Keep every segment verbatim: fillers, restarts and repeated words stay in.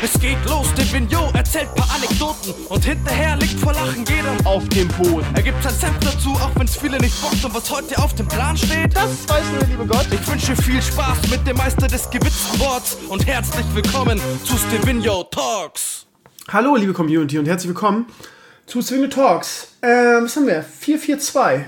Es geht los, der Vignot erzählt paar Anekdoten und hinterher liegt vor Lachen jeder auf dem Boden. Er gibt sein Senf dazu, auch wenn's viele nicht bockt. Und was heute auf dem Plan steht, das weiß nur der liebe Gott. Ich wünsche viel Spaß mit dem Meister des gewitzten Worts und herzlich willkommen zu Stevino Talks. Hallo liebe Community und herzlich willkommen zu Stevino Talks. Ähm, was haben wir? vier vier zwei.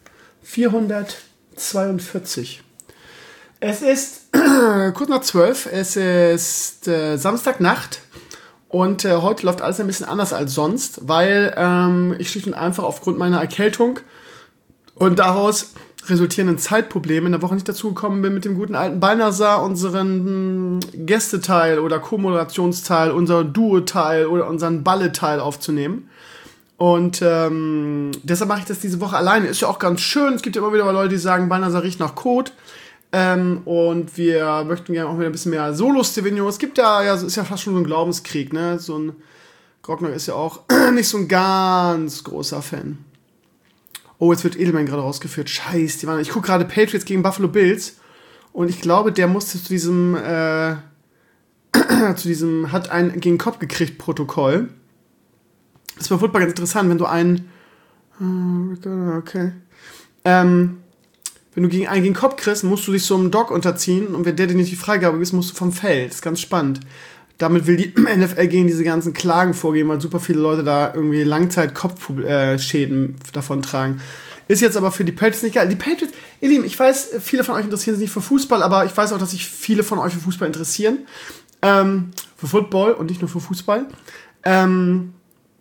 vierhundertzweiundvierzig. Es ist kurz nach zwölf, es ist äh, Samstagnacht und äh, heute läuft alles ein bisschen anders als sonst, weil ähm, ich schlicht und einfach aufgrund meiner Erkältung und daraus resultierenden Zeitproblemen in der Woche nicht dazu gekommen bin, mit dem guten alten Balnasar unseren Gästeteil oder Co-Moderationsteil, unser Duo-Teil oder unseren Balle-Teil aufzunehmen. Und ähm, deshalb mache ich das diese Woche alleine. Ist ja auch ganz schön. Es gibt ja immer wieder Leute, die sagen, Balnasar riecht nach Kot. Ähm, und wir möchten gerne auch wieder ein bisschen mehr Solo-Stevino. Es gibt ja, ja, ist ja fast schon so ein Glaubenskrieg, ne? So ein Grockner ist ja auch nicht so ein ganz großer Fan. Oh, jetzt wird Edelman gerade rausgeführt. Scheiße, die waren. Ich gucke gerade Patriots gegen Buffalo Bills. Und ich glaube, der musste zu diesem, äh, zu diesem, hat ein gegen den Kopf gekriegt Protokoll. Das war Football ganz interessant, wenn du einen, okay, ähm, wenn du gegen einen gegen den Kopf kriegst, musst du dich so einem Doc unterziehen und wenn der dir nicht die Freigabe gibt, musst du vom Feld. Das ist ganz spannend. Damit will die N F L gegen diese ganzen Klagen vorgehen, weil super viele Leute da irgendwie Langzeit-Kopfschäden davon tragen. Ist jetzt aber für die Patriots nicht geil. Die Patriots, ihr Lieben, ich weiß, viele von euch interessieren sich nicht für Fußball, aber ich weiß auch, dass sich viele von euch für Fußball interessieren. Ähm, für Football und nicht nur für Fußball. Ähm,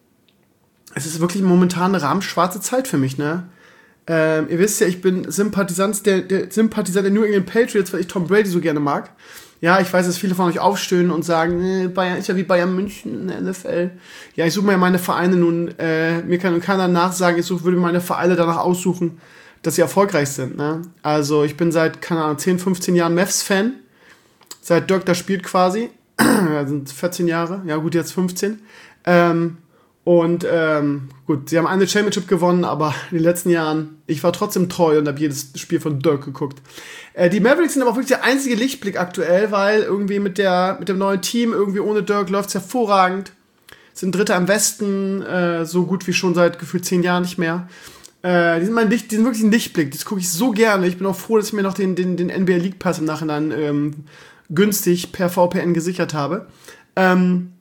es ist wirklich momentan eine rahmenschwarze Zeit für mich, ne? Ähm, ihr wisst ja, ich bin Sympathisant der, der, Sympathisant der New England Patriots, weil ich Tom Brady so gerne mag. Ja, ich weiß, dass viele von euch aufstöhnen und sagen, nee, Bayern ist ja wie Bayern München in der N F L. Ja, ich suche mir meine Vereine nun, äh, mir kann keiner nachsagen, ich such, würde meine Vereine danach aussuchen, dass sie erfolgreich sind, ne? Also, ich bin seit, keine Ahnung, zehn, fünfzehn Jahren Mavs-Fan. Seit Dirk da spielt quasi. Das sind vierzehn Jahre. Ja, gut, jetzt fünfzehn. Ähm, Und ähm, gut, sie haben eine Championship gewonnen, aber in den letzten Jahren, ich war trotzdem treu und habe jedes Spiel von Dirk geguckt. Äh, die Mavericks sind aber auch wirklich der einzige Lichtblick aktuell, weil irgendwie mit der mit dem neuen Team, irgendwie ohne Dirk läuft es hervorragend. Sind Dritter im Westen, äh, so gut wie schon seit gefühlt zehn Jahren nicht mehr. Äh, die sind mein Licht, die sind wirklich ein Lichtblick, das gucke ich so gerne. Ich bin auch froh, dass ich mir noch den, den, den N B A League Pass im Nachhinein ähm, günstig per V P N gesichert habe. Ähm,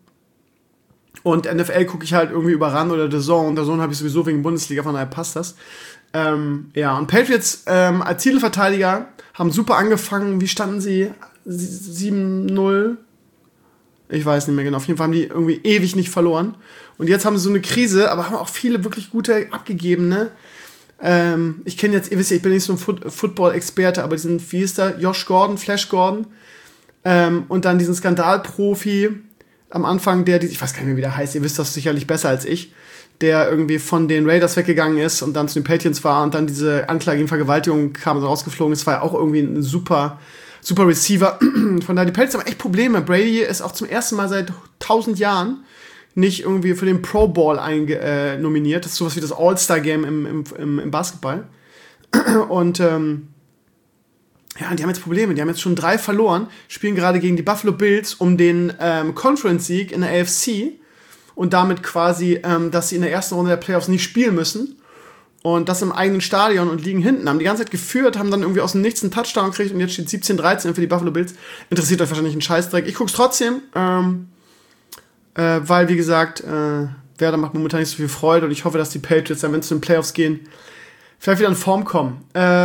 Und N F L gucke ich halt irgendwie über RAN oder The Zone. The Zone habe ich sowieso wegen Bundesliga, von daher passt das. Ähm, ja, und Patriots ähm, als Titelverteidiger haben super angefangen. Wie standen sie? sieben null? Ich weiß nicht mehr genau. Auf jeden Fall haben die irgendwie ewig nicht verloren. Und jetzt haben sie so eine Krise, aber haben auch viele wirklich gute abgegeben, ne? Ähm, ich kenne jetzt, ihr wisst ja, ich bin nicht so ein Foot- Football-Experte, aber diesen, wie ist der? Josh Gordon, Flash Gordon. Ähm, und dann diesen Skandalprofi am Anfang, der, ich weiß gar nicht mehr, wie der heißt, ihr wisst das sicherlich besser als ich, der irgendwie von den Raiders weggegangen ist und dann zu den Patriots war und dann diese Anklage gegen Vergewaltigung kam und rausgeflogen ist, war ja auch irgendwie ein super, super Receiver. Von daher, die Patriots haben echt Probleme. Brady ist auch zum ersten Mal seit tausend Jahren nicht irgendwie für den Pro Bowl einge- äh, nominiert. Das ist sowas wie das All-Star-Game im, im, im, im Basketball. Und, ähm, ja, die haben jetzt Probleme. Die haben jetzt schon drei verloren, spielen gerade gegen die Buffalo Bills um den ähm, Conference-Sieg in der A F C und damit quasi, ähm, dass sie in der ersten Runde der Playoffs nicht spielen müssen und das im eigenen Stadion und liegen hinten. Haben die ganze Zeit geführt, haben dann irgendwie aus dem Nichts einen Touchdown gekriegt und jetzt steht siebzehn dreizehn für die Buffalo Bills. Interessiert euch wahrscheinlich ein Scheißdreck. Ich guck's trotzdem, ähm, äh, weil, wie gesagt, äh, Werder macht momentan nicht so viel Freude und ich hoffe, dass die Patriots dann, wenn es zu den Playoffs gehen, vielleicht wieder in Form kommen.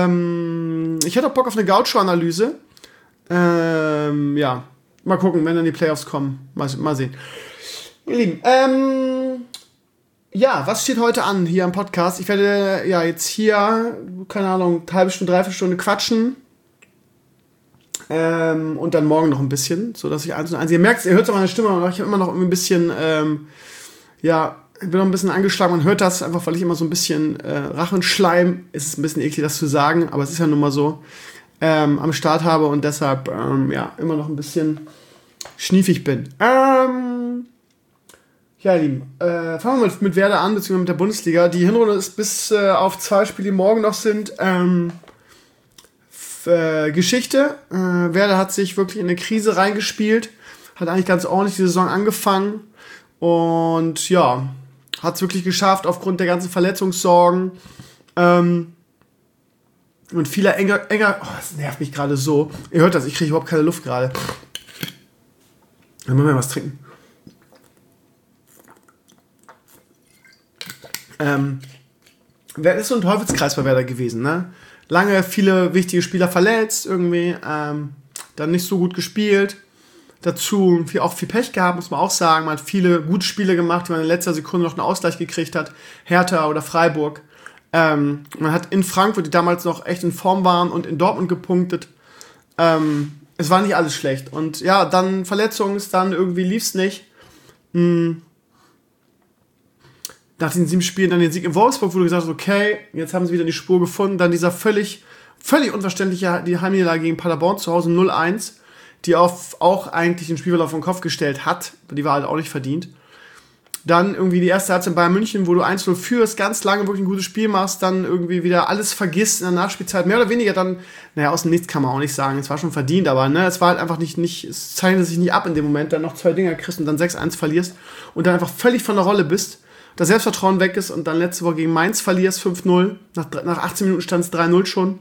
Ähm, ich hätte auch Bock auf eine Gaucho-Analyse. Ähm, ja, mal gucken, wenn dann die Playoffs kommen. Mal, mal sehen. Ihr Lieben, ähm, ja, was steht heute an hier am Podcast? Ich werde ja jetzt hier, keine Ahnung, eine halbe Stunde, dreiviertel Stunde quatschen. Ähm, und dann morgen noch ein bisschen, sodass ich eins und eins. Ihr merkt, ihr hört es an meiner Stimme, aber ich habe immer noch irgendwie ein bisschen, ähm, ja, ich bin noch ein bisschen angeschlagen, man hört das einfach, weil ich immer so ein bisschen äh, Rachenschleim, es ist ein bisschen eklig, das zu sagen, aber es ist ja nun mal so, ähm, am Start habe und deshalb, ähm, ja, immer noch ein bisschen schniefig bin. Ähm, ja, ihr Lieben, äh, fangen wir mit, mit Werder an, beziehungsweise mit der Bundesliga. Die Hinrunde ist bis äh, auf zwei Spiele, die morgen noch sind, ähm, f- äh, Geschichte. Äh, Werder hat sich wirklich in eine Krise reingespielt, hat eigentlich ganz ordentlich die Saison angefangen und ja, hat es wirklich geschafft aufgrund der ganzen Verletzungssorgen ähm, und vieler enger, enger, oh, das nervt mich gerade so. Ihr hört das, ich kriege überhaupt keine Luft gerade. Dann müssen wir was trinken. Ähm, das ist so ein Teufelskreis bei Werder gewesen, ne? Lange viele wichtige Spieler verletzt, irgendwie, ähm, dann nicht so gut gespielt. Dazu viel, auch viel Pech gehabt, muss man auch sagen. Man hat viele gute Spiele gemacht, die man in letzter Sekunde noch einen Ausgleich gekriegt hat. Hertha oder Freiburg. Ähm, man hat in Frankfurt, die damals noch echt in Form waren, und in Dortmund gepunktet. Ähm, es war nicht alles schlecht. Und ja, dann Verletzungen, dann irgendwie lief es nicht. Hm. Nach den sieben Spielen dann den Sieg in Wolfsburg, wo du gesagt hast, okay, jetzt haben sie wieder die Spur gefunden. Dann dieser völlig, völlig unverständliche die Heimniederlage gegen Paderborn zu Hause null eins, die auf, auch eigentlich den Spielverlauf vom Kopf gestellt hat. Die war halt auch nicht verdient. Dann irgendwie die erste Halbzeit in Bayern München, wo du eins null führst, ganz lange wirklich ein gutes Spiel machst, dann irgendwie wieder alles vergisst in der Nachspielzeit, mehr oder weniger dann, naja, aus dem Nichts kann man auch nicht sagen, es war schon verdient, aber ne, es war halt einfach nicht, nicht es zeichnete sich nicht ab in dem Moment, dann noch zwei Dinger kriegst und dann sechs eins verlierst und dann einfach völlig von der Rolle bist, das Selbstvertrauen weg ist und dann letzte Woche gegen Mainz verlierst, fünf null, nach, nach achtzehn Minuten stand es drei null schon.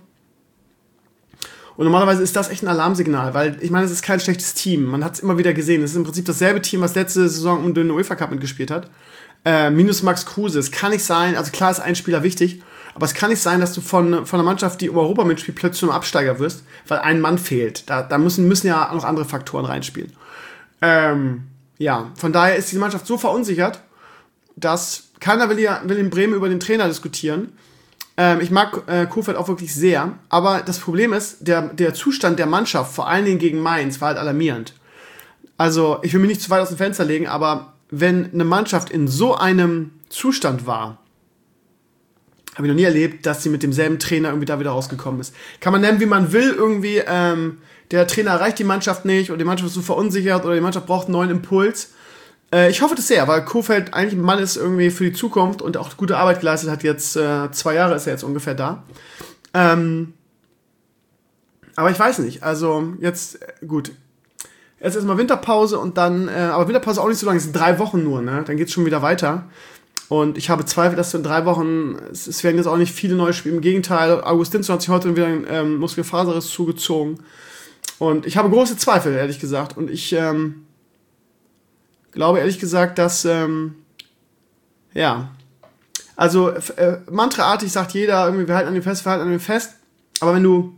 Und normalerweise ist das echt ein Alarmsignal, weil ich meine, es ist kein schlechtes Team. Man hat es immer wieder gesehen. Es ist im Prinzip dasselbe Team, was letzte Saison um den UEFA Cup mitgespielt hat. Äh, minus Max Kruse. Es kann nicht sein, also klar ist ein Spieler wichtig, aber es kann nicht sein, dass du von, von einer Mannschaft, die um Europa mitspielt, plötzlich zum Absteiger wirst, weil ein Mann fehlt. Da, da müssen, müssen ja noch andere Faktoren reinspielen. Ähm, ja, von daher ist die Mannschaft so verunsichert, dass keiner will, hier, will in Bremen über den Trainer diskutieren. Ähm, ich mag äh, Kohfeldt auch wirklich sehr, aber das Problem ist, der, der Zustand der Mannschaft, vor allen Dingen gegen Mainz, war halt alarmierend. Also, ich will mich nicht zu weit aus dem Fenster legen, aber wenn eine Mannschaft in so einem Zustand war, habe ich noch nie erlebt, dass sie mit demselben Trainer irgendwie da wieder rausgekommen ist. Kann man nennen, wie man will, irgendwie, ähm, der Trainer erreicht die Mannschaft nicht oder die Mannschaft ist so verunsichert oder die Mannschaft braucht einen neuen Impuls. Ich hoffe das sehr, weil Kohfeldt eigentlich ein Mann ist irgendwie für die Zukunft und auch gute Arbeit geleistet hat. Jetzt äh, zwei Jahre ist er jetzt ungefähr da. Ähm, aber ich weiß nicht. Also jetzt, äh, gut. Jetzt erstmal Winterpause und dann, äh, aber Winterpause auch nicht so lange, es sind drei Wochen nur, ne? Dann geht's schon wieder weiter. Und ich habe Zweifel, dass du in drei Wochen, es, es werden jetzt auch nicht viele neue Spiele. Im Gegenteil, Augustinsson hat sich heute wieder einen ähm, Muskelfaserriss zugezogen. Und ich habe große Zweifel, ehrlich gesagt. Und ich, ähm, glaube ehrlich gesagt, dass, ähm, ja, also äh, mantraartig sagt jeder, irgendwie, wir halten an dem fest, wir halten an dem fest, aber wenn du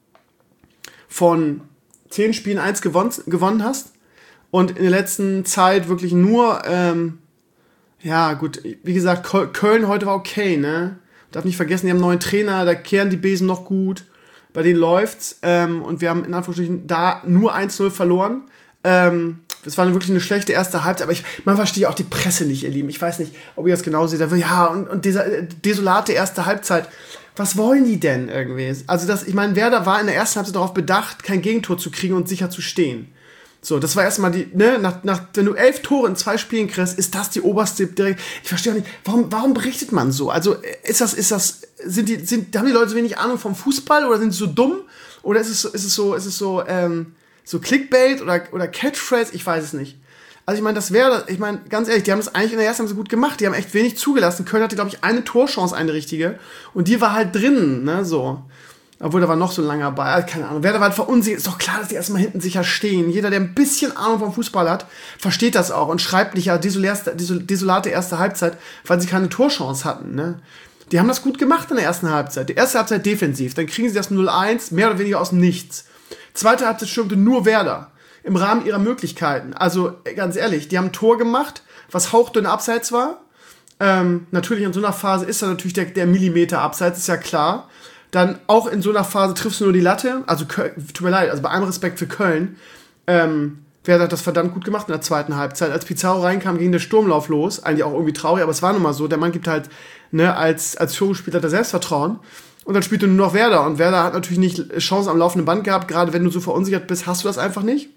von zehn Spielen eins gewonnen, gewonnen hast und in der letzten Zeit wirklich nur, ähm, ja gut, wie gesagt, Köln heute war okay, ne, darf nicht vergessen, die haben einen neuen Trainer, da kehren die Besen noch gut, bei denen läuft's, ähm, und wir haben in Anführungsstrichen da nur eins null verloren, ähm, das war wirklich eine schlechte erste Halbzeit, aber ich, man versteht auch die Presse nicht, ihr Lieben. Ich weiß nicht, ob ihr das genau seht. Ja, und, und dieser desolate erste Halbzeit. Was wollen die denn irgendwie? Also, das, ich meine, Werder war in der ersten Halbzeit darauf bedacht, kein Gegentor zu kriegen und sicher zu stehen. So, das war erstmal die, ne, nach, nach, wenn du elf Tore in zwei Spielen kriegst, ist das die oberste direkt. Ich verstehe auch nicht, warum, warum berichtet man so? Also, ist das, ist das, sind die, sind, haben die Leute so wenig Ahnung vom Fußball oder sind sie so dumm? Oder ist es, ist es so, ist es so, ähm, so Clickbait oder, oder Catchphrase, ich weiß es nicht. Also ich meine, das wäre, ich meine, ganz ehrlich, die haben das eigentlich in der ersten Halbzeit so gut gemacht, die haben echt wenig zugelassen. Köln hatte, glaube ich, eine Torchance, eine richtige, und die war halt drin, ne, so. Obwohl, da war noch so ein langer Ball, keine Ahnung. Werder war halt verunsichert, ist doch klar, dass die erstmal hinten sicher stehen. Jeder, der ein bisschen Ahnung vom Fußball hat, versteht das auch und schreibt nicht, ja, desolate, desolate erste Halbzeit, weil sie keine Torchance hatten, ne. Die haben das gut gemacht in der ersten Halbzeit. Die erste Halbzeit defensiv, dann kriegen sie das null eins, mehr oder weniger aus dem Nichts. Zweite Halbzeit stürmte nur Werder im Rahmen ihrer Möglichkeiten. Also ganz ehrlich, die haben ein Tor gemacht, was hauchdünn abseits war. Ähm, natürlich in so einer Phase ist da natürlich der, der Millimeter abseits, ist ja klar. Dann auch in so einer Phase triffst du nur die Latte. Also Köln, tut mir leid, also bei allem Respekt für Köln. Ähm, Werder hat das verdammt gut gemacht in der zweiten Halbzeit. Als Pizarro reinkam, ging der Sturmlauf los. Eigentlich auch irgendwie traurig, aber es war nun mal so. Der Mann gibt halt, ne, als, als Führungsspieler der Selbstvertrauen. Und dann spielt du nur noch Werder. Und Werder hat natürlich nicht Chancen am laufenden Band gehabt. Gerade wenn du so verunsichert bist, hast du das einfach nicht.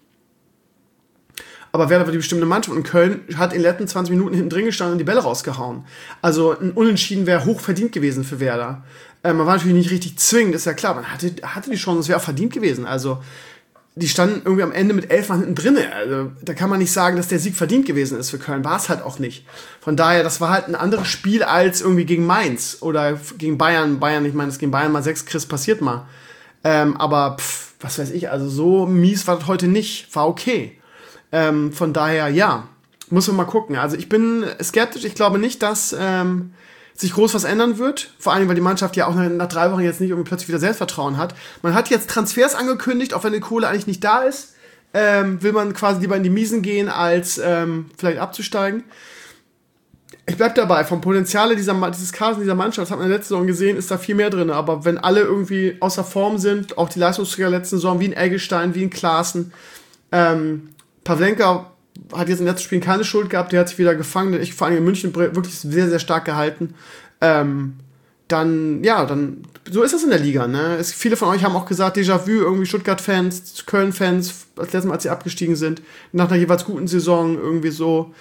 Aber Werder war die bestimmte Mannschaft. Und Köln hat in den letzten zwanzig Minuten hinten drin gestanden und die Bälle rausgehauen. Also ein Unentschieden wäre hoch verdient gewesen für Werder. Äh, man war natürlich nicht richtig zwingend, ist ja klar. Man hatte, hatte die Chance, es wäre auch verdient gewesen. Also die standen irgendwie am Ende mit elf Mann hinten drin. Also da kann man nicht sagen, dass der Sieg verdient gewesen ist für Köln. War es halt auch nicht. Von daher, das war halt ein anderes Spiel als irgendwie gegen Mainz oder gegen Bayern. Bayern, ich meine, das gegen Bayern mal sechs Chris passiert mal. Ähm, aber pff, was weiß ich, also so mies war das heute nicht. War okay. Ähm, von daher, ja, muss man mal gucken. Also ich bin skeptisch. Ich glaube nicht, dass ähm, sich groß was ändern wird. Vor allem, weil die Mannschaft ja auch nach, nach drei Wochen jetzt nicht irgendwie plötzlich wieder Selbstvertrauen hat. Man hat jetzt Transfers angekündigt, auch wenn die Kohle eigentlich nicht da ist. Ähm, will man quasi lieber in die Miesen gehen, als ähm, vielleicht abzusteigen. Ich bleib dabei, vom Potenzial dieser, dieses Kaders dieser Mannschaft, das hat man in der letzten Saison gesehen, ist da viel mehr drin. Aber wenn alle irgendwie außer Form sind, auch die Leistungsträger der letzten Saison, wie ein Eggestein, wie ein Klaassen, ähm, Pavlenka hat jetzt in den letzten Spielen keine Schuld gehabt, der hat sich wieder gefangen, ich vor allem in München wirklich sehr, sehr stark gehalten. Ähm, dann, ja, dann, so ist das in der Liga, ne? Es, viele von euch haben auch gesagt, Déjà-vu, irgendwie Stuttgart-Fans, Köln-Fans, das letzte Mal, als sie abgestiegen sind, nach einer jeweils guten Saison, irgendwie so.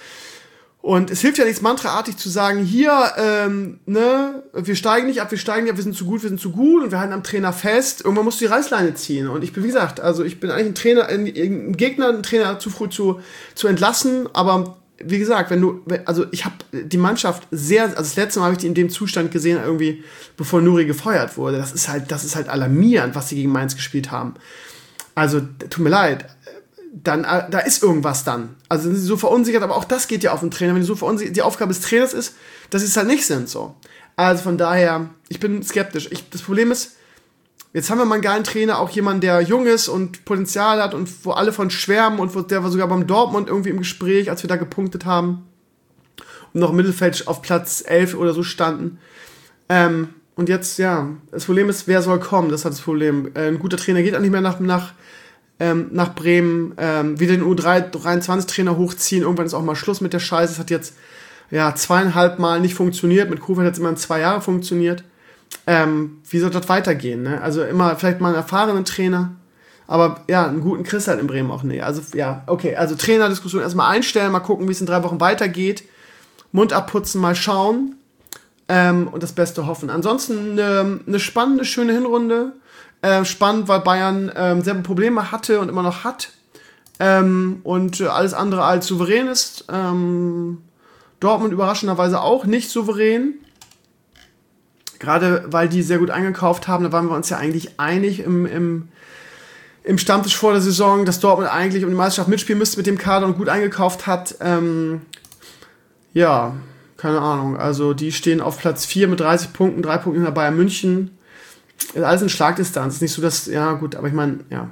Und es hilft ja nichts, mantraartig zu sagen, hier, ähm, ne, wir steigen nicht ab, wir steigen nicht ab, wir sind zu gut, wir sind zu gut und wir halten am Trainer fest. Irgendwann musst du die Reißleine ziehen. Und ich bin, wie gesagt, also ich bin eigentlich ein Trainer, ein, ein Gegner, einen Trainer zu früh zu, zu entlassen, aber wie gesagt, wenn du, also ich habe die Mannschaft sehr, also das letzte Mal habe ich die in dem Zustand gesehen, irgendwie, bevor Nuri gefeuert wurde. Das ist halt, das ist halt alarmierend, was sie gegen Mainz gespielt haben. Also, tut mir leid. Dann, da ist irgendwas dann. Also sind sie so verunsichert, aber auch das geht ja auf den Trainer. Wenn die so verunsichert, die Aufgabe des Trainers ist, dass sie es halt nicht sind, so. Also von daher, ich bin skeptisch. Ich, das Problem ist, jetzt haben wir mal einen geilen Trainer, auch jemand, der jung ist und Potenzial hat und wo alle von schwärmen und wo, der war sogar beim Dortmund irgendwie im Gespräch, als wir da gepunktet haben und noch im Mittelfeld auf Platz elf oder so standen. Ähm, und jetzt, ja, das Problem ist, wer soll kommen? Das hat das Problem. Äh, ein guter Trainer geht auch nicht mehr nach, nach Ähm, nach Bremen, ähm, wieder den U dreiundzwanzig-Trainer hochziehen, irgendwann ist auch mal Schluss mit der Scheiße, es hat jetzt ja zweieinhalb Mal nicht funktioniert, mit Kofeld hat es immer in zwei Jahre funktioniert, ähm, wie soll das weitergehen, ne? Also immer vielleicht mal einen erfahrenen Trainer, aber ja, einen guten Chris halt in Bremen auch nicht, also ja, okay, also Trainerdiskussion erstmal einstellen, mal gucken, wie es in drei Wochen weitergeht, Mund abputzen, mal schauen ähm, und das Beste hoffen. Ansonsten eine ne spannende, schöne Hinrunde. Äh, spannend, weil Bayern ähm, selber Probleme hatte und immer noch hat ähm, und äh, alles andere als souverän ist. Ähm, Dortmund überraschenderweise auch nicht souverän. Gerade weil die sehr gut eingekauft haben, da waren wir uns ja eigentlich einig im, im, im Stammtisch vor der Saison, dass Dortmund eigentlich um die Meisterschaft mitspielen müsste mit dem Kader und gut eingekauft hat. Ähm, ja, keine Ahnung. Also die stehen auf Platz vier mit dreißig Punkten, drei Punkte hinter Bayern München. Alles in Schlagdistanz. Ist nicht so, dass, ja gut, aber ich meine, ja.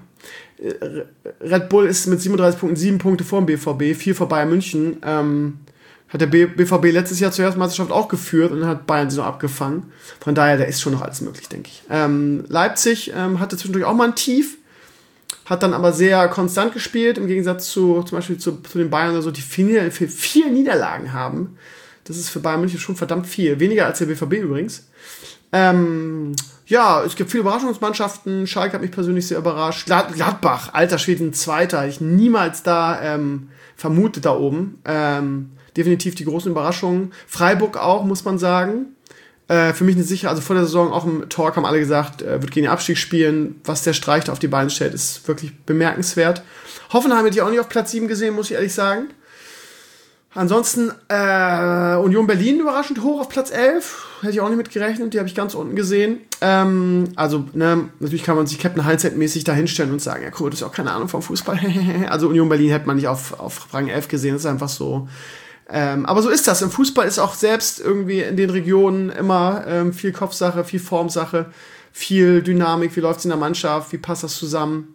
Red Bull ist mit siebenunddreißig Punkten sieben Punkte vor dem B V B, vier vor Bayern München. Ähm, hat der B V B letztes Jahr zur ersten Meisterschaft auch geführt und dann hat Bayern sie noch abgefangen. Von daher, da ist schon noch alles möglich, denke ich. Ähm, Leipzig ähm, hatte zwischendurch auch mal ein Tief, hat dann aber sehr konstant gespielt, im Gegensatz zu zum Beispiel zu, zu den Bayern oder so, die vier, vier Niederlagen haben. Das ist für Bayern München schon verdammt viel. Weniger als der B V B übrigens. Ähm, ja, es gibt viele Überraschungsmannschaften. Schalke hat mich persönlich sehr überrascht. Gladbach, alter Schwede, ein Zweiter. Hätte ich niemals da ähm, vermutet da oben. Ähm, definitiv die großen Überraschungen. Freiburg auch, muss man sagen. Äh, für mich nicht sicher. Also vor der Saison auch im Talk haben alle gesagt, äh, wird gegen den Abstieg spielen. Was der Streich da auf die Beine stellt, ist wirklich bemerkenswert. Hoffenheim hätte ich auch nicht auf Platz sieben gesehen, muss ich ehrlich sagen. Ansonsten äh, Union Berlin überraschend hoch auf Platz elf. Hätte ich auch nicht mit gerechnet, die habe ich ganz unten gesehen. Ähm, also, ne, natürlich kann man sich Captain Hindsight-mäßig da hinstellen und sagen, ja cool, das ist auch keine Ahnung vom Fußball. Also Union Berlin hätte man nicht auf, auf Rang elf gesehen, das ist einfach so. Ähm, aber so ist das. Im Fußball ist auch selbst irgendwie in den Regionen immer ähm, viel Kopfsache, viel Formsache, viel Dynamik, wie läuft es in der Mannschaft, wie passt das zusammen.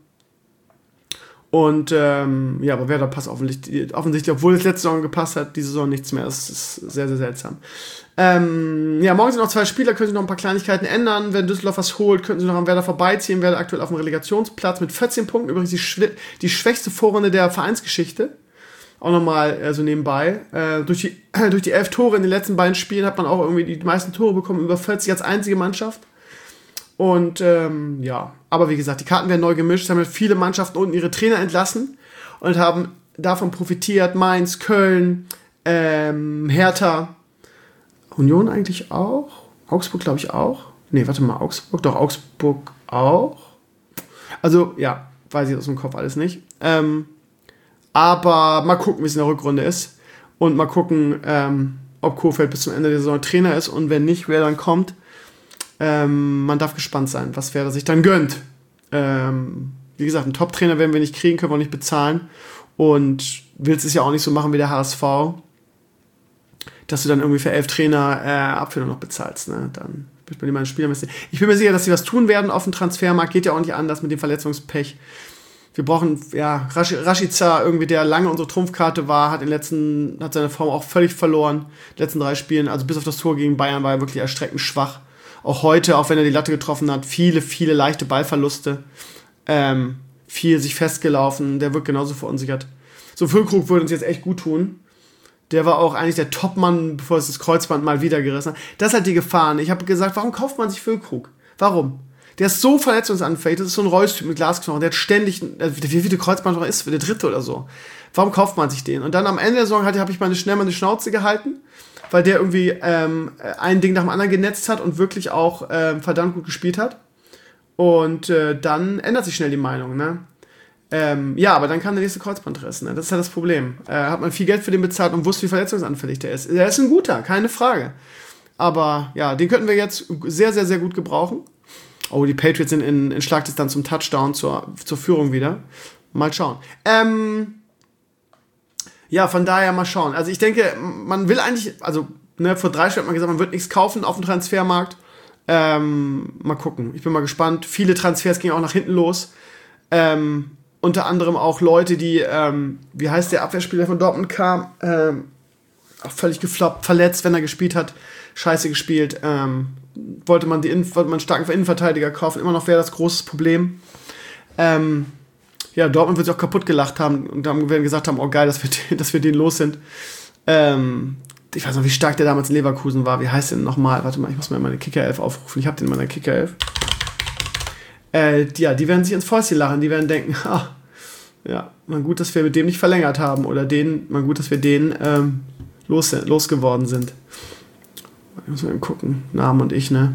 Und ähm, ja, aber Werder passt offensichtlich, offensichtlich, obwohl es letzte Saison gepasst hat, diese Saison nichts mehr. Das ist sehr, sehr seltsam. Ähm, ja, morgen sind noch zwei Spieler, können sich noch ein paar Kleinigkeiten ändern. Wenn Düsseldorf was holt, könnten sie noch am Werder vorbeiziehen. Werder aktuell auf dem Relegationsplatz mit vierzehn Punkten. Übrigens die, schw- die schwächste Vorrunde der Vereinsgeschichte. Auch nochmal äh, so nebenbei. Äh, durch, die, äh, durch die elf Tore in den letzten beiden Spielen hat man auch irgendwie die meisten Tore bekommen, über vierzig als einzige Mannschaft. Und ähm, ja, aber wie gesagt, die Karten werden neu gemischt. Es haben viele Mannschaften unten ihre Trainer entlassen und haben davon profitiert. Mainz, Köln, ähm, Hertha, Union eigentlich auch. Augsburg glaube ich auch. Nee, warte mal, Augsburg, doch Augsburg auch. Also ja, weiß ich aus dem Kopf alles nicht. Ähm, aber mal gucken, wie es in der Rückrunde ist. Und mal gucken, ähm, ob Kohfeldt bis zum Ende der Saison Trainer ist. Und wenn nicht, wer dann kommt. Ähm, man darf gespannt sein, was Werder sich dann gönnt. Ähm, wie gesagt, einen Top-Trainer werden wir nicht kriegen, können wir auch nicht bezahlen. Und willst es ja auch nicht so machen wie der H S V, dass du dann irgendwie für elf Trainer äh, Abfindung noch bezahlst. Ne? Dann wird man die mal Spieler messen. Ich bin mir sicher, dass sie was tun werden auf dem Transfermarkt. Geht ja auch nicht anders mit dem Verletzungspech. Wir brauchen, ja, Rasch- Rashica, irgendwie, der lange unsere Trumpfkarte war, hat in den letzten, hat seine Form auch völlig verloren. In den letzten drei Spielen, also bis auf das Tor gegen Bayern, war er wirklich erschreckend schwach. Auch heute, auch wenn er die Latte getroffen hat, viele, viele leichte Ballverluste. Ähm, viel sich festgelaufen, der wird genauso verunsichert. So, Füllkrug würde uns jetzt echt gut tun. Der war auch eigentlich der Topmann, bevor es das Kreuzband mal wieder gerissen hat. Das ist halt die Gefahr. Ich habe gesagt, warum kauft man sich Füllkrug? Warum? Der ist so verletzungsanfällig, das ist so ein Reus-Typ mit Glasknochen, der hat ständig, wie viele Kreuzband noch ist, der dritte oder so. Warum kauft man sich den? Und dann am Ende der Saison habe ich meine schnell meine Schnauze gehalten, weil der irgendwie ähm, ein Ding nach dem anderen genetzt hat und wirklich auch ähm, verdammt gut gespielt hat. Und äh, dann ändert sich schnell die Meinung, ne? Ähm, ja, aber dann kam der nächste Kreuzbandriss, ne? Das ist ja das Problem. Äh, hat man viel Geld für den bezahlt und wusste, wie verletzungsanfällig der ist. Der ist ein guter, keine Frage. Aber ja, den könnten wir jetzt sehr, sehr, sehr gut gebrauchen. Oh, die Patriots sind in, in Schlagdistanz zum Touchdown, zur, zur Führung wieder. Mal schauen. Ähm, ja, von daher mal schauen. Also ich denke, man will eigentlich, also ne, vor drei Stunden hat man gesagt, man wird nichts kaufen auf dem Transfermarkt. Ähm, mal gucken. Ich bin mal gespannt. Viele Transfers gingen auch nach hinten los. Ähm, unter anderem auch Leute, die, ähm, wie heißt der Abwehrspieler von Dortmund kam, ähm, auch völlig gefloppt, verletzt, wenn er gespielt hat, scheiße gespielt. Ähm, wollte man die Innen- wollte man einen starken Innenverteidiger kaufen, immer noch wäre das großes Problem. Ähm, ja, Dortmund wird sich auch kaputt gelacht haben und dann werden gesagt haben, oh geil, dass wir, den, dass wir den los sind. Ähm, ich weiß noch, wie stark der damals in Leverkusen war. Wie heißt der denn nochmal? Warte mal, ich muss mal meine Kickerelf aufrufen. Ich habe den in meiner Kickerelf. Äh, ja, die werden sich ins Fäustchen lachen. Die werden denken, ah, ja, mal gut, dass wir mit dem nicht verlängert haben. Oder den, mal gut, dass wir den ähm, los, losgeworden sind. Ich muss mal eben gucken. Namen und ich, ne?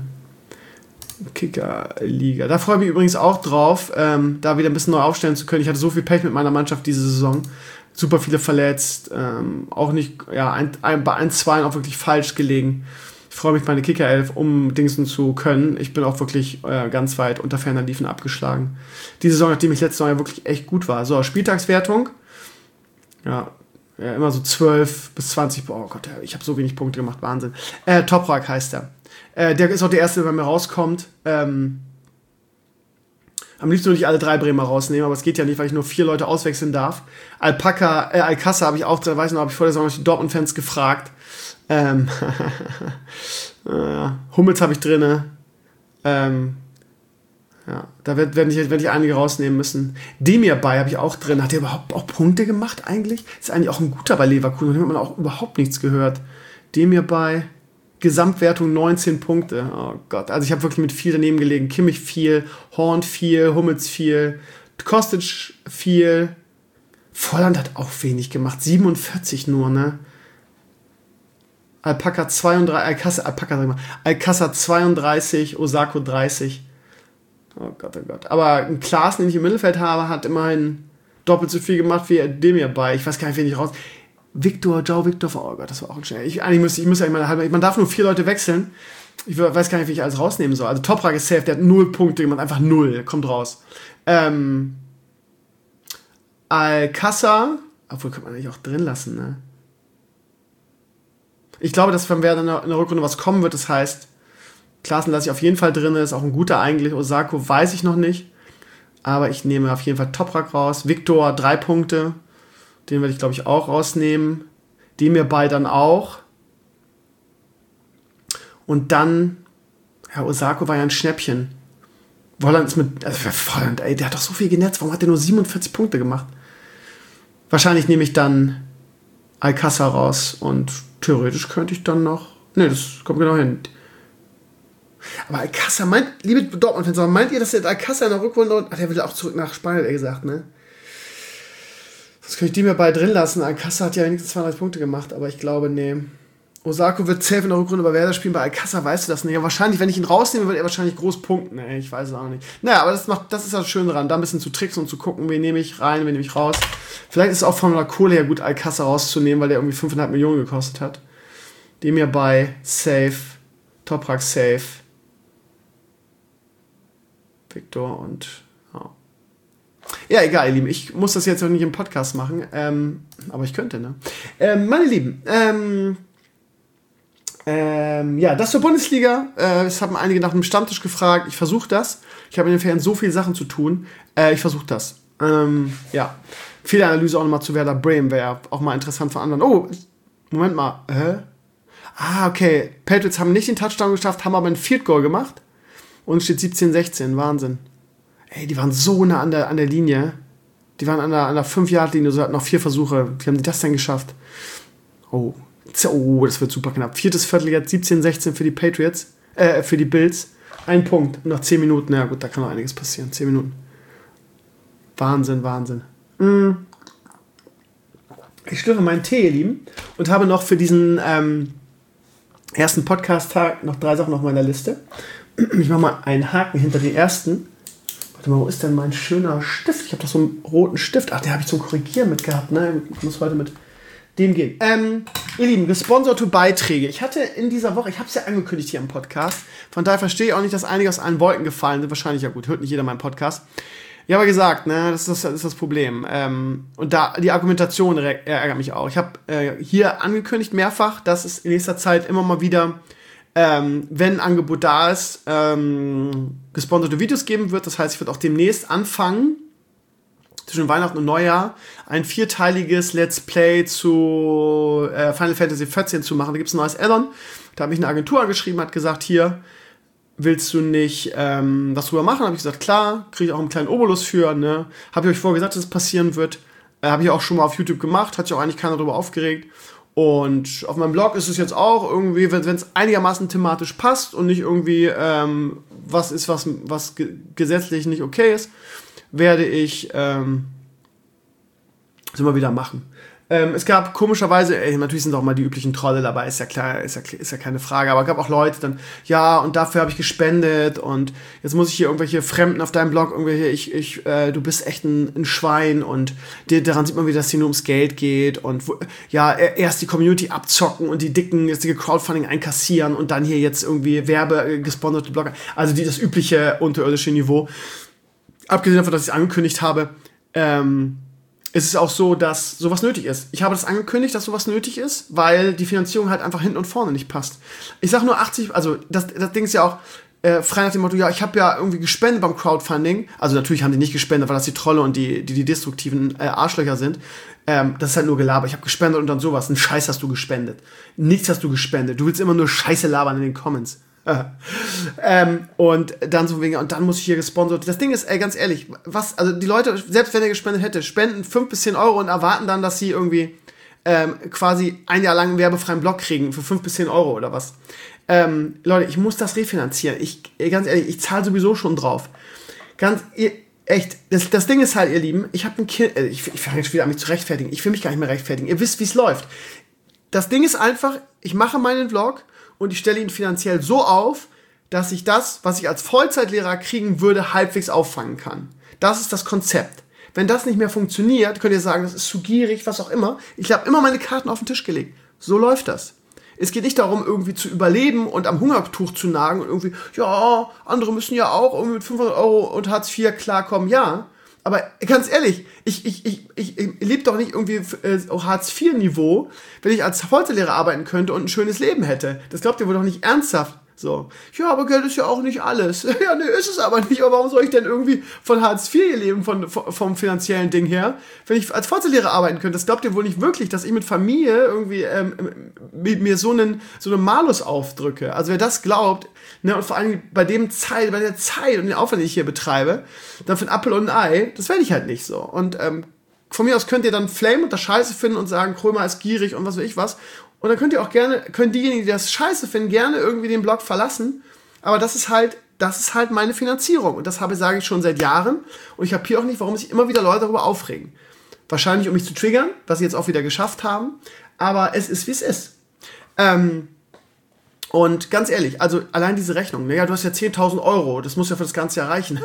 Kickerliga. Da freue ich mich übrigens auch drauf, ähm, da wieder ein bisschen neu aufstellen zu können. Ich hatte so viel Pech mit meiner Mannschaft diese Saison. Super viele verletzt. Ähm, auch nicht, ja, ein, ein, bei eins zwei auch wirklich falsch gelegen. Ich freue mich, meine Kickerelf umdingsen zu können. Ich bin auch wirklich äh, ganz weit unter ferner Liefen abgeschlagen. Die Saison, nachdem ich letztes Jahr ja wirklich echt gut war. So, Spieltagswertung. Ja, ja immer so zwölf bis zwanzig. Oh Gott, ich habe so wenig Punkte gemacht. Wahnsinn. Äh, Toprak heißt er. Äh, der ist auch der Erste, der bei mir rauskommt. Ähm, am liebsten würde ich alle drei Bremer rausnehmen, aber es geht ja nicht, weil ich nur vier Leute auswechseln darf. Alpaca, äh, Alcázar habe ich auch, da weiß ich noch, habe ich vor der Saison noch die Dortmund-Fans gefragt. Ähm, äh, Hummels habe ich drin. Ähm, ja, da werde werd ich, werd ich einige rausnehmen müssen. Demirbay habe ich auch drin. Hat der überhaupt auch Punkte gemacht eigentlich? Ist eigentlich auch ein guter bei Leverkusen. Da hat man auch überhaupt nichts gehört. Demirbay, Gesamtwertung neunzehn Punkte. Oh Gott, also ich habe wirklich mit viel daneben gelegen. Kimmich viel, Horn viel, Hummels viel, Kostic viel. Volland hat auch wenig gemacht. siebenundvierzig nur, ne? Alpaca zweiunddreißig, Alcázar, Alpaca, sag ich mal, Alcázar zweiunddreißig, Osako dreißig. Oh Gott, oh Gott. Aber ein Klaas, den ich im Mittelfeld habe, hat immerhin doppelt so viel gemacht wie Demirbay. Ich weiß gar nicht, wen ich raus... Victor, Joe Victor, oh Gott, das war auch ein schnell. Ich, eigentlich müsste ich müsste eigentlich mal, man darf nur vier Leute wechseln. Ich weiß gar nicht, wie ich alles rausnehmen soll. Also Toprak ist safe, der hat null Punkte gemacht, einfach null, kommt raus. Ähm, Alcázar, obwohl könnte man eigentlich auch drin lassen, ne? Ich glaube, dass von Werder in der, in der Rückrunde was kommen wird, das heißt, Klaassen lasse ich auf jeden Fall drin, ist auch ein guter eigentlich. Osako weiß ich noch nicht, aber ich nehme auf jeden Fall Toprak raus. Victor, drei Punkte. Den werde ich, glaube ich, auch rausnehmen. Demirbay dann auch. Und dann, ja, Osako war ja ein Schnäppchen. Volland ist mit, also Volland, ey, der hat doch so viel genetzt. Warum hat der nur siebenundvierzig Punkte gemacht? Wahrscheinlich nehme ich dann Alcázar raus und theoretisch könnte ich dann noch, ne, das kommt genau hin. Aber Alcázar, meint, liebe Dortmund-Fans, meint ihr, dass der Alcázar in der Rückrunde, ach, der will auch zurück nach Spanien, hat er gesagt, ne? Das könnte ich die mir bei drin lassen. Alcázar hat ja wenigstens zweiunddreißig Punkte gemacht, aber ich glaube, nee. Osako wird safe in der Rückrunde bei Werder spielen, bei Alcázar weißt du das nicht. Ja, wahrscheinlich, wenn ich ihn rausnehme, wird er wahrscheinlich groß punkten. Ey, ich weiß es auch nicht. Naja, aber das macht, das ist das Schöne dran, da ein bisschen zu tricksen und zu gucken, wen nehme ich rein, wen nehme ich raus. Vielleicht ist es auch von der Kohle her gut, Alcázar rauszunehmen, weil der irgendwie fünf Komma fünf Millionen gekostet hat. Dem mir bei safe, Toprak safe, Victor und ja. Ja, egal, ihr Lieben. Ich muss das jetzt auch nicht im Podcast machen, ähm, aber ich könnte, ne? Ähm, meine Lieben, ähm, Ähm, ja, das zur Bundesliga. Äh, es haben einige nach dem Stammtisch gefragt. Ich versuche das. Ich habe in den Ferien so viele Sachen zu tun. Äh, ich versuche das. Ähm, ja. Viele Analyse auch nochmal zu Werder Bremen wäre auch mal interessant von anderen. Oh, Moment mal. Hä? Ah, okay. Patriots haben nicht den Touchdown geschafft, haben aber ein Field Goal gemacht. Und es steht siebzehn sechzehn. Wahnsinn. Ey, die waren so nah an der, an der Linie. Die waren an der, an der fünf-Yard-Linie. So hatten noch vier Versuche. Wie haben die das denn geschafft? Oh. Oh, das wird super knapp. Viertes Viertel jetzt siebzehn sechzehn für die Patriots, äh, für die Bills. Ein Punkt. Und nach zehn Minuten, na ja, gut, da kann noch einiges passieren. zehn Minuten. Wahnsinn, Wahnsinn. Mm. Ich schlürfe meinen Tee, ihr Lieben, und habe noch für diesen ähm, ersten Podcast-Tag noch drei Sachen auf meiner Liste. Ich mache mal einen Haken hinter den ersten. Warte mal, wo ist denn mein schöner Stift? Ich habe doch so einen roten Stift. Ach, den habe ich zum Korrigieren mitgehabt, ne? Ich muss heute mit dem gehen. Ähm, ihr Lieben, gesponserte Beiträge. Ich hatte in dieser Woche, ich habe es ja angekündigt hier im Podcast, von daher verstehe ich auch nicht, dass einige aus allen Wolken gefallen sind. Wahrscheinlich ja gut, hört nicht jeder meinen Podcast. Ich habe gesagt, ne, das ist das, das, ist das Problem. Ähm, und da die Argumentation ärgert mich auch. Ich habe äh, hier angekündigt mehrfach, dass es in nächster Zeit immer mal wieder, ähm, wenn ein Angebot da ist, ähm, gesponserte Videos geben wird. Das heißt, ich werde auch demnächst anfangen, zwischen Weihnachten und Neujahr ein vierteiliges Let's Play zu äh, Final Fantasy vierzehn zu machen. Da gibt es ein neues Add-on. Da habe ich eine Agentur angeschrieben, hat gesagt, hier, willst du nicht ähm, was drüber machen? Habe ich gesagt, klar, kriege ich auch einen kleinen Obolus für. Ne? Habe ich euch vorher gesagt, dass es passieren wird. Äh, habe ich auch schon mal auf YouTube gemacht, hat sich auch eigentlich keiner darüber aufgeregt. Und auf meinem Blog ist es jetzt auch irgendwie, wenn es einigermaßen thematisch passt und nicht irgendwie ähm, was ist, was, was ge- gesetzlich nicht okay ist, werde ich ähm, das immer wieder machen. Ähm, es gab komischerweise, ey, natürlich sind auch mal die üblichen Trolle dabei, ist ja klar, ist ja, ist ja keine Frage, aber es gab auch Leute dann, ja, und dafür habe ich gespendet und jetzt muss ich hier irgendwelche Fremden auf deinem Blog, irgendwelche, ich, ich, äh, du bist echt ein, ein Schwein und dir, daran sieht man wieder, dass es hier nur ums Geld geht und wo, ja, erst die Community abzocken und die dicken, das dicke Crowdfunding einkassieren und dann hier jetzt irgendwie Werbe, gesponserte Blogger, also die, das übliche unterirdische Niveau. Abgesehen davon, dass ich es angekündigt habe, ähm, ist es auch so, dass sowas nötig ist. Ich habe das angekündigt, dass sowas nötig ist, weil die Finanzierung halt einfach hinten und vorne nicht passt. Ich sage nur achtzig, also das, das Ding ist ja auch äh, frei nach dem Motto, ja, ich habe ja irgendwie gespendet beim Crowdfunding. Also natürlich haben die nicht gespendet, weil das die Trolle und die die, die destruktiven äh, Arschlöcher sind. Ähm, das ist halt nur Gelaber. Ich habe gespendet und dann sowas. Ein Scheiß hast du gespendet. Nichts hast du gespendet. Du willst immer nur Scheiße labern in den Comments. ähm, und dann so wegen, und dann muss ich hier gesponsert. Das Ding ist, ey, ganz ehrlich, was, also die Leute, selbst wenn er gespendet hätte, spenden fünf bis zehn Euro und erwarten dann, dass sie irgendwie ähm, quasi ein Jahr lang einen werbefreien Blog kriegen für fünf bis zehn Euro oder was. Ähm, Leute, ich muss das refinanzieren. Ich, ganz ehrlich, ich zahle sowieso schon drauf. Ganz, ihr, echt, das, das Ding ist halt, ihr Lieben, ich habe ein Kind, äh, ich, ich fange jetzt wieder an mich zu rechtfertigen. Ich will mich gar nicht mehr rechtfertigen. Ihr wisst, wie es läuft. Das Ding ist einfach, ich mache meinen Vlog und ich stelle ihn finanziell so auf, dass ich das, was ich als Vollzeitlehrer kriegen würde, halbwegs auffangen kann. Das ist das Konzept. Wenn das nicht mehr funktioniert, könnt ihr sagen, das ist zu gierig, was auch immer. Ich habe immer meine Karten auf den Tisch gelegt. So läuft das. Es geht nicht darum, irgendwie zu überleben und am Hungertuch zu nagen und irgendwie, ja, andere müssen ja auch irgendwie mit fünfhundert Euro und Hartz vier klarkommen, ja. Aber ganz ehrlich, ich, ich, ich, ich, ich lebe doch nicht irgendwie äh, Hartz vier Niveau, wenn ich als Vollzeitlehrer arbeiten könnte und ein schönes Leben hätte. Das glaubt ihr wohl doch nicht ernsthaft. So, ja, aber Geld ist ja auch nicht alles. Ja, ne, ist es aber nicht. Aber warum soll ich denn irgendwie von Hartz vier hier leben, von, vom finanziellen Ding her, wenn ich als Vollzeitlehrer arbeiten könnte? Das glaubt ihr wohl nicht wirklich, dass ich mit Familie irgendwie ähm, mit mir so einen, so einen Malus aufdrücke. Also wer das glaubt, ne, und vor allem bei dem Zeit, bei der Zeit und den Aufwand, den ich hier betreibe, dann für ein Apfel und ein Ei, das werde ich halt nicht so. Und ähm, von mir aus könnt ihr dann Flame und das Scheiße finden und sagen, Krömer ist gierig und was weiß ich was. Und dann könnt ihr auch gerne, können diejenigen, die das Scheiße finden, gerne irgendwie den Blog verlassen. Aber das ist halt, das ist halt meine Finanzierung. Und das habe, sage ich schon seit Jahren. Und ich kapiere auch nicht, warum sich immer wieder Leute darüber aufregen. Wahrscheinlich, um mich zu triggern, was sie jetzt auch wieder geschafft haben. Aber es ist, wie es ist. Ähm, und ganz ehrlich, also allein diese Rechnung, naja, du hast ja zehntausend Euro, das muss ja für das ganze Jahr reichen.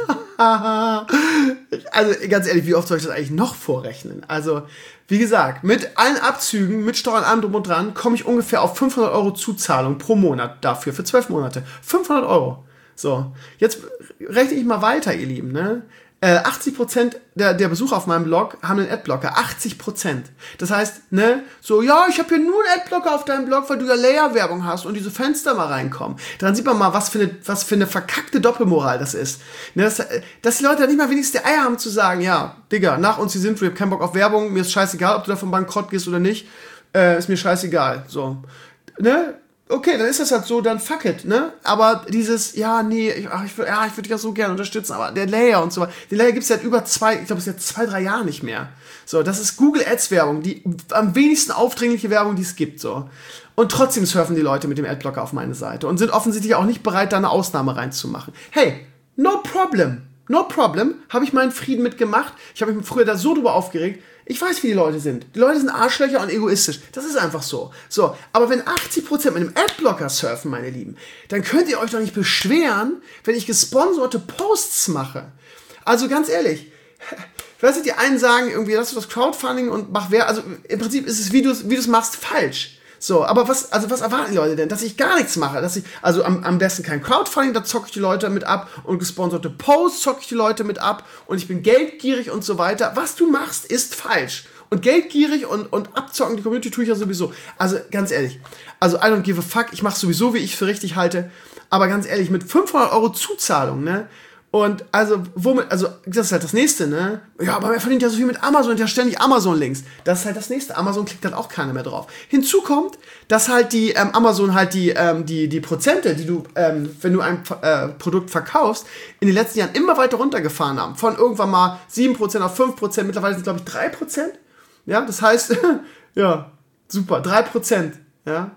Also ganz ehrlich, wie oft soll ich das eigentlich noch vorrechnen? Also, wie gesagt, mit allen Abzügen, mit Steuern, allem drum und dran, komme ich ungefähr auf fünfhundert Euro Zuzahlung pro Monat dafür, für zwölf Monate. fünfhundert Euro. So, jetzt rechne ich mal weiter, ihr Lieben, ne? Äh, achtzig Prozent der, der Besucher auf meinem Blog haben einen Adblocker. achtzig Prozent. Das heißt, ne, so, ja, ich habe hier nur einen Adblocker auf deinem Blog, weil du ja Layer-Werbung hast und diese Fenster mal reinkommen. Dann sieht man mal, was für eine, was für eine verkackte Doppelmoral das ist. Ne, dass, dass die Leute nicht mal wenigstens die Eier haben zu sagen, ja, Digga, nach uns die sind, ich hab keinen Bock auf Werbung, mir ist scheißegal, ob du davon bankrott gehst oder nicht, äh, ist mir scheißegal. So, ne? Okay, dann ist das halt so, dann fuck it, ne? Aber dieses, ja, nee, ich, ach, ich, ja, ich würde dich ja so gerne unterstützen, aber der Layer und so weiter, den Layer gibt's seit über zwei, ich glaube, es ist jetzt zwei, drei Jahren nicht mehr. So, das ist Google Ads Werbung, die am wenigsten aufdringliche Werbung, die es gibt, so. Und trotzdem surfen die Leute mit dem Adblocker auf meine Seite und sind offensichtlich auch nicht bereit, da eine Ausnahme reinzumachen. Hey, no problem, no problem, habe ich meinen Frieden mitgemacht. Ich habe mich früher da so drüber aufgeregt. Ich weiß, wie die Leute sind. Die Leute sind Arschlöcher und egoistisch. Das ist einfach so. So, aber wenn achtzig Prozent mit einem Adblocker surfen, meine Lieben, dann könnt ihr euch doch nicht beschweren, wenn ich gesponserte Posts mache. Also ganz ehrlich, weißt du, die einen sagen irgendwie, lass du das Crowdfunding und mach wer. Also im Prinzip ist es, wie du wie du es machst, falsch. So, aber was, also was erwarten die Leute denn? Dass ich gar nichts mache? Dass ich, also am, am besten kein Crowdfunding, da zocke ich die Leute mit ab und gesponserte Posts zocke ich die Leute mit ab und ich bin geldgierig und so weiter. Was du machst, ist falsch. Und geldgierig und, und abzocken, die Community tue ich ja sowieso. Also ganz ehrlich, also I don't give a fuck, ich mache sowieso, wie ich es für richtig halte. Aber ganz ehrlich, mit fünfhundert Euro Zuzahlung, ne? Und also, womit, also, das ist halt das nächste, ne? Ja, aber er verdient ja so viel mit Amazon, ja ständig Amazon-Links. Das ist halt das nächste. Amazon klickt halt auch keiner mehr drauf. Hinzu kommt, dass halt die, ähm, Amazon halt die, ähm, die, die Prozente, die du, ähm, wenn du ein äh, Produkt verkaufst, in den letzten Jahren immer weiter runtergefahren haben. Von irgendwann mal sieben Prozent auf fünf Prozent, mittlerweile sind es, glaube ich, drei Prozent. Ja, das heißt, ja, super, drei Prozent, ja.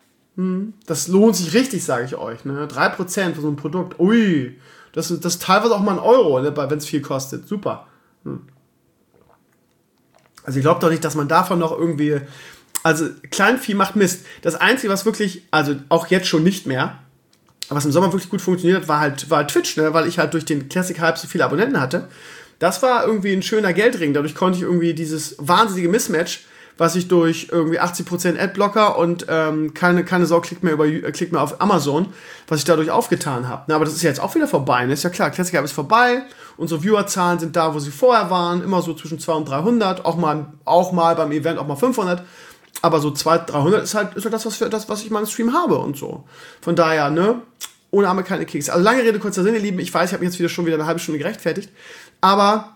Hm, das lohnt sich richtig, sage ich euch, ne? drei Prozent für so ein Produkt, ui. Das, das ist teilweise auch mal ein Euro, ne, wenn es viel kostet. Super. Hm. Also ich glaube doch nicht, dass man davon noch irgendwie... Also Kleinvieh macht Mist. Das Einzige, was wirklich, also auch jetzt schon nicht mehr, was im Sommer wirklich gut funktioniert hat, war halt, war halt Twitch, ne, weil ich halt durch den Classic Hype so viele Abonnenten hatte. Das war irgendwie ein schöner Geldring. Dadurch konnte ich irgendwie dieses wahnsinnige Mismatch, was ich durch irgendwie achtzig Prozent Adblocker und ähm, keine, keine Sau klickt mehr, über, klickt mehr auf Amazon, was ich dadurch aufgetan habe. Aber das ist ja jetzt auch wieder vorbei. Ne? Ist ja klar, Classic Hype ist vorbei. Unsere Viewerzahlen sind da, wo sie vorher waren. Immer so zwischen zweihundert und dreihundert. Auch mal, auch mal beim Event auch mal fünfhundert. Aber so zweihundert, dreihundert ist halt, ist halt das, was, für, das, was ich in meinem Stream habe und so. Von daher, ne, ohne Arme keine Kekse. Also lange Rede, kurzer Sinn, ihr Lieben. Ich weiß, ich habe mich jetzt wieder schon wieder eine halbe Stunde gerechtfertigt. Aber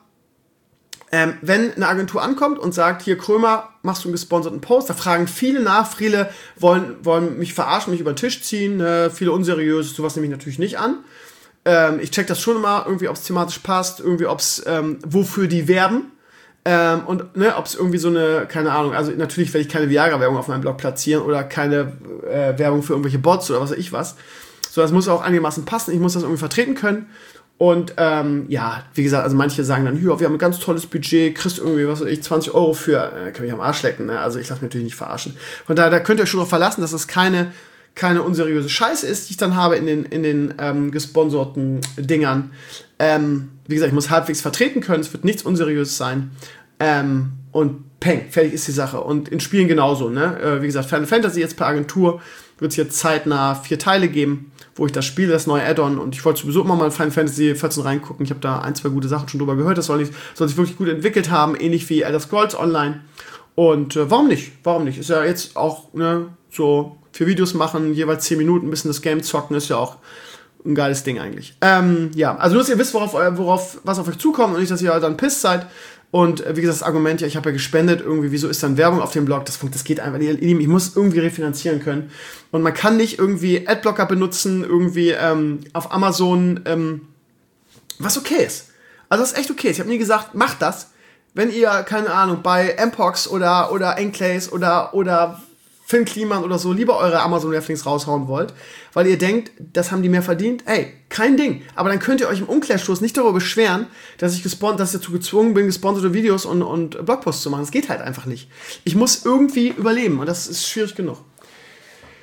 Ähm, wenn eine Agentur ankommt und sagt, hier Krömer, machst du einen gesponserten Post, da fragen viele nach, viele wollen, wollen mich verarschen, mich über den Tisch ziehen, äh, viele unseriöse, sowas nehme ich natürlich nicht an. Ähm, ich check das schon immer, irgendwie, ob es thematisch passt, irgendwie, ob es, ähm, wofür die werben. Ähm, und ne, ob es irgendwie so eine, keine Ahnung, also natürlich werde ich keine Viagra-Werbung auf meinem Blog platzieren oder keine äh, Werbung für irgendwelche Bots oder was weiß ich was. So, das muss auch einigermaßen passen, ich muss das irgendwie vertreten können. Und ähm, ja, wie gesagt, also manche sagen dann, ja, wir haben ein ganz tolles Budget, kriegst irgendwie, was weiß ich, zwanzig Euro für, äh, kann mich am Arsch lecken, ne? Also ich lasse mich natürlich nicht verarschen. Von daher, da könnt ihr euch schon drauf verlassen, dass das keine, keine unseriöse Scheiße ist, die ich dann habe in den, in den ähm, gesponserten Dingern. Ähm, wie gesagt, ich muss halbwegs vertreten können, es wird nichts Unseriöses sein. Ähm, und peng, fertig ist die Sache. Und in Spielen genauso, ne? Äh, wie gesagt, Final Fantasy jetzt per Agentur wird es jetzt zeitnah vier Teile geben, wo ich das spiele, das neue Add-on. Und ich wollte sowieso immer mal in Final Fantasy vierzehn reingucken. Ich habe da ein, zwei gute Sachen schon drüber gehört. Das soll, nicht, soll sich wirklich gut entwickelt haben, ähnlich wie Elder Scrolls Online. Und äh, warum nicht? Warum nicht? Ist ja jetzt auch, ne, so vier Videos machen, jeweils zehn Minuten, ein bisschen das Game zocken, ist ja auch ein geiles Ding eigentlich. Ähm, ja, also nur, dass ihr wisst, worauf, worauf, was auf euch zukommt und nicht, dass ihr dann pisst seid. Und wie gesagt, das Argument, ja, ich habe ja gespendet, irgendwie, wieso ist dann Werbung auf dem Blog? Das, das geht einfach nicht. Ich muss irgendwie refinanzieren können. Und man kann nicht irgendwie Adblocker benutzen, irgendwie ähm, auf Amazon, ähm, was okay ist. Also das ist echt okay. Ich habe nie gesagt, macht das, wenn ihr, keine Ahnung, bei Mpox oder, oder Enclays oder, oder Finn Kliman oder so lieber eure Amazon-Rafflings raushauen wollt, weil ihr denkt, das haben die mehr verdient. Ey, kein Ding. Aber dann könnt ihr euch im Umkehrschluss nicht darüber beschweren, dass ich gesponsert, dass ich dazu gezwungen bin, gesponserte Videos und, und Blogposts zu machen. Das geht halt einfach nicht. Ich muss irgendwie überleben und das ist schwierig genug.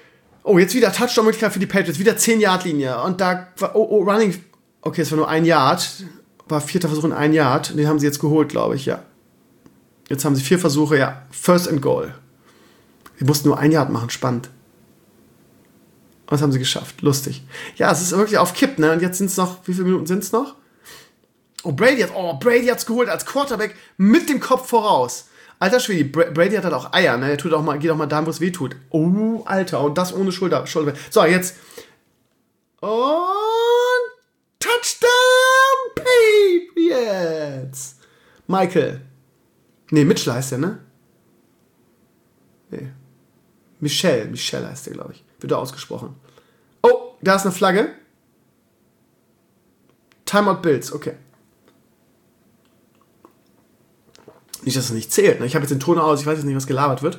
Oh, jetzt wieder Touchdown-Möglichkeit für die Patriots. Wieder zehn-Yard-Linie. Und da war, oh, oh, Running. Okay, es war nur ein Yard. War vierter Versuch in ein Yard. Den haben sie jetzt geholt, glaube ich, ja. Jetzt haben sie vier Versuche, ja. First and Goal. Sie mussten nur ein Yard machen, spannend. Und das haben sie geschafft. Lustig. Ja, es ist wirklich auf Kipp, ne? Und jetzt sind es noch, wie viele Minuten sind es noch? Oh, Brady hat, oh, Brady hat's geholt als Quarterback mit dem Kopf voraus. Alter Schwede, Brady hat halt auch Eier, ne? Er tut auch mal, geht auch mal da, wo es weh tut. Oh, Alter, und das ohne Schulter, Schulter. So, jetzt. Und Touchdown Patriots. Michael. Nee, Mitchell heißt der, ne? Nee. Michelle, Michelle heißt der, glaube ich. Wird da ausgesprochen. Oh, da ist eine Flagge. Timeout Bills, okay. Nicht, dass es nicht zählt. Ne? Ich habe jetzt den Ton aus, ich weiß jetzt nicht, was gelabert wird.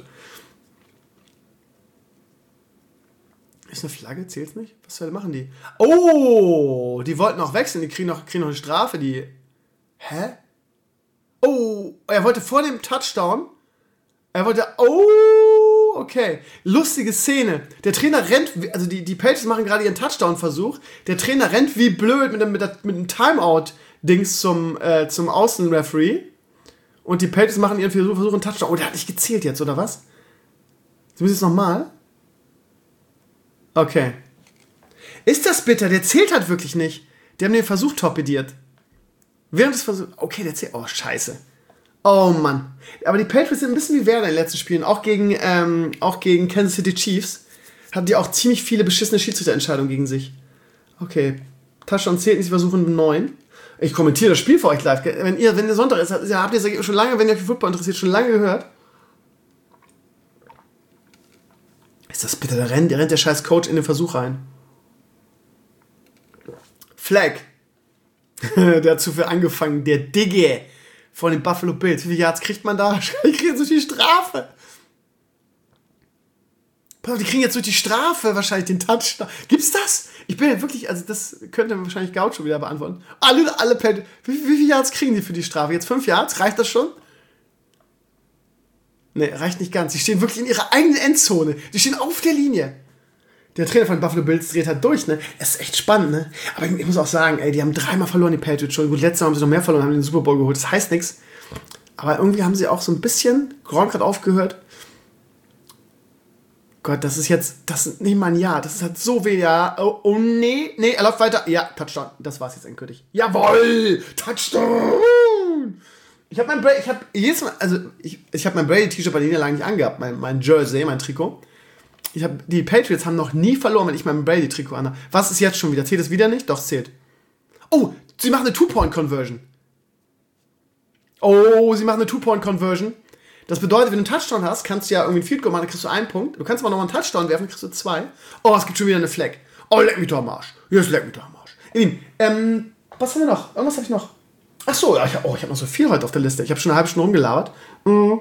Ist eine Flagge? Zählt's nicht? Was soll machen die? Oh, die wollten auch wechseln. Die kriegen noch, kriegen noch eine Strafe. Die. Hä? Oh, er wollte vor dem Touchdown. Er wollte. Oh, okay. Lustige Szene. Der Trainer rennt. Also die, die Patriots machen gerade ihren Touchdown-Versuch. Der Trainer rennt wie blöd mit einem, mit der, mit einem Timeout-Dings zum, äh, zum Außenreferee. Und die Patriots machen ihren Versuch, Versuch einen Touchdown. Oh, der hat nicht gezählt jetzt, oder was? Sie müssen jetzt nochmal? Okay. Ist das bitter? Der zählt halt wirklich nicht. Die haben den Versuch torpediert. Während des Versuchs... Okay, der zählt... Oh, scheiße. Oh, Mann. Aber die Patriots sind ein bisschen wie Werder in den letzten Spielen. Auch gegen, ähm, auch gegen Kansas City Chiefs. Hatten die auch ziemlich viele beschissene Schiedsrichterentscheidungen gegen sich. Okay. Touchdown zählt nicht, sie versuchen neun. Ich kommentiere das Spiel für euch live. Wenn ihr, wenn ihr Sonntag ist, habt ihr das Ergebnis schon lange, wenn ihr euch für Football interessiert, schon lange gehört. Ist das bitte? Da rennt, da rennt der scheiß Coach in den Versuch rein. Flag. Der hat zu viel angefangen. Der Digge von den Buffalo Bills. Wie viele Yards kriegt man da? Die kriegen jetzt durch die Strafe. Die kriegen jetzt durch die Strafe wahrscheinlich den Touchdown. Gibt's das? Ich bin ja wirklich, also das könnte wahrscheinlich Gaucho wieder beantworten. Alle, alle Pad. Wie, wie viele Yards kriegen die für die Strafe? Jetzt fünf Yards? Reicht das schon? Nee, reicht nicht ganz. Die stehen wirklich in ihrer eigenen Endzone. Die stehen auf der Linie. Der Trainer von Buffalo Bills dreht halt durch, ne? Es ist echt spannend, ne? Aber ich, ich muss auch sagen, ey, die haben dreimal verloren, die Patriots schon. Gut, letztes Mal haben sie noch mehr verloren, haben den Super Bowl geholt. Das heißt nichts. Aber irgendwie haben sie auch so ein bisschen, Gronk hat aufgehört. Gott, das ist jetzt, das ist nicht mal ein Jahr, das ist halt so weh, ja. Oh, oh nee, nee, er läuft weiter. Ja, Touchdown, das war's jetzt endgültig. Jawohl, Touchdown! Ich habe mein Brady, ich habe jedes Mal, also ich, ich habe mein Brady-T-Shirt bei der Niederlage nicht angehabt, mein, mein Jersey, mein Trikot. Ich habe, die Patriots haben noch nie verloren, wenn ich mein Brady-Trikot anhabe. Was ist jetzt schon wieder? Zählt es wieder nicht? Doch, es zählt. Oh, sie machen eine Two-Point-Conversion. Oh, sie machen eine Two-Point-Conversion. Das bedeutet, wenn du einen Touchdown hast, kannst du ja irgendwie ein Field Goal machen, dann kriegst du einen Punkt. Du kannst aber noch einen Touchdown werfen, dann kriegst du zwei. Oh, es gibt schon wieder eine Flag. Oh, leck mich doch am Arsch. Jetzt leck mich doch am Arsch. Eben, ähm, was haben wir noch? Irgendwas habe ich noch. Ach so, ja, ich habe oh, hab noch so viel heute auf der Liste. Ich habe schon eine halbe Stunde rumgelabert. Mhm.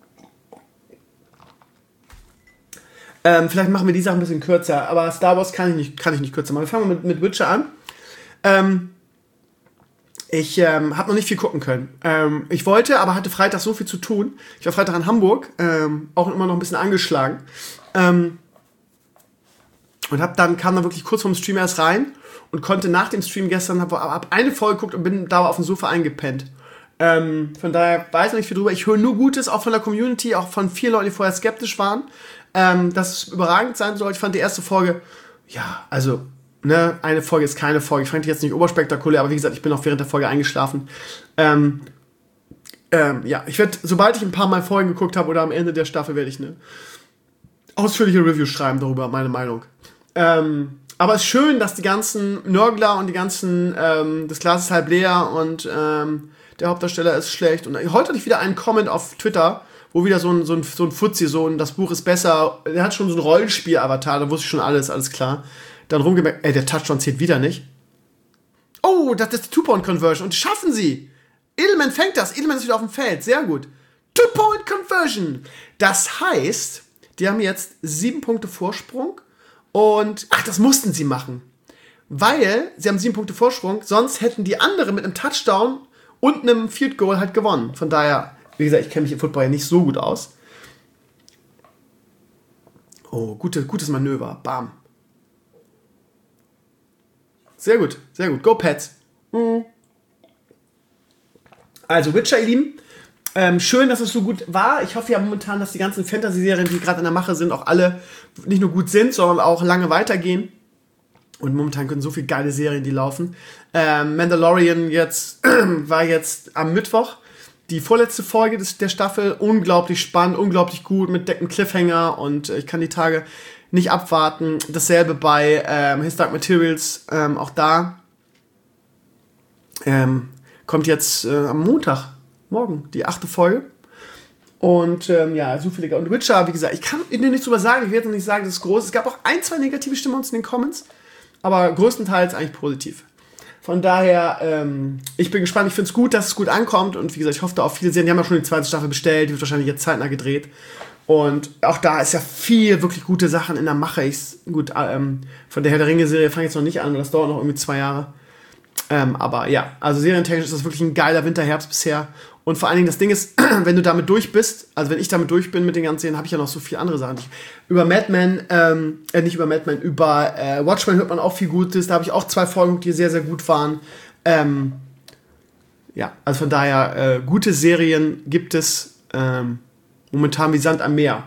Ähm, vielleicht machen wir die Sachen ein bisschen kürzer, aber Star Wars kann ich nicht, kann ich nicht kürzer machen. Wir fangen mit, mit Witcher an. Ähm, ich ähm, habe noch nicht viel gucken können. Ähm, ich wollte, aber hatte Freitag so viel zu tun. Ich war Freitag in Hamburg, ähm, auch immer noch ein bisschen angeschlagen. Ähm, und hab dann, kam dann wirklich kurz vorm Stream erst rein und konnte nach dem Stream gestern, habe hab eine Folge geguckt und bin da auf dem Sofa eingepennt. Ähm, von daher weiß ich noch nicht viel drüber. Ich höre nur Gutes, auch von der Community, auch von vielen Leuten, die vorher skeptisch waren. Ähm, dass es überragend sein soll. Ich fand die erste Folge, ja, also, ne, eine Folge ist keine Folge. Ich fand die jetzt nicht oberspektakulär, aber wie gesagt, ich bin auch während der Folge eingeschlafen. Ähm, ähm, ja, ich werde, sobald ich ein paar Mal Folgen geguckt habe oder am Ende der Staffel, werde ich eine ausführliche Review schreiben darüber, meine Meinung. Ähm, aber es ist schön, dass die ganzen Nörgler und die ganzen, ähm, das Glas ist halb leer und ähm, der Hauptdarsteller ist schlecht. Und heute hatte ich wieder einen Comment auf Twitter, wo wieder so ein, so ein, so ein Fuzzi, so ein, das Buch ist besser, der hat schon so ein Rollenspiel-Avatar, da wusste ich schon alles, alles klar. Dann rumgemerkt, ey, der Touchdown zählt wieder nicht. Oh, das ist die Two-Point-Conversion und schaffen sie. Edelman fängt das, Edelman ist wieder auf dem Feld, sehr gut. Two-Point-Conversion. Das heißt, die haben jetzt sieben Punkte Vorsprung und, ach, das mussten sie machen. Weil, sie haben sieben Punkte Vorsprung, sonst hätten die anderen mit einem Touchdown und einem Field Goal halt gewonnen. Von daher, wie gesagt, ich kenne mich im Football ja nicht so gut aus. Oh, gute, gutes Manöver. Bam. Sehr gut, sehr gut. Go Pets. Mhm. Also Witcher, ihr Lieben. Ähm, schön, dass es so gut war. Ich hoffe ja momentan, dass die ganzen Fantasy-Serien, die gerade in der Mache sind, auch alle nicht nur gut sind, sondern auch lange weitergehen. Und momentan können so viele geile Serien, die laufen. Ähm, Mandalorian jetzt war jetzt am Mittwoch die vorletzte Folge des, der Staffel. Unglaublich spannend, unglaublich gut mit Decken Cliffhanger und ich kann die Tage nicht abwarten. Dasselbe bei ähm, His Dark Materials, ähm, auch da ähm, kommt jetzt äh, am Montag, morgen, die achte Folge. Und ähm, ja, so viele. Und Witcher, wie gesagt, ich kann Ihnen nichts drüber sagen, ich werde noch nicht sagen, das ist groß. Es gab auch ein, zwei negative Stimmen uns in den Comments, aber größtenteils eigentlich positiv. Von daher, ähm, ich bin gespannt, ich finde es gut, dass es gut ankommt und wie gesagt, ich hoffe da auf viele Serien, die haben ja schon die zweite Staffel bestellt, die wird wahrscheinlich jetzt zeitnah gedreht und auch da ist ja viel wirklich gute Sachen in der Mache. Ich, gut, ähm, von der Herr der Ringe-Serie fange ich jetzt noch nicht an, das dauert noch irgendwie zwei Jahre. Ähm, aber ja, also serientechnisch ist das wirklich ein geiler Winter-Herbst bisher. Und vor allen Dingen das Ding ist, wenn du damit durch bist, also wenn ich damit durch bin mit den ganzen Serien, habe ich ja noch so viele andere Sachen. Ich, über Mad Men, ähm, äh, nicht über Mad Men, über äh, Watchmen hört man auch viel Gutes. Da habe ich auch zwei Folgen, die sehr, sehr gut waren. Ähm, ja, also von daher, äh, gute Serien gibt es ähm, momentan wie Sand am Meer.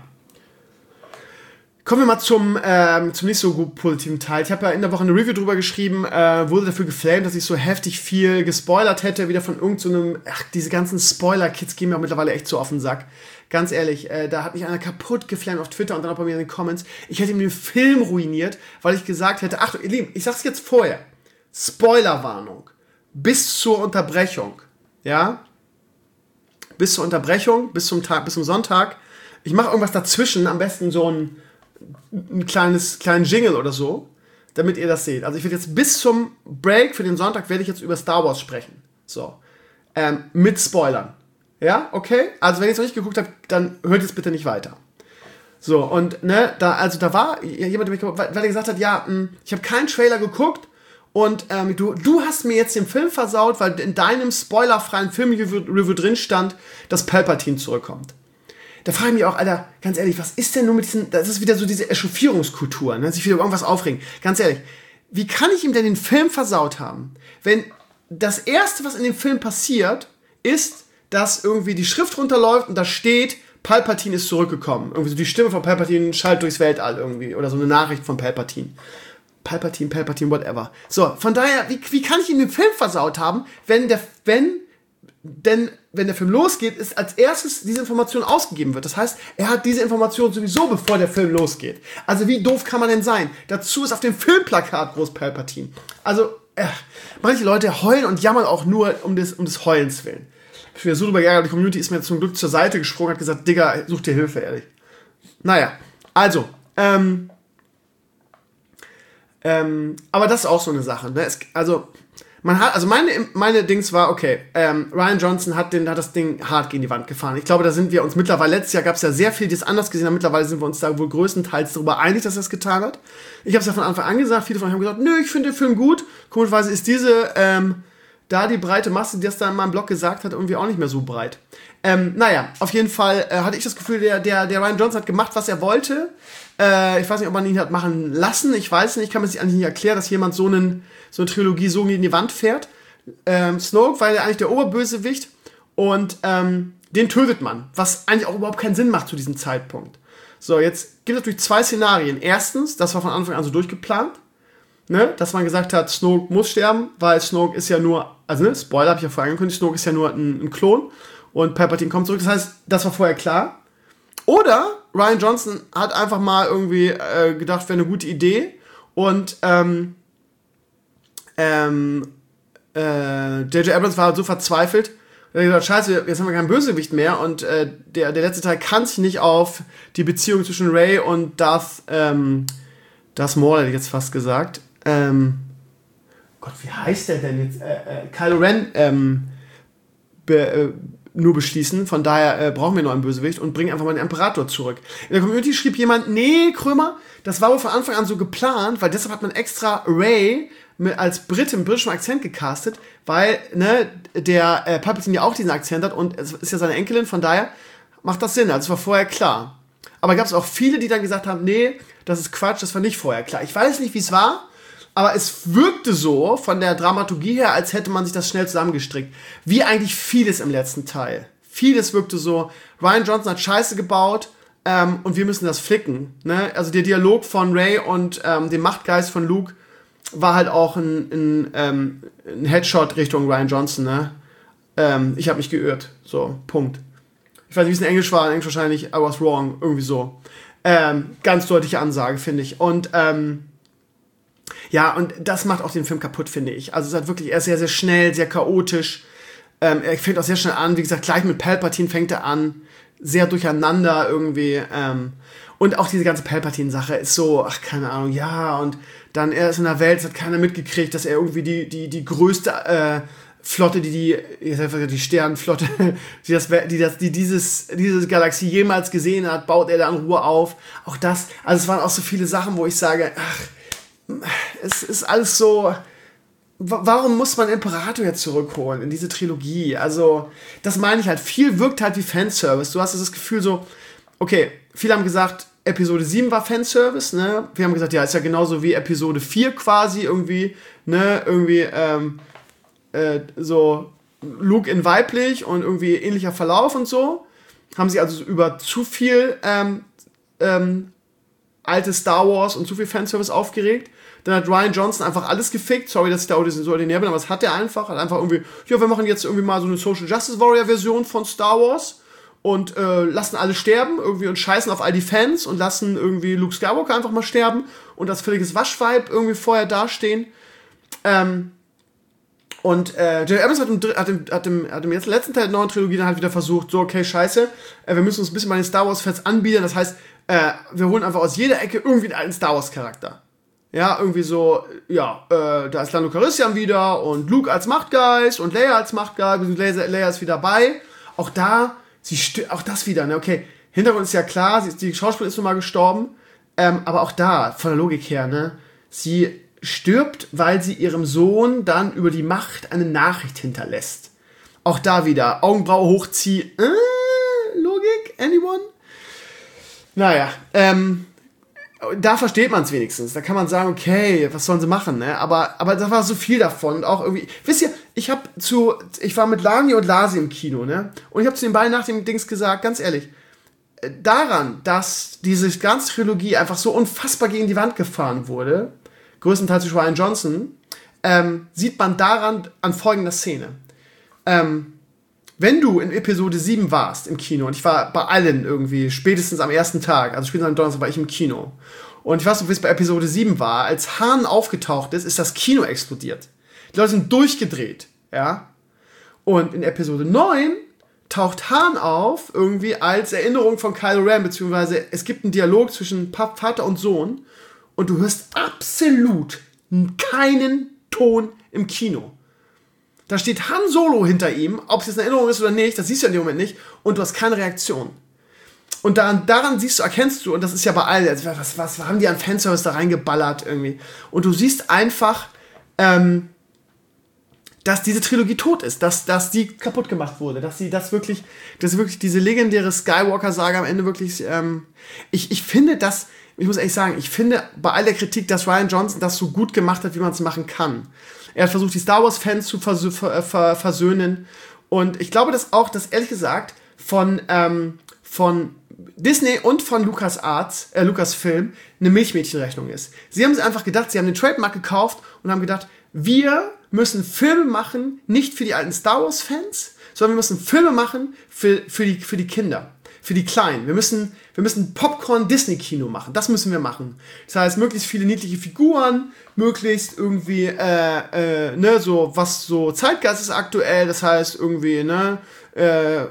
Kommen wir mal zum, ähm, zum nicht so gut positiven Teil. Ich habe ja in der Woche eine Review drüber geschrieben, äh, wurde dafür geflamed, dass ich so heftig viel gespoilert hätte, wieder von irgendeinem, so ach, diese ganzen Spoiler-Kids gehen mir auch mittlerweile echt so auf den Sack. Ganz ehrlich, äh, da hat mich einer kaputt geflamed auf Twitter und dann auch bei mir in den Comments. Ich hätte ihm den Film ruiniert, weil ich gesagt hätte, ach, ihr Lieben, ich sag's jetzt vorher, Spoilerwarnung, bis zur Unterbrechung, ja, bis zur Unterbrechung, bis zum Tag, bis zum Sonntag. Ich mache irgendwas dazwischen, am besten so ein ein kleines kleinen Jingle oder so, damit ihr das seht. Also ich werde jetzt bis zum Break für den Sonntag werde ich jetzt über Star Wars sprechen. So. Ähm, mit Spoilern. Ja, okay? Also wenn ihr es noch nicht geguckt habt, dann hört jetzt bitte nicht weiter. So, und ne, da, also da war jemand, der mich, weil er gesagt hat, ja, mh, ich habe keinen Trailer geguckt und ähm, du, du hast mir jetzt den Film versaut, weil in deinem spoilerfreien Film-Review drin stand, dass Palpatine zurückkommt. Da frage ich mich auch, Alter, ganz ehrlich, was ist denn nur mit diesen, das ist wieder so diese Echauffierungskultur, ne, sich wieder über irgendwas aufregen. Ganz ehrlich, wie kann ich ihm denn den Film versaut haben, wenn das Erste, was in dem Film passiert, ist, dass irgendwie die Schrift runterläuft und da steht, Palpatine ist zurückgekommen. Irgendwie so die Stimme von Palpatine schallt durchs Weltall irgendwie oder so eine Nachricht von Palpatine. Palpatine, Palpatine, whatever. So, von daher, wie, wie kann ich ihm den Film versaut haben, wenn der, wenn Denn wenn der Film losgeht, ist als erstes diese Information ausgegeben wird. Das heißt, er hat diese Information sowieso, bevor der Film losgeht. Also wie doof kann man denn sein? Dazu ist auf dem Filmplakat groß Palpatine. Also, äh, manche Leute heulen und jammern auch nur um des, um des Heulens willen. Ich bin so drüber geärgert, die Community ist mir zum Glück zur Seite gesprungen und hat gesagt, Digga, such dir Hilfe, ehrlich. Naja, also, ähm, ähm, aber das ist auch so eine Sache, ne? Es, also, Man hat, also meine, meine Dings war, okay, ähm, Rian Johnson hat, den, hat das Ding hart gegen die Wand gefahren. Ich glaube, da sind wir uns mittlerweile, letztes Jahr gab es ja sehr viel, die es anders gesehen haben, mittlerweile sind wir uns da wohl größtenteils darüber einig, dass er es getan hat. Ich habe es ja von Anfang an gesagt, viele von euch haben gesagt, nö, ich finde den Film gut. Komischerweise ist diese, ähm, da die breite Masse, die das da in meinem Blog gesagt hat, irgendwie auch nicht mehr so breit. Ähm, naja, auf jeden Fall äh, hatte ich das Gefühl, der, der, der Rian Johnson hat gemacht, was er wollte. Äh, ich weiß nicht, ob man ihn hat machen lassen, ich weiß nicht, ich kann mir das eigentlich nicht erklären, dass jemand so, einen, so eine Trilogie so gegen die Wand fährt. Ähm, Snoke war ja eigentlich der Oberbösewicht und ähm, den tötet man, was eigentlich auch überhaupt keinen Sinn macht zu diesem Zeitpunkt. So, jetzt gibt es natürlich zwei Szenarien. Erstens, das war von Anfang an so durchgeplant, ne, dass man gesagt hat, Snoke muss sterben, weil Snoke ist ja nur, also ne, Spoiler, habe ich ja vorher angekündigt, Snoke ist ja nur ein, ein Klon und Palpatine kommt zurück, das heißt, das war vorher klar. Oder Rian Johnson hat einfach mal irgendwie äh, gedacht, wäre eine gute Idee und ähm, ähm, äh, J J Abrams war halt so verzweifelt, er hat gesagt, scheiße, jetzt haben wir keinen Bösewicht mehr und äh, der, der letzte Teil kann sich nicht auf die Beziehung zwischen Rey und Darth, ähm, Darth Maul, hätte ich jetzt fast gesagt. Ähm, Gott, wie heißt der denn jetzt? Äh, äh, Kylo Ren ähm, be, äh, nur beschließen. Von daher äh, brauchen wir noch einen Bösewicht und bringen einfach mal den Imperator zurück. In der Community schrieb jemand, nee, Krömer, das war wohl von Anfang an so geplant, weil deshalb hat man extra Rey mit, als Brit im britischen Akzent gecastet, weil ne, der äh, Palpatine ja auch diesen Akzent hat und es ist ja seine Enkelin, von daher macht das Sinn. Also es war vorher klar. Aber gab es auch viele, die dann gesagt haben, nee, das ist Quatsch, das war nicht vorher klar. Ich weiß nicht, wie es war, aber es wirkte so von der Dramaturgie her, als hätte man sich das schnell zusammengestrickt. Wie eigentlich vieles im letzten Teil. Vieles wirkte so, Rian Johnson hat Scheiße gebaut ähm, und wir müssen das flicken. Ne? Also der Dialog von Rey und ähm, dem Machtgeist von Luke war halt auch ein, ein, ähm, ein Headshot Richtung Rian Johnson. Ne? Ähm, ich habe mich geirrt. So, Punkt. Ich weiß nicht, wie es in Englisch war. In Englisch wahrscheinlich I was wrong. Irgendwie so. Ähm, ganz deutliche Ansage, finde ich. Und ähm, ja, und das macht auch den Film kaputt, finde ich. Also es ist halt wirklich, er ist sehr, sehr schnell, sehr chaotisch. Ähm, er fängt auch sehr schnell an. Wie gesagt, gleich mit Palpatine fängt er an. Sehr durcheinander irgendwie. Ähm, und auch diese ganze Palpatine-Sache ist so, ach, keine Ahnung, ja. Und dann, er ist in der Welt, es hat keiner mitgekriegt, dass er irgendwie die, die, die größte äh, Flotte, die die, die Sternenflotte, die, das, die, das, die dieses, diese Galaxie jemals gesehen hat, baut er da in Ruhe auf. Auch das, also es waren auch so viele Sachen, wo ich sage, ach, es ist alles so, warum muss man Imperator jetzt zurückholen in diese Trilogie? Also, das meine ich halt, viel wirkt halt wie Fanservice. Du hast das Gefühl so, okay, viele haben gesagt, Episode sieben war Fanservice, ne? Wir haben gesagt, ja, ist ja genauso wie Episode vier quasi irgendwie, ne? Irgendwie, ähm, äh, so Luke in weiblich und irgendwie ähnlicher Verlauf und so. Haben sie also über zu viel ähm, ähm, alte Star Wars und zu viel Fanservice aufgeregt. Dann hat Rian Johnson einfach alles gefickt. Sorry, dass ich da so ordinär bin, aber das hat er einfach. Hat einfach irgendwie, ja, wir machen jetzt irgendwie mal so eine Social Justice Warrior Version von Star Wars und äh, lassen alle sterben irgendwie und scheißen auf all die Fans und lassen irgendwie Luke Skywalker einfach mal sterben und das völliges Waschvibe irgendwie vorher dastehen. Ähm, und äh, J J Abrams hat im, hat, im, hat, im, hat im jetzt letzten Teil der neuen Trilogie dann halt wieder versucht, so, okay, scheiße, äh, wir müssen uns ein bisschen bei den Star Wars-Fans anbieten. Das heißt, äh, wir holen einfach aus jeder Ecke irgendwie einen alten Star Wars-Charakter. Ja, irgendwie so, ja, äh, da ist Lando Calrissian wieder und Luke als Machtgeist und Leia als Machtgeist, Leia, Leia ist wieder bei. Auch da, sie stö- auch das wieder, ne, okay, Hintergrund ist ja klar, sie ist, die Schauspielerin ist nun mal gestorben, ähm, aber auch da, von der Logik her, ne, sie stirbt, weil sie ihrem Sohn dann über die Macht eine Nachricht hinterlässt. Auch da wieder, Augenbraue hochziehen, äh, Logik, anyone? Naja, ähm, da versteht man es wenigstens. Da kann man sagen, okay, was sollen sie machen, ne? Aber, aber da war so viel davon. Und auch irgendwie, wisst ihr, ich hab zu, ich war mit Lani und Lasi im Kino, ne? Und ich habe zu den beiden nach dem Dings gesagt, ganz ehrlich, daran, dass diese ganze Trilogie einfach so unfassbar gegen die Wand gefahren wurde, größtenteils durch Rian Johnson, ähm, sieht man daran an folgender Szene. Ähm, Wenn du in Episode sieben warst im Kino, und ich war bei allen irgendwie, spätestens am ersten Tag, also spätestens am Donnerstag war ich im Kino, und ich weiß noch, wie es bei Episode sieben war, als Han aufgetaucht ist, ist das Kino explodiert. Die Leute sind durchgedreht, ja. Und in Episode neun taucht Han auf, irgendwie als Erinnerung von Kylo Ren, beziehungsweise es gibt einen Dialog zwischen Vater und Sohn, und du hörst absolut keinen Ton im Kino. Da steht Han Solo hinter ihm, ob es jetzt eine Erinnerung ist oder nicht, das siehst du in dem Moment nicht, und du hast keine Reaktion. Und daran, daran siehst du, erkennst du, und das ist ja bei allen, also was, was haben die an Fanservice da reingeballert irgendwie? Und du siehst einfach, ähm, dass diese Trilogie tot ist, dass, dass die kaputt gemacht wurde, dass sie das wirklich, dass wirklich diese legendäre Skywalker-Saga am Ende wirklich, ähm, ich, ich finde das, ich muss ehrlich sagen, ich finde bei all der Kritik, dass Rian Johnson das so gut gemacht hat, wie man es machen kann. Er hat versucht, die Star Wars-Fans zu vers- ver- ver- versöhnen. Und ich glaube, dass auch, dass ehrlich gesagt von, ähm, von Disney und von LucasArts, äh, Lucasfilm eine Milchmädchenrechnung ist. Sie haben sich einfach gedacht, sie haben den Trademark gekauft und haben gedacht, wir müssen Filme machen, nicht für die alten Star Wars-Fans, sondern wir müssen Filme machen für, für, die, für die Kinder, für die Kleinen. Wir müssen, wir müssen Popcorn-Disney-Kino machen. Das müssen wir machen. Das heißt, möglichst viele niedliche Figuren, möglichst irgendwie, äh, äh, ne, so, was so Zeitgeist ist aktuell. Das heißt, irgendwie, ne, äh,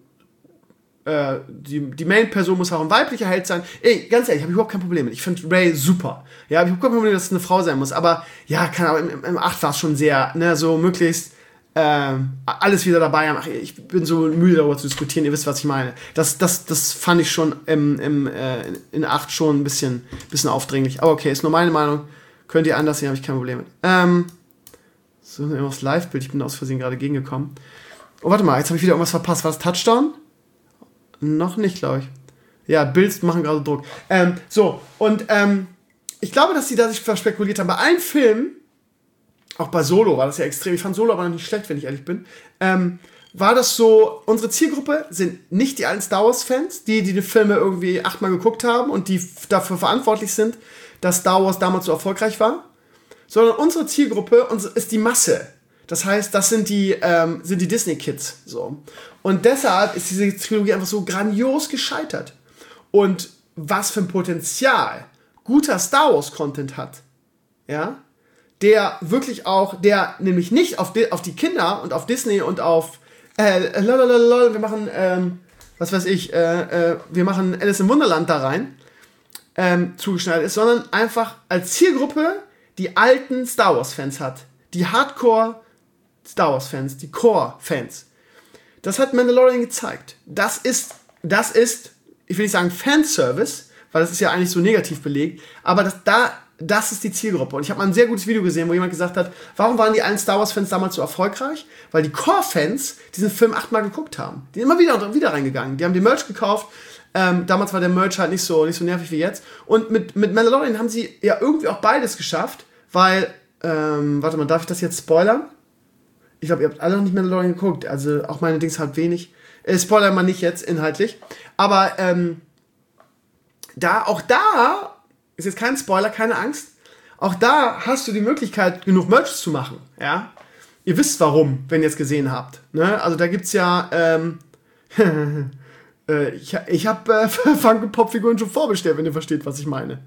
äh, die, die Main-Person muss auch ein weiblicher Held sein. Ey, ganz ehrlich, habe ich überhaupt kein Problem mit. Ich finde Rey super. Ja, habe ich überhaupt kein Problem, dass es eine Frau sein muss. Aber, ja, keine Ahnung, im, im acht war es schon sehr, ne, so möglichst, Ähm, alles wieder dabei haben. Ach, ich bin so müde darüber zu diskutieren, ihr wisst, was ich meine. Das, das, das fand ich schon im, im, äh, in acht schon ein bisschen, bisschen aufdringlich. Aber okay, ist nur meine Meinung. Könnt ihr anders sehen, habe ich kein Problem mit. Ähm, so, das Live-Bild, ich bin aus Versehen gerade gegengekommen. Oh, warte mal, jetzt habe ich wieder irgendwas verpasst. War das Touchdown? Noch nicht, glaube ich. Ja, Bills machen gerade Druck. Ähm, so, und ähm, ich glaube, dass sie da sich verspekuliert haben. Bei allen Filmen, auch bei Solo war das ja extrem, ich fand Solo aber noch nicht schlecht, wenn ich ehrlich bin, ähm, war das so, unsere Zielgruppe sind nicht die alten Star Wars-Fans, die, die die Filme irgendwie achtmal geguckt haben und die f- dafür verantwortlich sind, dass Star Wars damals so erfolgreich war, sondern unsere Zielgruppe ist die Masse. Das heißt, das sind die, ähm, sind die Disney-Kids. So. Und deshalb ist diese Trilogie einfach so grandios gescheitert. Und was für ein Potenzial guter Star Wars-Content hat, ja, der wirklich auch, der nämlich nicht auf die, auf die Kinder und auf Disney und auf Äh, lalalala, wir machen, ähm, was weiß ich, äh, äh, wir machen Alice im Wunderland da rein, ähm, zugeschnitten ist, sondern einfach als Zielgruppe die alten Star Wars-Fans hat. Die Hardcore Star Wars-Fans, die Core-Fans. Das hat Mandalorian gezeigt. Das ist, das ist, ich will nicht sagen Fanservice, weil das ist ja eigentlich so negativ belegt, aber das, da, das ist die Zielgruppe. Und ich habe mal ein sehr gutes Video gesehen, wo jemand gesagt hat, warum waren die alten Star Wars-Fans damals so erfolgreich? Weil die Core-Fans diesen Film achtmal geguckt haben. Die sind immer wieder und wieder reingegangen. Die haben den Merch gekauft. Ähm, damals war der Merch halt nicht so, nicht so nervig wie jetzt. Und mit, mit Mandalorian haben sie ja irgendwie auch beides geschafft, weil, ähm, warte mal, darf ich das jetzt spoilern? Ich glaube, ihr habt alle noch nicht Mandalorian geguckt. Also auch meine Dings halt wenig. Äh, spoilern mal nicht jetzt inhaltlich. Aber ähm, da, auch da... Ist jetzt kein Spoiler, keine Angst. Auch da hast du die Möglichkeit, genug Merch zu machen. Ja? Ihr wisst warum, wenn ihr es gesehen habt. Ne? Also da gibt's ja, ähm, äh, ich, ich habe äh, Funko-Pop-Figuren schon vorbestellt, wenn ihr versteht, was ich meine.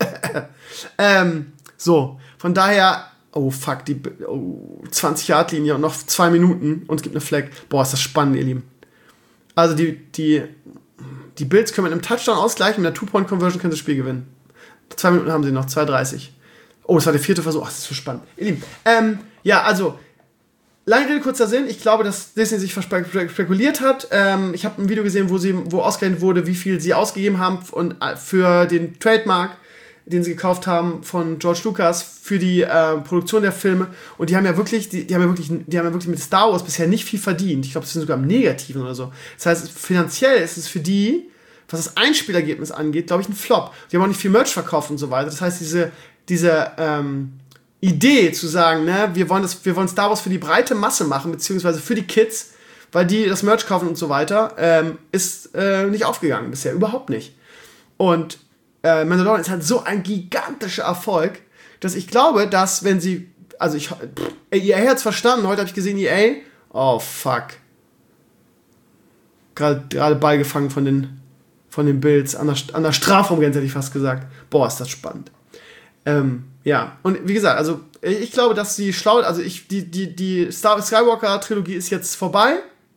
ähm, so, von daher, oh fuck, die oh, zwanzig-Yard-Linie und noch zwei Minuten und es gibt eine Flag. Boah, ist das spannend, ihr Lieben. Also die, die, die Bills können mit einem Touchdown ausgleichen, mit einer Two-Point-Conversion können sie das Spiel gewinnen. Zwei Minuten haben sie noch, zwei dreißig. Oh, das war der vierte Versuch. Ach, das ist so spannend. Ihr Lieben, ähm, ja, also, lange Rede, kurzer Sinn. Ich glaube, dass Disney sich verspekuliert hat. Ähm, ich habe ein Video gesehen, wo sie, wo ausgerechnet wurde, wie viel sie ausgegeben haben und, äh, für den Trademark, den sie gekauft haben von George Lucas für die äh, Produktion der Filme. Und die haben ja wirklich, die, die haben ja wirklich, die haben ja wirklich mit Star Wars bisher nicht viel verdient. Ich glaube, das sind sogar im Negativen oder so. Das heißt, finanziell ist es für die, was das Einspielergebnis angeht, glaube ich, ein Flop. Die haben auch nicht viel Merch verkauft und so weiter. Das heißt, diese, diese ähm, Idee zu sagen, ne, wir wollen das, wir wollen Star Wars für die breite Masse machen, beziehungsweise für die Kids, weil die das Merch kaufen und so weiter, ähm, ist äh, nicht aufgegangen bisher, überhaupt nicht. Und äh, Mandalorian ist halt so ein gigantischer Erfolg, dass ich glaube, dass wenn sie, also ich, pff, E A hat's verstanden, heute habe ich gesehen, E A, oh fuck, gerade Ball gefangen von den von den Bills, an der, an der Strafraumgrenze hätte ich fast gesagt. Boah, ist das spannend. Ähm, ja, und wie gesagt, also ich glaube, dass sie schlau, also ich, die, die, die Star Skywalker-Trilogie ist jetzt vorbei.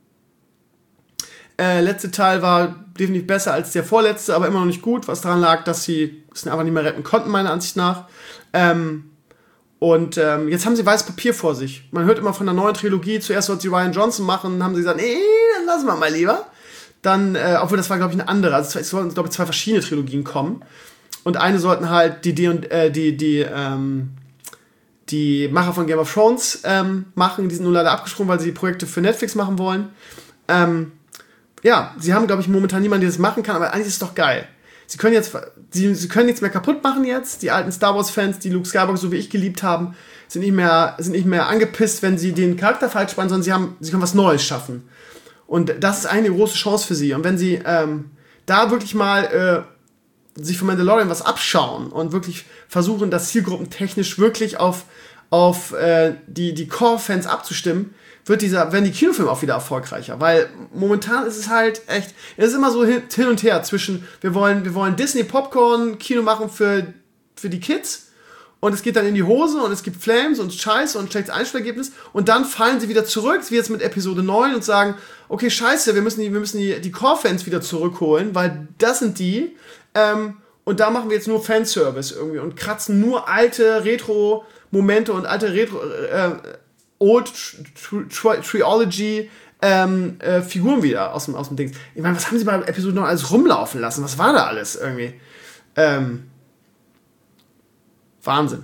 Äh, letzte Teil war definitiv besser als der vorletzte, aber immer noch nicht gut, was daran lag, dass sie es einfach nicht mehr retten konnten, meiner Ansicht nach. Ähm, und ähm, jetzt haben sie weißes Papier vor sich. Man hört immer von der neuen Trilogie, zuerst sollte sie Rian Johnson machen, dann haben sie gesagt, nee, dann lassen wir mal lieber. Dann, äh, obwohl das war, glaube ich, eine andere. Also es sollten, glaube ich, zwei verschiedene Trilogien kommen. Und eine sollten halt die, die, äh, die, die, ähm, die Macher von Game of Thrones ähm, machen. Die sind nun leider abgesprungen, weil sie die Projekte für Netflix machen wollen. Ähm, ja, sie haben, glaube ich, momentan niemanden, der das machen kann, aber eigentlich ist es doch geil. Sie können jetzt, sie, sie können nichts mehr kaputt machen jetzt. Die alten Star Wars-Fans, die Luke Skywalker so wie ich geliebt haben, sind nicht mehr, sind nicht mehr angepisst, wenn sie den Charakter falsch spannen, sondern sie haben, sie können was Neues schaffen. Und das ist eine große Chance für sie. Und wenn sie ähm, da wirklich mal äh, sich von Mandalorian was abschauen und wirklich versuchen, das zielgruppentechnisch wirklich auf, auf äh, die, die Core-Fans abzustimmen, wird dieser, werden die Kinofilme auch wieder erfolgreicher. Weil momentan ist es halt echt, es ist immer so hin, hin und her zwischen, wir wollen, wir wollen Disney-Popcorn-Kino machen für, für die Kids, und es geht dann in die Hose und es gibt Flames und Scheiße und schlechtes Einspielergebnis und dann fallen sie wieder zurück, wie jetzt mit Episode neun, und sagen, okay, scheiße, wir müssen die, wir müssen die, die Core-Fans wieder zurückholen, weil das sind die, ähm, und da machen wir jetzt nur Fanservice irgendwie und kratzen nur alte Retro-Momente und alte Retro, äh, Old Trilogy ähm, äh, Figuren wieder aus dem, aus dem Ding. Ich meine, was haben sie bei Episode neun alles rumlaufen lassen? Was war da alles irgendwie? Ähm, Wahnsinn.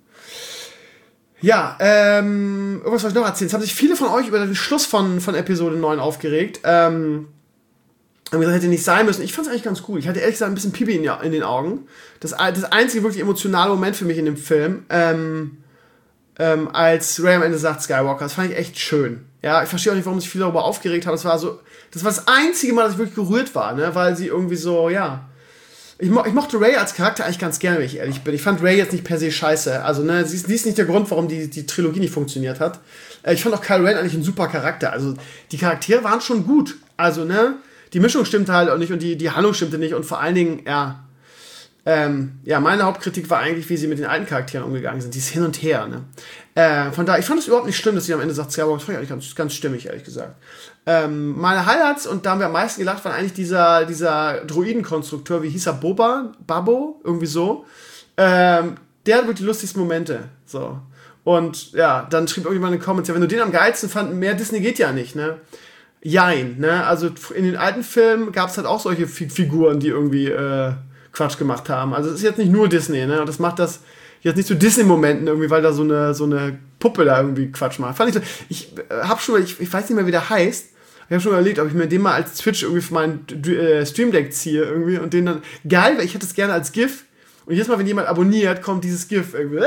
Ja, ähm, irgendwas soll ich noch erzählen. Es haben sich viele von euch über den Schluss von, von Episode neun aufgeregt. Ähm, haben gesagt, hätte nicht sein müssen. Ich fand es eigentlich ganz cool. Ich hatte ehrlich gesagt ein bisschen Pipi in, in den Augen. Das, das einzige wirklich emotionale Moment für mich in dem Film, ähm, ähm, als Rey am Ende sagt Skywalker, das fand ich echt schön. Ja, ich verstehe auch nicht, warum sich viele darüber aufgeregt haben. Das war so, das war das einzige Mal, dass ich wirklich gerührt war, ne, weil sie irgendwie so, ja. Ich, mo- ich mochte Rey als Charakter eigentlich ganz gerne, wenn ich ehrlich bin. Ich fand Rey jetzt nicht per se scheiße. Also, ne, sie ist, sie ist nicht der Grund, warum die, die Trilogie nicht funktioniert hat. Äh, ich fand auch Kylo Ren eigentlich ein super Charakter. Also, die Charaktere waren schon gut. Also, ne, die Mischung stimmte halt auch nicht und die, die Handlung stimmte nicht. Und vor allen Dingen, ja, ähm, ja, meine Hauptkritik war eigentlich, wie sie mit den alten Charakteren umgegangen sind. Dieses Hin und Her, ne. Äh, von daher, ich fand es überhaupt nicht schlimm, dass sie am Ende sagt, Skywalker, das fand ich eigentlich ganz, ganz stimmig, ehrlich gesagt. Ähm, meine Highlights, und da haben wir am meisten gelacht, waren eigentlich dieser, dieser Droidenkonstrukteur, wie hieß er, Boba? Babbo? Irgendwie so. Ähm, der hat wirklich die lustigsten Momente. So. Und ja, dann schrieb irgendjemand in den Comments, ja, wenn du den am geilsten fanden, mehr Disney geht ja nicht, ne? Jein, ne? Also in den alten Filmen gab es halt auch solche F- Figuren, die irgendwie äh, Quatsch gemacht haben. Also es ist jetzt nicht nur Disney, ne? Und das macht das jetzt nicht zu Disney-Momenten irgendwie, weil da so eine, so eine Puppe da irgendwie Quatsch macht. Fand ich so, ich äh, hab schon, ich, ich weiß nicht mehr, wie der heißt. Ich habe schon überlegt, ob ich mir den mal als Twitch irgendwie für meinen äh, Stream Deck ziehe irgendwie und den dann, geil, weil ich hätte es gerne als GIF. Und jedes Mal, wenn jemand abonniert, kommt dieses GIF irgendwie.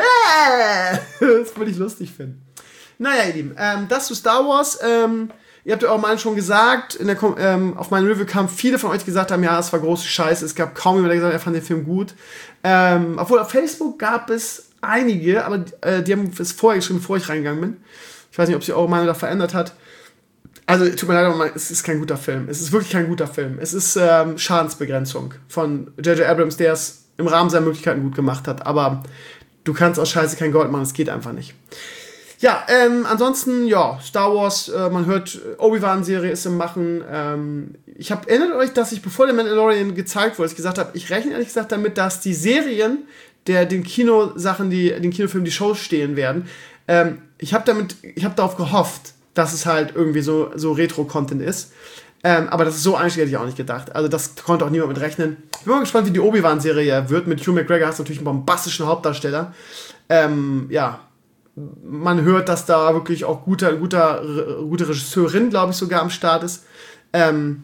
Das würde ich lustig finden. Naja, ihr Lieben, ähm, das zu Star Wars. Ähm, ihr habt ja auch mal schon gesagt, in der, ähm, auf meinem Review kamen viele von euch, die gesagt haben, ja, es war große Scheiße. Es gab kaum jemand, der gesagt hat, er fand den Film gut. Ähm, obwohl auf Facebook gab es einige, aber äh, die haben es vorher geschrieben, bevor ich reingegangen bin. Ich weiß nicht, ob sich eure Meinung da verändert hat. Also, tut mir leid, aber es ist kein guter Film. Es ist wirklich kein guter Film. Es ist ähm, Schadensbegrenzung von J J Abrams, der es im Rahmen seiner Möglichkeiten gut gemacht hat. Aber du kannst aus Scheiße kein Gold machen, es geht einfach nicht. Ja, ähm, ansonsten, ja, Star Wars, äh, man hört, Obi-Wan-Serie ist im Machen. Ähm, ich habe, erinnert euch, dass ich, bevor der Mandalorian gezeigt wurde, ich gesagt habe, ich rechne ehrlich gesagt damit, dass die Serien der den Kinosachen, die, den Kinofilmen, die Shows stehen werden, ähm, ich habe damit, ich habe darauf gehofft, dass es halt irgendwie so, so Retro-Content ist. Ähm, aber das ist so einschlägig, hätte ich auch nicht gedacht. Also das konnte auch niemand mit rechnen. Ich bin mal gespannt, wie die Obi-Wan-Serie wird. Mit Hugh McGregor hast du natürlich einen bombastischen Hauptdarsteller. Ähm, ja, man hört, dass da wirklich auch guter, guter, gute Regisseurin, glaube ich, sogar am Start ist. Ähm,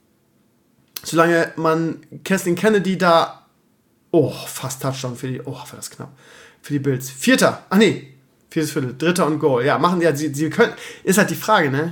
solange man Kathleen Kennedy da, oh, fast Touchdown für die, oh, war das knapp, für die Bills. Vierter, ach nee, viertes Viertel, dritter und Goal. Ja, machen, ja, sie, sie können, ist halt die Frage, ne?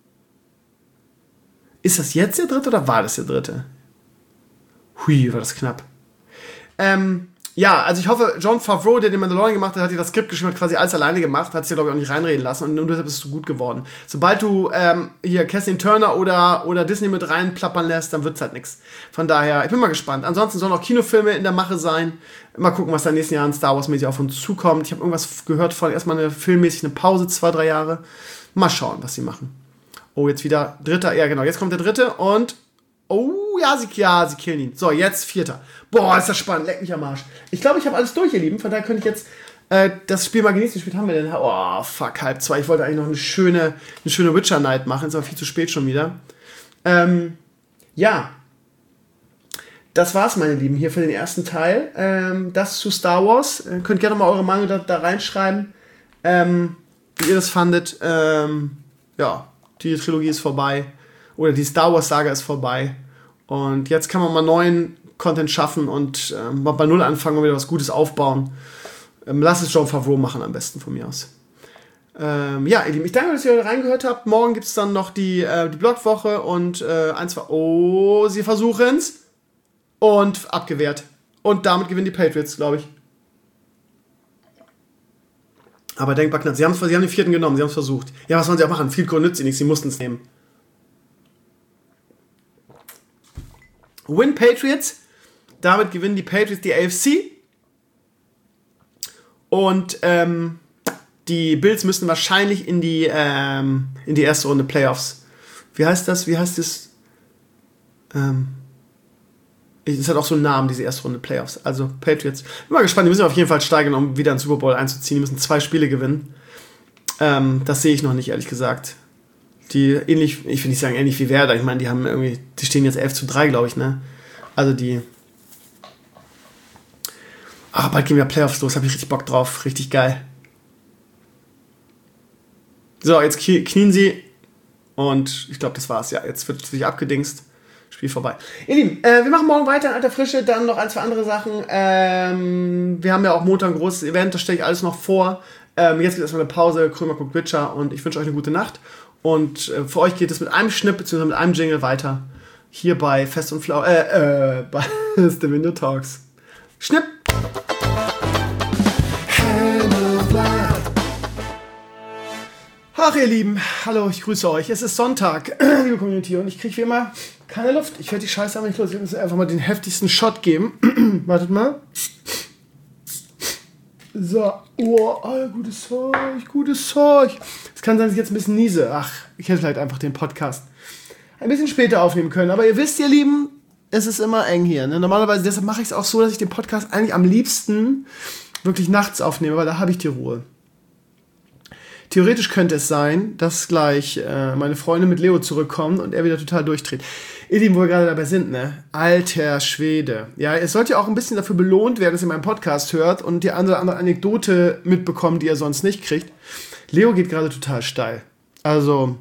Ist das jetzt der dritte oder war das der dritte? Hui, war das knapp. Ähm, ja, also ich hoffe, Jon Favreau, der den Mandalorian gemacht hat, hat dir das Skript geschrieben, hat quasi alles alleine gemacht, hat sich ja, glaube ich, auch nicht reinreden lassen und nur deshalb ist es so gut geworden. Sobald du ähm, hier Kathleen Turner oder, oder Disney mit reinplappern lässt, dann wird's halt nix. Von daher, ich bin mal gespannt. Ansonsten sollen auch Kinofilme in der Mache sein. Mal gucken, was da in den nächsten Jahren Star Wars-mäßig auf uns zukommt. Ich habe irgendwas gehört von erstmal eine filmmäßig eine Pause, zwei, drei Jahre. Mal schauen, was sie machen. Oh, jetzt wieder dritter, ja genau, jetzt kommt der dritte und oh, ja, sie, ja, sie killen ihn. So, jetzt vierter. Boah, ist das spannend, leck mich am Arsch. Ich glaube, ich habe alles durch, ihr Lieben, von daher könnte ich jetzt äh, das Spiel mal genießen. Wie spät haben wir denn? Oh, fuck, halb zwei. Ich wollte eigentlich noch eine schöne, eine schöne Witcher-Night machen, ist aber viel zu spät schon wieder. Ähm, ja. Das war's, meine Lieben, hier für den ersten Teil. Ähm, das zu Star Wars. Äh, könnt gerne mal eure Meinung da, da reinschreiben, ähm, wie ihr das fandet. Ähm, ja. Die Trilogie ist vorbei. Oder die Star Wars-Saga ist vorbei. Und jetzt kann man mal neuen Content schaffen und ähm, mal bei Null anfangen und wieder was Gutes aufbauen. Ähm, lass es Jon Favreau machen, am besten von mir aus. Ähm, ja, ihr Lieben, ich danke, dass ihr heute reingehört habt. Morgen gibt es dann noch die, äh, die Blogwoche und äh, ein, zwei. Oh, sie versuchen's. Und abgewehrt. Und damit gewinnen die Patriots, glaube ich. Aber denkbar knapp. Sie, sie haben den vierten genommen, sie haben es versucht. Ja, was sollen sie auch machen? Field Goal nützt ihnen nichts, sie mussten es nehmen. Win Patriots. Damit gewinnen die Patriots die A F C. Und ähm, die Bills müssen wahrscheinlich in die, ähm, in die erste Runde Playoffs. Wie heißt das? Wie heißt das? Ähm, es hat auch so einen Namen, diese erste Runde Playoffs. Also Patriots. Bin mal gespannt, die müssen auf jeden Fall steigern, um wieder einen Super Bowl einzuziehen. Die müssen zwei Spiele gewinnen. Ähm, das sehe ich noch nicht, ehrlich gesagt. Die ähnlich, ich will nicht sagen ähnlich wie Werder. Ich meine, die haben irgendwie, die stehen jetzt elf zu drei, glaube ich, ne? Also die. Ah, bald gehen wir Playoffs los, habe ich richtig Bock drauf. Richtig geil. So, jetzt knien sie. Und ich glaube, das war's. Ja, jetzt wird sich abgedingst. Spiel vorbei. Ihr Lieben, äh, wir machen morgen weiter in alter Frische, dann noch ein, zwei andere Sachen. Ähm, wir haben ja auch Montag ein großes Event, das stelle ich alles noch vor. Ähm, jetzt gibt es erstmal eine Pause, Krömer guckt Witcher und ich wünsche euch eine gute Nacht. Und äh, für euch geht es mit einem Schnipp bzw. mit einem Jingle weiter. Hier bei Fest und Flau, äh, äh, bei The Window Talks. Schnipp! Ach ihr Lieben, hallo, ich grüße euch. Es ist Sonntag, liebe Community, und ich kriege wie immer keine Luft. Ich werde die Scheiße aber nicht los. Ich muss einfach mal den heftigsten Shot geben. Wartet mal. So, oh, oh, gutes Zeug, gutes Zeug. Es kann sein, dass ich jetzt ein bisschen niese. Ach, ich hätte vielleicht einfach den Podcast ein bisschen später aufnehmen können. Aber ihr wisst, ihr Lieben, es ist immer eng hier. Ne? Normalerweise, deshalb mache ich es auch so, dass ich den Podcast eigentlich am liebsten wirklich nachts aufnehme, weil da habe ich die Ruhe. Theoretisch könnte es sein, dass gleich äh, meine Freunde mit Leo zurückkommen und er wieder total durchdreht. Ihr Lieben, wo wir gerade dabei sind, ne? Alter Schwede. Ja, es sollte ja auch ein bisschen dafür belohnt werden, dass ihr meinen Podcast hört und die eine oder andere Anekdote mitbekommt, die ihr sonst nicht kriegt. Leo geht gerade total steil. Also,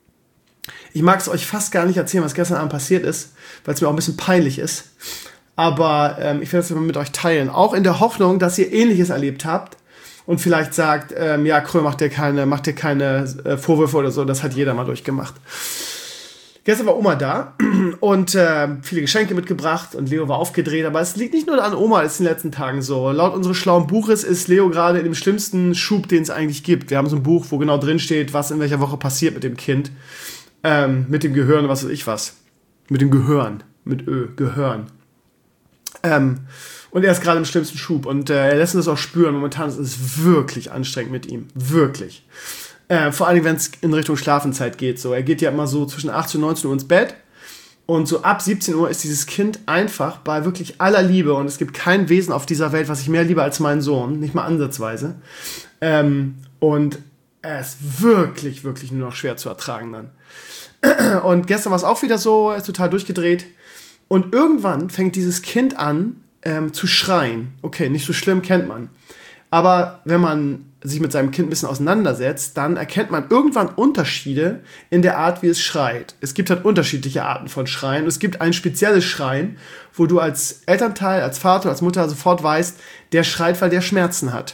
ich mag es euch fast gar nicht erzählen, was gestern Abend passiert ist, weil es mir auch ein bisschen peinlich ist. Aber ähm, ich werde das mal mit euch teilen. Auch in der Hoffnung, dass ihr Ähnliches erlebt habt. Und vielleicht sagt, ähm, ja, Krö, macht dir keine, macht dir keine äh, Vorwürfe oder so, das hat jeder mal durchgemacht. Gestern war Oma da und äh, viele Geschenke mitgebracht und Leo war aufgedreht, aber es liegt nicht nur an Oma, es ist in den letzten Tagen so. Laut unseres schlauen Buches ist Leo gerade in dem schlimmsten Schub, den es eigentlich gibt. Wir haben so ein Buch, wo genau drin steht, was in welcher Woche passiert mit dem Kind, ähm, mit dem Gehirn, was weiß ich was. Mit dem Gehirn, mit Ö, Gehirn. Ähm, Und er ist gerade im schlimmsten Schub. Und äh, er lässt uns das auch spüren. Momentan ist es wirklich anstrengend mit ihm. Wirklich. Äh, vor allem, wenn es in Richtung Schlafenszeit geht. So, er geht ja immer so zwischen achtzehn und neunzehn Uhr ins Bett. Und so ab siebzehn Uhr ist dieses Kind einfach bei wirklich aller Liebe. Und es gibt kein Wesen auf dieser Welt, was ich mehr liebe als meinen Sohn. Nicht mal ansatzweise. Ähm, und er ist wirklich, wirklich nur noch schwer zu ertragen dann. Und gestern war es auch wieder so. Er ist total durchgedreht. Und irgendwann fängt dieses Kind an, Ähm, zu schreien. Okay, nicht so schlimm, kennt man. Aber wenn man sich mit seinem Kind ein bisschen auseinandersetzt, dann erkennt man irgendwann Unterschiede in der Art, wie es schreit. Es gibt halt unterschiedliche Arten von Schreien. Es gibt ein spezielles Schreien, wo du als Elternteil, als Vater, als Mutter sofort weißt, der schreit, weil der Schmerzen hat.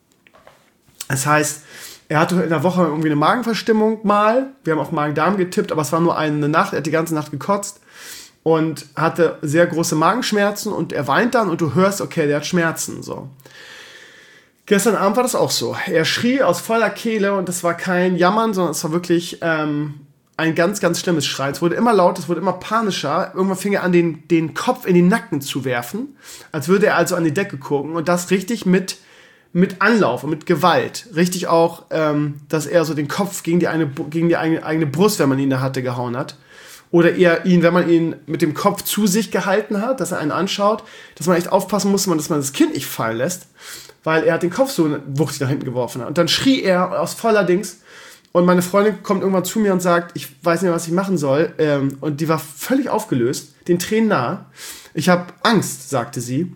Das heißt, er hatte in der Woche irgendwie eine Magenverstimmung mal. Wir haben auf Magen-Darm getippt, aber es war nur eine Nacht. Er hat die ganze Nacht gekotzt. Und hatte sehr große Magenschmerzen und er weint dann und du hörst, okay, der hat Schmerzen, so. Gestern Abend war das auch so. Er schrie aus voller Kehle und das war kein Jammern, sondern es war wirklich ähm, ein ganz, ganz schlimmes Schreien. Es wurde immer lauter, es wurde immer panischer. Irgendwann fing er an, den, den Kopf in den Nacken zu werfen, als würde er also an die Decke gucken und das richtig mit, mit Anlauf und mit Gewalt. Richtig auch, ähm, dass er so den Kopf gegen die, eine, gegen die eigene, eigene Brust, wenn man ihn da hatte, gehauen hat. Oder eher ihn, wenn man ihn mit dem Kopf zu sich gehalten hat, dass er einen anschaut, dass man echt aufpassen muss, dass man das Kind nicht fallen lässt, weil er hat den Kopf so wuchtig nach hinten geworfen hat. Und dann schrie er aus voller Dings und meine Freundin kommt irgendwann zu mir und sagt, ich weiß nicht, was ich machen soll. Und die war völlig aufgelöst, den Tränen nah. Ich habe Angst, sagte sie.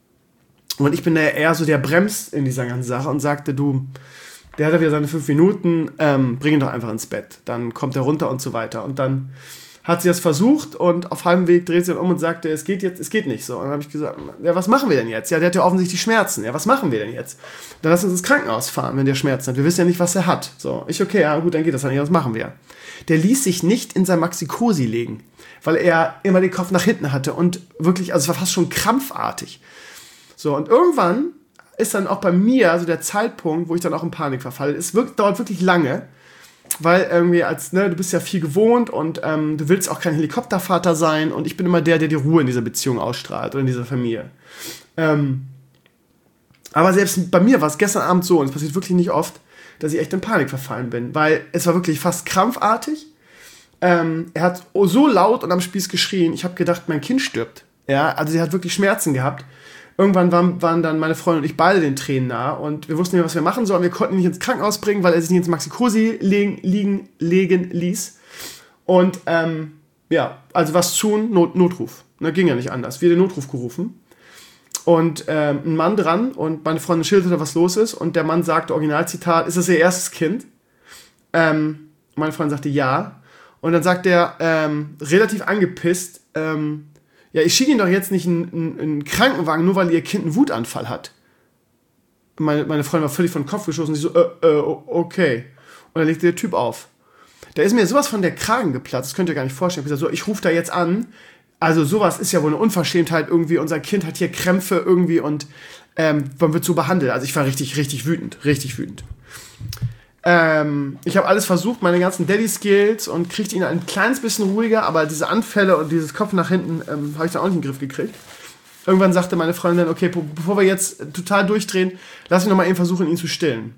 Und ich bin da eher so der Brems in dieser ganzen Sache und sagte, du, der hat ja wieder seine fünf Minuten, ähm, bring ihn doch einfach ins Bett. Dann kommt er runter und so weiter. Und dann hat sie das versucht und auf halbem Weg dreht sie dann um und sagte, es geht jetzt, es geht nicht so. Und dann habe ich gesagt, ja, was machen wir denn jetzt? Ja, der hat ja offensichtlich Schmerzen. Ja, was machen wir denn jetzt? Dann lass uns ins Krankenhaus fahren, wenn der Schmerzen hat. Wir wissen ja nicht, was er hat. So, ich, okay, ja gut, dann geht das dann nicht, was machen wir? Der ließ sich nicht in sein Maxi-Cosi legen, weil er immer den Kopf nach hinten hatte und wirklich, also es war fast schon krampfartig. So, und irgendwann ist dann auch bei mir also der Zeitpunkt, wo ich dann auch in Panik verfalle. Es wirkt, dauert wirklich lange, weil irgendwie als, ne, du bist ja viel gewohnt und ähm, du willst auch kein Helikoptervater sein und ich bin immer der, der die Ruhe in dieser Beziehung ausstrahlt oder in dieser Familie. Ähm, aber selbst bei mir war es gestern Abend so, und es passiert wirklich nicht oft, dass ich echt in Panik verfallen bin, weil es war wirklich fast krampfartig. Ähm, er hat so laut und am Spieß geschrien, ich habe gedacht, mein Kind stirbt. Ja, also sie hat wirklich Schmerzen gehabt. Irgendwann waren, waren dann meine Freundin und ich beide den Tränen nah und wir wussten nicht, was wir machen sollen. Wir konnten ihn nicht ins Krankenhaus bringen, weil er sich nicht ins Maxi-Cosi legen, liegen, legen ließ. Und ähm, ja, also was tun? Not, Notruf. Ne, ging ja nicht anders. Wir haben den Notruf gerufen und ähm, ein Mann dran und meine Freundin schilderte, was los ist und der Mann sagte, Originalzitat, ist das ihr erstes Kind? Ähm, meine Freundin sagte ja. Und dann sagt er ähm, relativ angepisst, ähm, ja, ich schicke Ihnen doch jetzt nicht einen, einen, einen Krankenwagen, nur weil Ihr Kind einen Wutanfall hat. Meine, meine Freundin war völlig von den Kopf geschossen. Sie so, äh, äh, okay. Und dann legte der Typ auf. Da ist mir sowas von der Kragen geplatzt. Das könnt ihr gar nicht vorstellen. Ich, so, ich rufe da jetzt an. Also sowas ist ja wohl eine Unverschämtheit irgendwie. Unser Kind hat hier Krämpfe irgendwie und ähm, man wird so behandelt. Also ich war richtig, richtig wütend. Richtig wütend. Ähm, ich habe alles versucht, meine ganzen Daddy-Skills und kriegte ihn ein kleines bisschen ruhiger, aber diese Anfälle und dieses Kopf nach hinten ähm, habe ich dann auch nicht in den Griff gekriegt. Irgendwann sagte meine Freundin dann, okay, bevor wir jetzt total durchdrehen, lass mich noch mal eben versuchen, ihn zu stillen.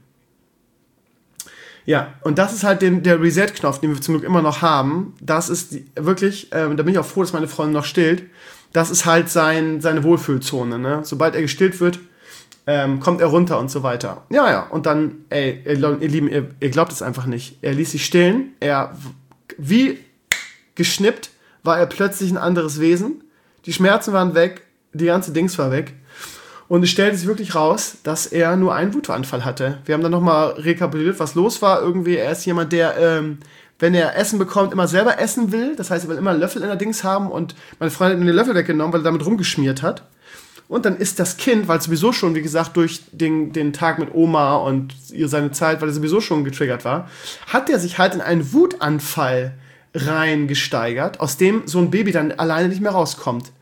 Ja, und das ist halt den, der Reset-Knopf, den wir zum Glück immer noch haben. Das ist die, wirklich, ähm, da bin ich auch froh, dass meine Freundin noch stillt. Das ist halt sein, seine Wohlfühlzone. Ne? Sobald er gestillt wird, ähm, kommt er runter und so weiter. Ja, ja, und dann, ey, ihr, ihr Lieben, ihr, ihr glaubt es einfach nicht. Er ließ sich stillen, er, wie geschnippt, war er plötzlich ein anderes Wesen. Die Schmerzen waren weg, die ganze Dings war weg. Und es stellte sich wirklich raus, dass er nur einen Wutanfall hatte. Wir haben dann nochmal rekapituliert, was los war. Irgendwie, er ist jemand, der, ähm, wenn er Essen bekommt, immer selber essen will. Das heißt, er will immer einen Löffel in der Dings haben. Und meine Freundin hat mir den Löffel weggenommen, weil er damit rumgeschmiert hat. Und dann ist das Kind, weil es sowieso schon, wie gesagt, durch den, den Tag mit Oma und seine Zeit, weil er sowieso schon getriggert war, hat er sich halt in einen Wutanfall reingesteigert, aus dem so ein Baby dann alleine nicht mehr rauskommt.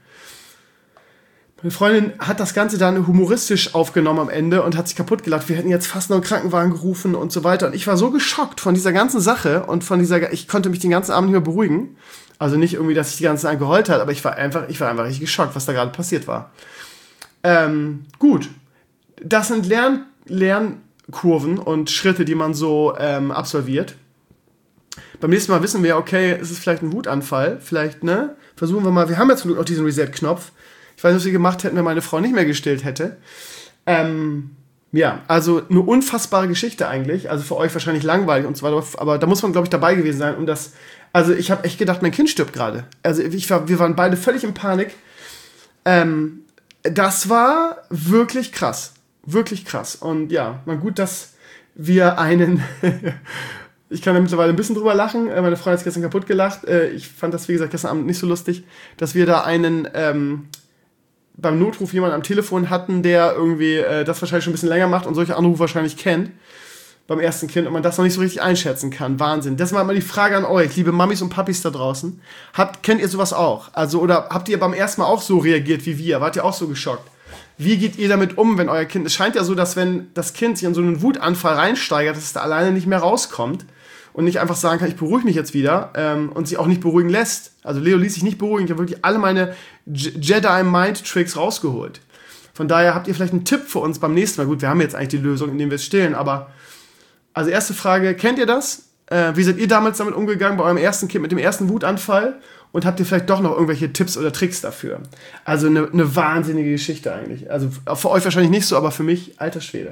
Meine Freundin hat das Ganze dann humoristisch aufgenommen am Ende und hat sich kaputt gelacht. Wir hätten jetzt fast noch einen Krankenwagen gerufen und so weiter. Und ich war so geschockt von dieser ganzen Sache und von dieser, ich konnte mich den ganzen Abend nicht mehr beruhigen. Also nicht irgendwie, dass ich die ganze Zeit geheult habe, aber ich war einfach, ich war einfach richtig geschockt, was da gerade passiert war. Ähm, gut. Das sind Lern, Lernkurven und Schritte, die man so ähm, absolviert. Beim nächsten Mal wissen wir, okay, es ist vielleicht ein Wutanfall. Vielleicht, ne? Versuchen wir mal, wir haben ja zum Glück auch diesen Reset-Knopf. Ich weiß nicht, was wir gemacht hätten, wenn meine Frau nicht mehr gestillt hätte. Ähm, ja, also eine unfassbare Geschichte eigentlich. Also für euch wahrscheinlich langweilig und so weiter. Aber da muss man, glaube ich, dabei gewesen sein. Und das, also ich habe echt gedacht, mein Kind stirbt gerade. Also ich war, wir waren beide völlig in Panik. Ähm, das war wirklich krass. Wirklich krass. Und ja, mal gut, dass wir einen... Ich kann da mittlerweile ein bisschen drüber lachen. Meine Freundin hat gestern kaputt gelacht. Ich fand das, wie gesagt, gestern Abend nicht so lustig, dass wir da einen... Ähm, beim Notruf jemanden am Telefon hatten, der irgendwie äh, das wahrscheinlich schon ein bisschen länger macht und solche Anrufe wahrscheinlich kennt beim ersten Kind und man das noch nicht so richtig einschätzen kann. Wahnsinn. Deshalb mal die Frage an euch, liebe Mamis und Papis da draußen. Habt, kennt ihr sowas auch? Also, oder habt ihr beim ersten Mal auch so reagiert wie wir? Wart ihr auch so geschockt? Wie geht ihr damit um, wenn euer Kind... Es scheint ja so, dass wenn das Kind sich in so einen Wutanfall reinsteigert, dass es da alleine nicht mehr rauskommt und nicht einfach sagen kann, ich beruhige mich jetzt wieder ähm, und sich auch nicht beruhigen lässt. Also Leo ließ sich nicht beruhigen. Ich habe wirklich alle meine Jedi-Mind-Tricks rausgeholt. Von daher habt ihr vielleicht einen Tipp für uns beim nächsten Mal. Gut, wir haben jetzt eigentlich die Lösung, indem wir es stillen, aber also erste Frage, kennt ihr das? Äh, wie seid ihr damals damit umgegangen bei eurem ersten Kind mit dem ersten Wutanfall? Und habt ihr vielleicht doch noch irgendwelche Tipps oder Tricks dafür? Also eine, eine wahnsinnige Geschichte eigentlich. Also für euch wahrscheinlich nicht so, aber für mich, alter Schwede.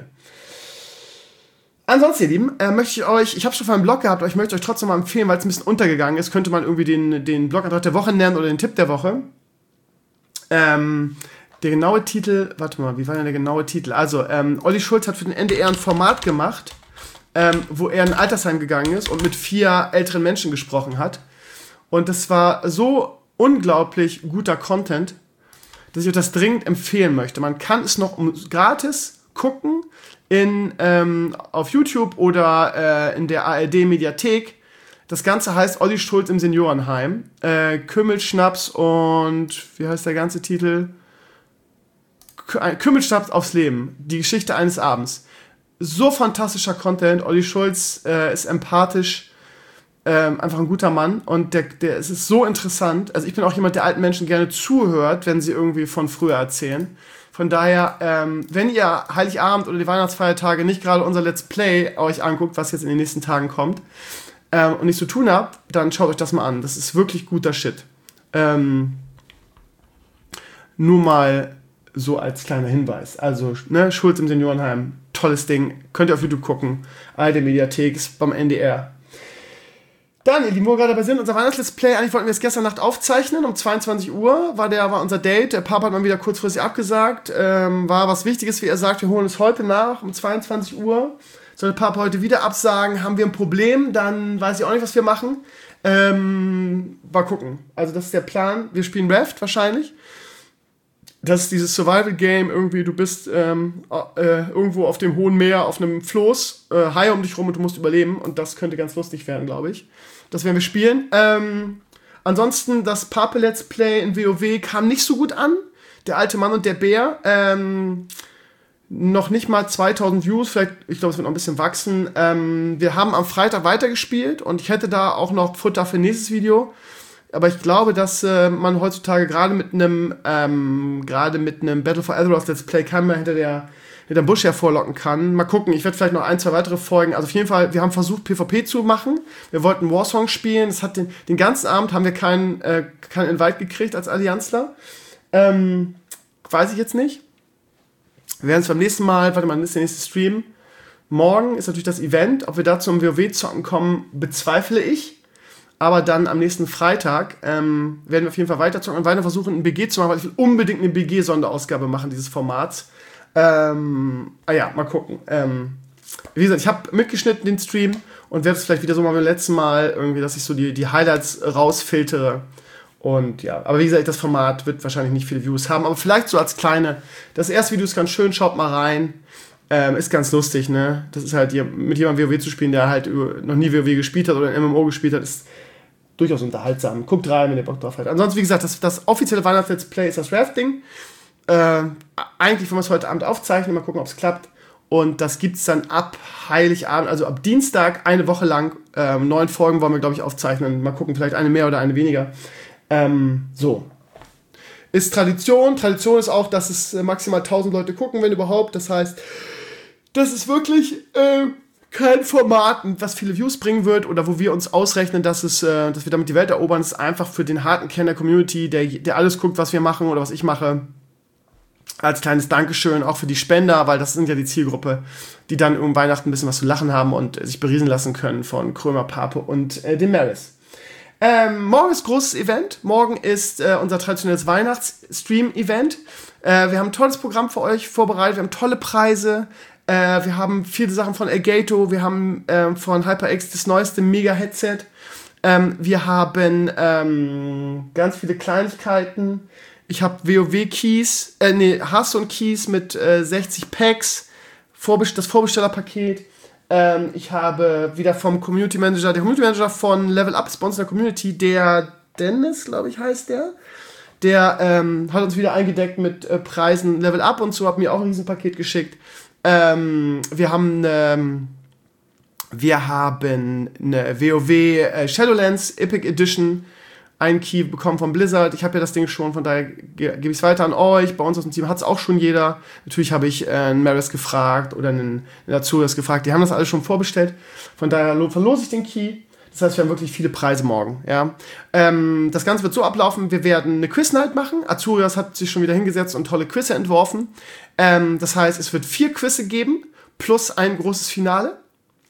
Ansonsten, ihr Lieben, äh, möchte ich euch, ich habe schon auf meinem Blog gehabt, aber ich möchte euch trotzdem mal empfehlen, weil es ein bisschen untergegangen ist, könnte man irgendwie den, den Blogantrag der Woche nennen oder den Tipp der Woche. Ähm, der genaue Titel, warte mal, wie war denn der genaue Titel? Also, ähm, Olli Schulz hat für den N D R ein Format gemacht, ähm, wo er in ein Altersheim gegangen ist und mit vier älteren Menschen gesprochen hat. Und das war so unglaublich guter Content, dass ich euch das dringend empfehlen möchte. Man kann es noch um, gratis gucken in, ähm, auf YouTube oder äh, in der A R D-Mediathek. Das Ganze heißt Olli Schulz im Seniorenheim. Äh, Kümmelschnaps und, wie heißt der ganze Titel? Kümmelschnaps aufs Leben. Die Geschichte eines Abends. So fantastischer Content. Olli Schulz äh, ist empathisch. Ähm, einfach ein guter Mann. Und der, der, es ist so interessant. Also ich bin auch jemand, der alten Menschen gerne zuhört, wenn sie irgendwie von früher erzählen. Von daher, ähm, wenn ihr Heiligabend oder die Weihnachtsfeiertage nicht gerade unser Let's Play euch anguckt, was jetzt in den nächsten Tagen kommt, ähm, und nichts zu tun habt, dann schaut euch das mal an. Das ist wirklich guter Shit. Ähm, nur mal so als kleiner Hinweis. Also, ne, Schulz im Seniorenheim, tolles Ding. Könnt ihr auf YouTube gucken. Alte Mediathek, ist beim N D R. Dann, ihr Lieben, wo wir gerade dabei sind, unser Weihnachts-Let's Play, eigentlich wollten wir es gestern Nacht aufzeichnen, um zweiundzwanzig Uhr war, der, war unser Date, der Papa hat mal wieder kurzfristig abgesagt, ähm, war was Wichtiges, wie er sagt, wir holen es heute nach, um zweiundzwanzig Uhr, soll der Papa heute wieder absagen, haben wir ein Problem, dann weiß ich auch nicht, was wir machen. Ähm, mal gucken. Also das ist der Plan. Wir spielen Raft wahrscheinlich. Das ist dieses Survival-Game, irgendwie, du bist ähm, äh, irgendwo auf dem hohen Meer, auf einem Floß, äh, Haie um dich rum und du musst überleben. Und das könnte ganz lustig werden, glaube ich. Das werden wir spielen. Ähm, ansonsten, das Pape Let's Play in WoW kam nicht so gut an. Der alte Mann und der Bär. Ähm, noch nicht mal zweitausend Views, vielleicht, ich glaube, es wird noch ein bisschen wachsen. Ähm, wir haben am Freitag weitergespielt und ich hätte da auch noch Futter für nächstes Video. Aber ich glaube, dass äh, man heutzutage gerade mit einem ähm, gerade mit einem Battle for Azeroth Let's Play keinen mehr hinter der hinter dem Busch hervorlocken kann. Mal gucken, ich werde vielleicht noch ein, zwei weitere Folgen. Also auf jeden Fall, wir haben versucht, PvP zu machen. Wir wollten Warsong spielen. Das hat den, den ganzen Abend haben wir keinen äh, keinen Invite gekriegt als Allianzler. Ähm, weiß ich jetzt nicht. Wir werden es beim nächsten Mal, warte mal, ist der nächste Stream. Morgen ist natürlich das Event. Ob wir da zum WoW-Zocken kommen, bezweifle ich. Aber dann am nächsten Freitag ähm, werden wir auf jeden Fall weiterzocken und weiter versuchen, ein B G zu machen, weil ich will unbedingt eine B G-Sonderausgabe machen, dieses Formats. Ähm, ah ja, mal gucken. Ähm, wie gesagt, ich habe mitgeschnitten den Stream und werde es vielleicht wieder so mal wie beim letzten Mal, irgendwie, dass ich so die, die Highlights rausfiltere. Und ja, aber wie gesagt, das Format wird wahrscheinlich nicht viele Views haben, aber vielleicht so als kleine. Das erste Video ist ganz schön, schaut mal rein. Ähm, ist ganz lustig, ne? Das ist halt, mit jemandem WoW zu spielen, der halt noch nie WoW gespielt hat oder ein M M O gespielt hat, ist durchaus unterhaltsam. Guckt rein, wenn ihr Bock drauf habt. Ansonsten, wie gesagt, das, das offizielle Weihnachts-Let's Play ist das Rafting. Äh, eigentlich wollen wir es heute Abend aufzeichnen, mal gucken, ob es klappt. Und das gibt's dann ab Heiligabend, also ab Dienstag, eine Woche lang. Ähm, neun Folgen wollen wir, glaube ich, aufzeichnen. Mal gucken, vielleicht eine mehr oder eine weniger. Ähm, so. Ist Tradition. Tradition ist auch, dass es maximal tausend Leute gucken, wenn überhaupt. Das heißt, das ist wirklich äh, kein Format, was viele Views bringen wird oder wo wir uns ausrechnen, dass, es, äh, dass wir damit die Welt erobern. Es ist einfach für den harten Kern der Community, der, der alles guckt, was wir machen oder was ich mache. Als kleines Dankeschön auch für die Spender, weil das sind ja die Zielgruppe, die dann um Weihnachten ein bisschen was zu lachen haben und sich beriesen lassen können von Krömer, Pape und äh, dem Maris. Ähm, morgen ist großes Event. Morgen ist äh, unser traditionelles Weihnachts-Stream-Event. Äh, wir haben ein tolles Programm für euch vorbereitet. Wir haben tolle Preise. Äh, wir haben viele Sachen von Elgato. Wir haben äh, von HyperX das neueste Mega-Headset. Ähm, wir haben ähm, ganz viele Kleinigkeiten. Ich habe WoW-Keys, äh, nee, Hearthstone-Keys mit äh, sechzig Packs. Vorbest- das Vorbestellerpaket. Ähm, ich habe wieder vom Community Manager, der Community Manager von Level Up ist bei uns in der Community, der Dennis, glaube ich, heißt der. Der ähm, hat uns wieder eingedeckt mit äh, Preisen Level Up und so, hat mir auch ein Riesenpaket geschickt. Ähm, wir haben ähm, wir haben eine WoW äh, Shadowlands Epic Edition, einen Key bekommen von Blizzard. Ich habe ja das Ding schon, von daher ge- gebe ich es weiter an euch. Bei uns aus dem Team hat es auch schon jeder. Natürlich habe ich äh, einen Maris gefragt oder einen, einen Azurias gefragt. Die haben das alles schon vorbestellt. Von daher lo- verlose ich den Key. Das heißt, wir haben wirklich viele Preise morgen. Ja. Ähm, das Ganze wird so ablaufen, wir werden eine Quiz-Night machen. Azurias hat sich schon wieder hingesetzt und tolle Quizze entworfen. Ähm, das heißt, es wird vier Quizze geben, plus ein großes Finale.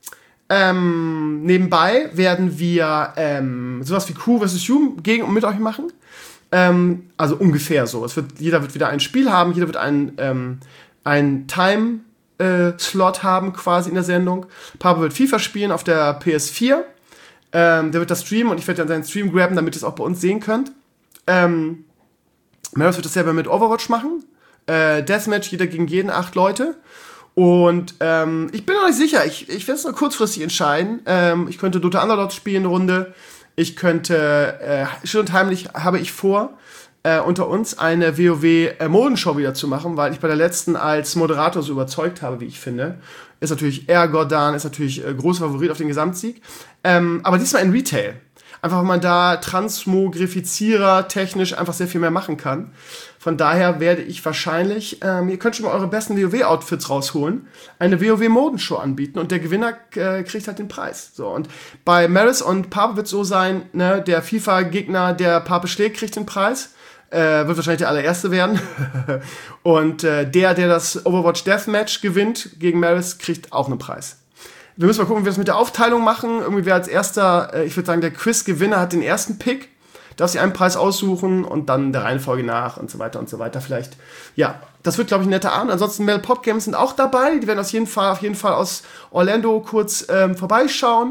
Ähm, nebenbei werden wir ähm, sowas wie Crew versus. Hume gegen und mit euch machen. Ähm, also ungefähr so. Es wird, jeder wird wieder ein Spiel haben, jeder wird einen, ähm, einen Time-Slot äh, haben quasi in der Sendung. Papa wird FIFA spielen auf der P S vier. Ähm, der wird das streamen und ich werde dann seinen Stream grabben, damit ihr es auch bei uns sehen könnt. Ähm, Maris wird das selber mit Overwatch machen. Äh, Deathmatch, jeder gegen jeden, acht Leute. Und ähm, ich bin noch nicht sicher, ich, ich werde es nur kurzfristig entscheiden. Ähm, ich könnte Dota Underlords spielen, eine Runde. Ich könnte, äh, still und heimlich habe ich vor, äh, unter uns eine WoW-Modenshow wieder zu machen, weil ich bei der letzten als Moderator so überzeugt habe, wie ich finde. Ist natürlich eher Gordon, ist natürlich äh, großer Favorit auf den Gesamtsieg. Ähm, aber diesmal in Retail. Einfach, weil man da Transmogrifizierer technisch einfach sehr viel mehr machen kann. Von daher werde ich wahrscheinlich, ähm, ihr könnt schon mal eure besten WoW-Outfits rausholen, eine WoW-Modenshow anbieten und der Gewinner äh, kriegt halt den Preis. So, und bei Maris und Pape wird es so sein, ne, der FIFA-Gegner, der Pape schlägt, kriegt den Preis. Äh, wird wahrscheinlich der allererste werden. Und äh, der, der das Overwatch Deathmatch gewinnt gegen Maris, kriegt auch einen Preis. Wir müssen mal gucken, wie wir das mit der Aufteilung machen. Irgendwie wer als erster, äh, ich würde sagen, der Quiz-Gewinner hat den ersten Pick. Darf sich einen Preis aussuchen und dann der Reihenfolge nach und so weiter und so weiter. Vielleicht, ja, das wird, glaube ich, ein netter Abend. Ansonsten Mel Pop Games sind auch dabei. Die werden auf jeden Fall, auf jeden Fall aus Orlando kurz ähm, vorbeischauen.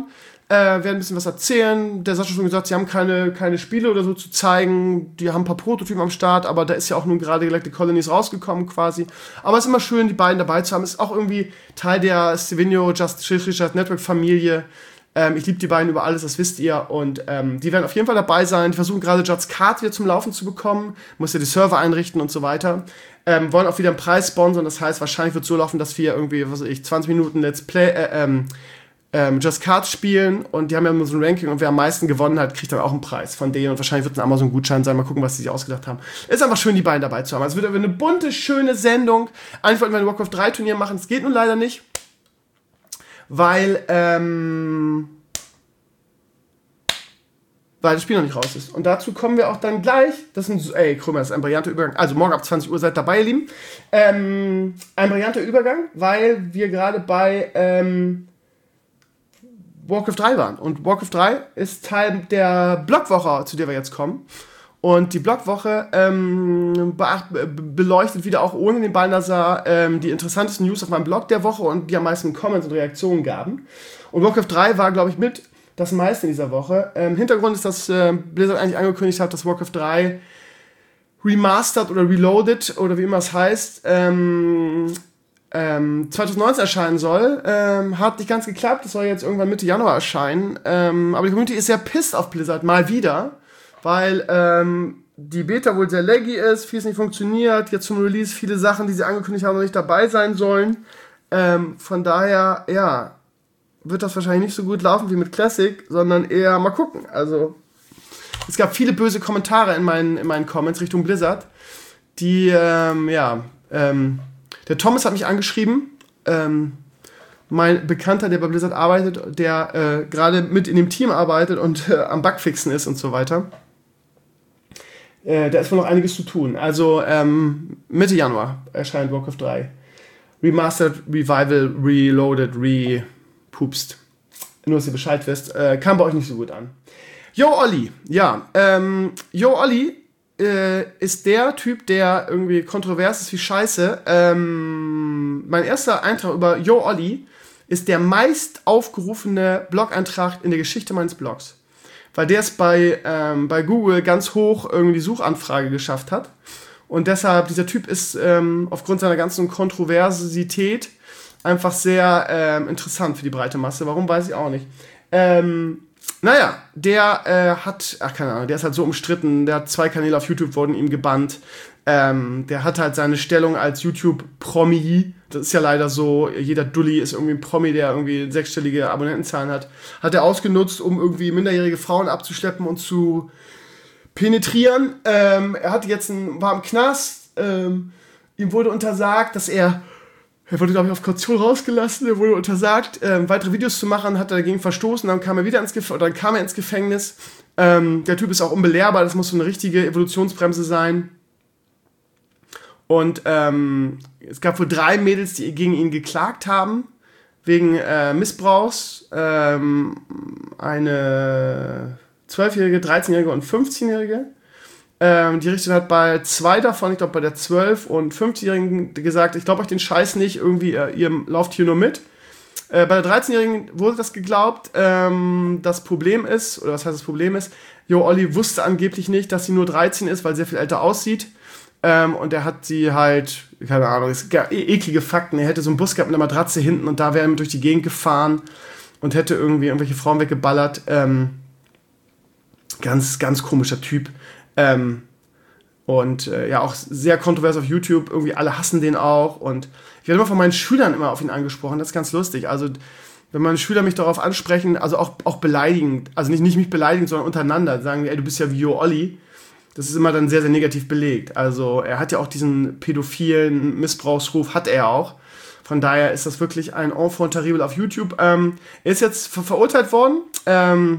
äh, werden ein bisschen was erzählen. Der Sascha schon gesagt, sie haben keine, keine Spiele oder so zu zeigen. Die haben ein paar Prototypen am Start, aber da ist ja auch nun gerade Galactic Colonies rausgekommen quasi. Aber es ist immer schön, die beiden dabei zu haben. Ist auch irgendwie Teil der Stevenio Just Richard Network Familie. Ähm, ich liebe die beiden über alles, das wisst ihr. Und ähm, die werden auf jeden Fall dabei sein. Die versuchen gerade Juts Card wieder zum Laufen zu bekommen. Muss ja die Server einrichten und so weiter. Ähm, wollen auch wieder einen Preis sponsern. Das heißt, wahrscheinlich wird es so laufen, dass wir irgendwie, was weiß ich, zwanzig Minuten Let's Play, äh, ähm, ähm, Just Cards spielen. Und die haben ja immer so ein Ranking. Und wer am meisten gewonnen hat, kriegt dann auch einen Preis von denen. Und wahrscheinlich wird es ein Amazon-Gutschein sein. Mal gucken, was die sich ausgedacht haben. Ist einfach schön, die beiden dabei zu haben. Also es wird eine bunte, schöne Sendung. Eigentlich wollten wir ein Warcraft drei Turnier machen. Es geht nun leider nicht. Weil, ähm... weil das Spiel noch nicht raus ist. Und dazu kommen wir auch dann gleich. Das ist ein, ey, Krümmer, das ist ein brillanter Übergang. Also morgen ab zwanzig Uhr seid dabei, ihr Lieben. Ähm, ein brillanter Übergang, weil wir gerade bei ähm, Warcraft drei waren. Und Warcraft drei ist Teil der Blogwoche, zu der wir jetzt kommen. Und die Blogwoche ähm, beacht, beleuchtet wieder auch ohne den Balnasar ähm, die interessantesten News auf meinem Blog der Woche und die am meisten Comments und Reaktionen gaben. Und Warcraft drei war, glaube ich, mit das meiste in dieser Woche. Ähm, Hintergrund ist, dass äh, Blizzard eigentlich angekündigt hat, dass Warcraft drei remastered oder reloaded oder wie immer es heißt, ähm, ähm, zwanzig neunzehn erscheinen soll. Ähm, hat nicht ganz geklappt, das soll jetzt irgendwann Mitte Januar erscheinen. Ähm, aber die Community ist sehr pissed auf Blizzard, mal wieder, weil ähm, die Beta wohl sehr laggy ist, vieles nicht funktioniert, jetzt zum Release viele Sachen, die sie angekündigt haben, noch nicht dabei sein sollen. Ähm, von daher, ja, wird das wahrscheinlich nicht so gut laufen wie mit Classic, sondern eher mal gucken. Also, es gab viele böse Kommentare in meinen, in meinen Comments Richtung Blizzard, die, ähm, ja, ähm, der Thomas hat mich angeschrieben, ähm, mein Bekannter, der bei Blizzard arbeitet, der äh, gerade mit in dem Team arbeitet und äh, am Bugfixen ist und so weiter. Äh, da ist wohl noch einiges zu tun. Also, ähm, Mitte Januar erscheint Warcraft drei. Remastered, Revival, Reloaded, Re... pupst. Nur, dass ihr Bescheid wisst. Äh, kam bei euch nicht so gut an. Yo, Olli. Ja, ähm, Yo, Olli äh, ist der Typ, der irgendwie kontrovers ist wie Scheiße. Ähm, mein erster Eintrag über Yo, Olli ist der meist aufgerufene Blog-Eintrag in der Geschichte meines Blogs. Weil der es bei, ähm, bei Google ganz hoch irgendwie die Suchanfrage geschafft hat. Und deshalb, dieser Typ ist ähm, aufgrund seiner ganzen Kontroversität einfach sehr ähm, interessant für die breite Masse. Warum, weiß ich auch nicht. Ähm, naja, der äh, hat, ach keine Ahnung, der ist halt so umstritten, der hat zwei Kanäle auf YouTube, wurden ihm gebannt. Ähm, der hat halt seine Stellung als YouTube-Promi, das ist ja leider so, jeder Dulli ist irgendwie ein Promi, der irgendwie sechsstellige Abonnentenzahlen hat, hat er ausgenutzt, um irgendwie minderjährige Frauen abzuschleppen und zu penetrieren. Ähm, er hatte jetzt einen, war im Knast, ähm, ihm wurde untersagt, dass er Er wurde, glaube ich, auf Kaution rausgelassen, er wurde untersagt, ähm, weitere Videos zu machen, hat er dagegen verstoßen, dann kam er wieder ins Gef- oder dann kam er ins Gefängnis. Ähm, der Typ ist auch unbelehrbar, das muss so eine richtige Evolutionsbremse sein. Und ähm, es gab wohl drei Mädels, die gegen ihn geklagt haben, wegen äh, Missbrauchs. Ähm, eine zwölfjährige, dreizehnjährige und fünfzehnjährige. Ähm, die Richterin hat bei zwei davon, ich glaube bei der zwölf- und fünfzehnjährigen gesagt, ich glaube euch den Scheiß nicht, irgendwie, äh, ihr lauft hier nur mit. Äh, bei der dreizehnjährigen wurde das geglaubt. Ähm, das Problem ist, oder was heißt das Problem ist, Jo Olli wusste angeblich nicht, dass sie nur dreizehn ist, weil sie sehr viel älter aussieht. Ähm, und er hat sie halt, keine Ahnung, es gab e- eklige Fakten. Er hätte so einen Bus gehabt mit einer Matratze hinten und da wäre er durch die Gegend gefahren und hätte irgendwie irgendwelche Frauen weggeballert. Ähm, ganz, ganz komischer Typ. Ähm, und äh, ja, auch sehr kontrovers auf YouTube. Irgendwie alle hassen den auch. Und ich werde immer von meinen Schülern immer auf ihn angesprochen. Das ist ganz lustig. Also, wenn meine Schüler mich darauf ansprechen, also auch, auch beleidigend, also nicht, nicht mich beleidigend, sondern untereinander, sagen, ey, du bist ja wie Jo Olli. Das ist immer dann sehr, sehr negativ belegt. Also er hat ja auch diesen pädophilen Missbrauchsruf, hat er auch. Von daher ist das wirklich ein Enfant terrible auf YouTube. Ähm, er ist jetzt ver- verurteilt worden ähm,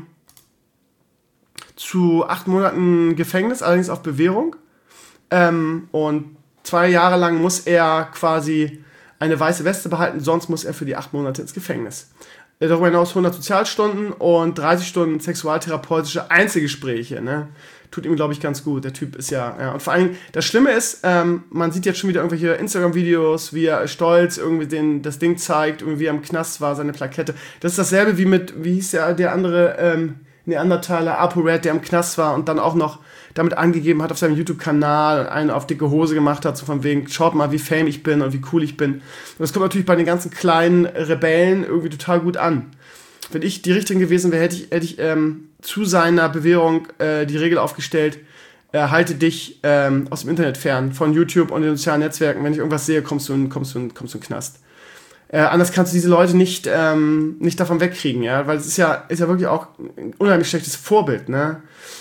zu acht Monaten Gefängnis, allerdings auf Bewährung. Ähm, und zwei Jahre lang muss er quasi eine weiße Weste behalten, sonst muss er für die acht Monate ins Gefängnis. darüber hinaus hundert Sozialstunden und dreißig Stunden sexualtherapeutische Einzelgespräche, ne? Tut ihm, glaube ich, ganz gut. Der Typ ist ja, ja. Und vor allem, das Schlimme ist, ähm, man sieht jetzt schon wieder irgendwelche Instagram-Videos, wie er stolz irgendwie den, das Ding zeigt, irgendwie wie er im Knast war, seine Plakette. Das ist dasselbe wie mit, wie hieß der, der andere ähm, Neandertaler, ApoRed, der im Knast war und dann auch noch damit angegeben hat auf seinem YouTube-Kanal und einen auf dicke Hose gemacht hat, so von wegen, schaut mal, wie fame ich bin und wie cool ich bin. Und das kommt natürlich bei den ganzen kleinen Rebellen irgendwie total gut an. Wenn ich die Richterin gewesen wäre, hätte ich, hätte ich ähm, zu seiner Bewährung äh, die Regel aufgestellt, äh, halte dich ähm, aus dem Internet fern, von YouTube und den sozialen Netzwerken. Wenn ich irgendwas sehe, kommst du in, kommst du in, kommst du in den Knast. Äh, anders kannst du diese Leute nicht, ähm, nicht davon wegkriegen, ja, weil es ist ja, ist ja wirklich auch ein unheimlich schlechtes Vorbild, ne?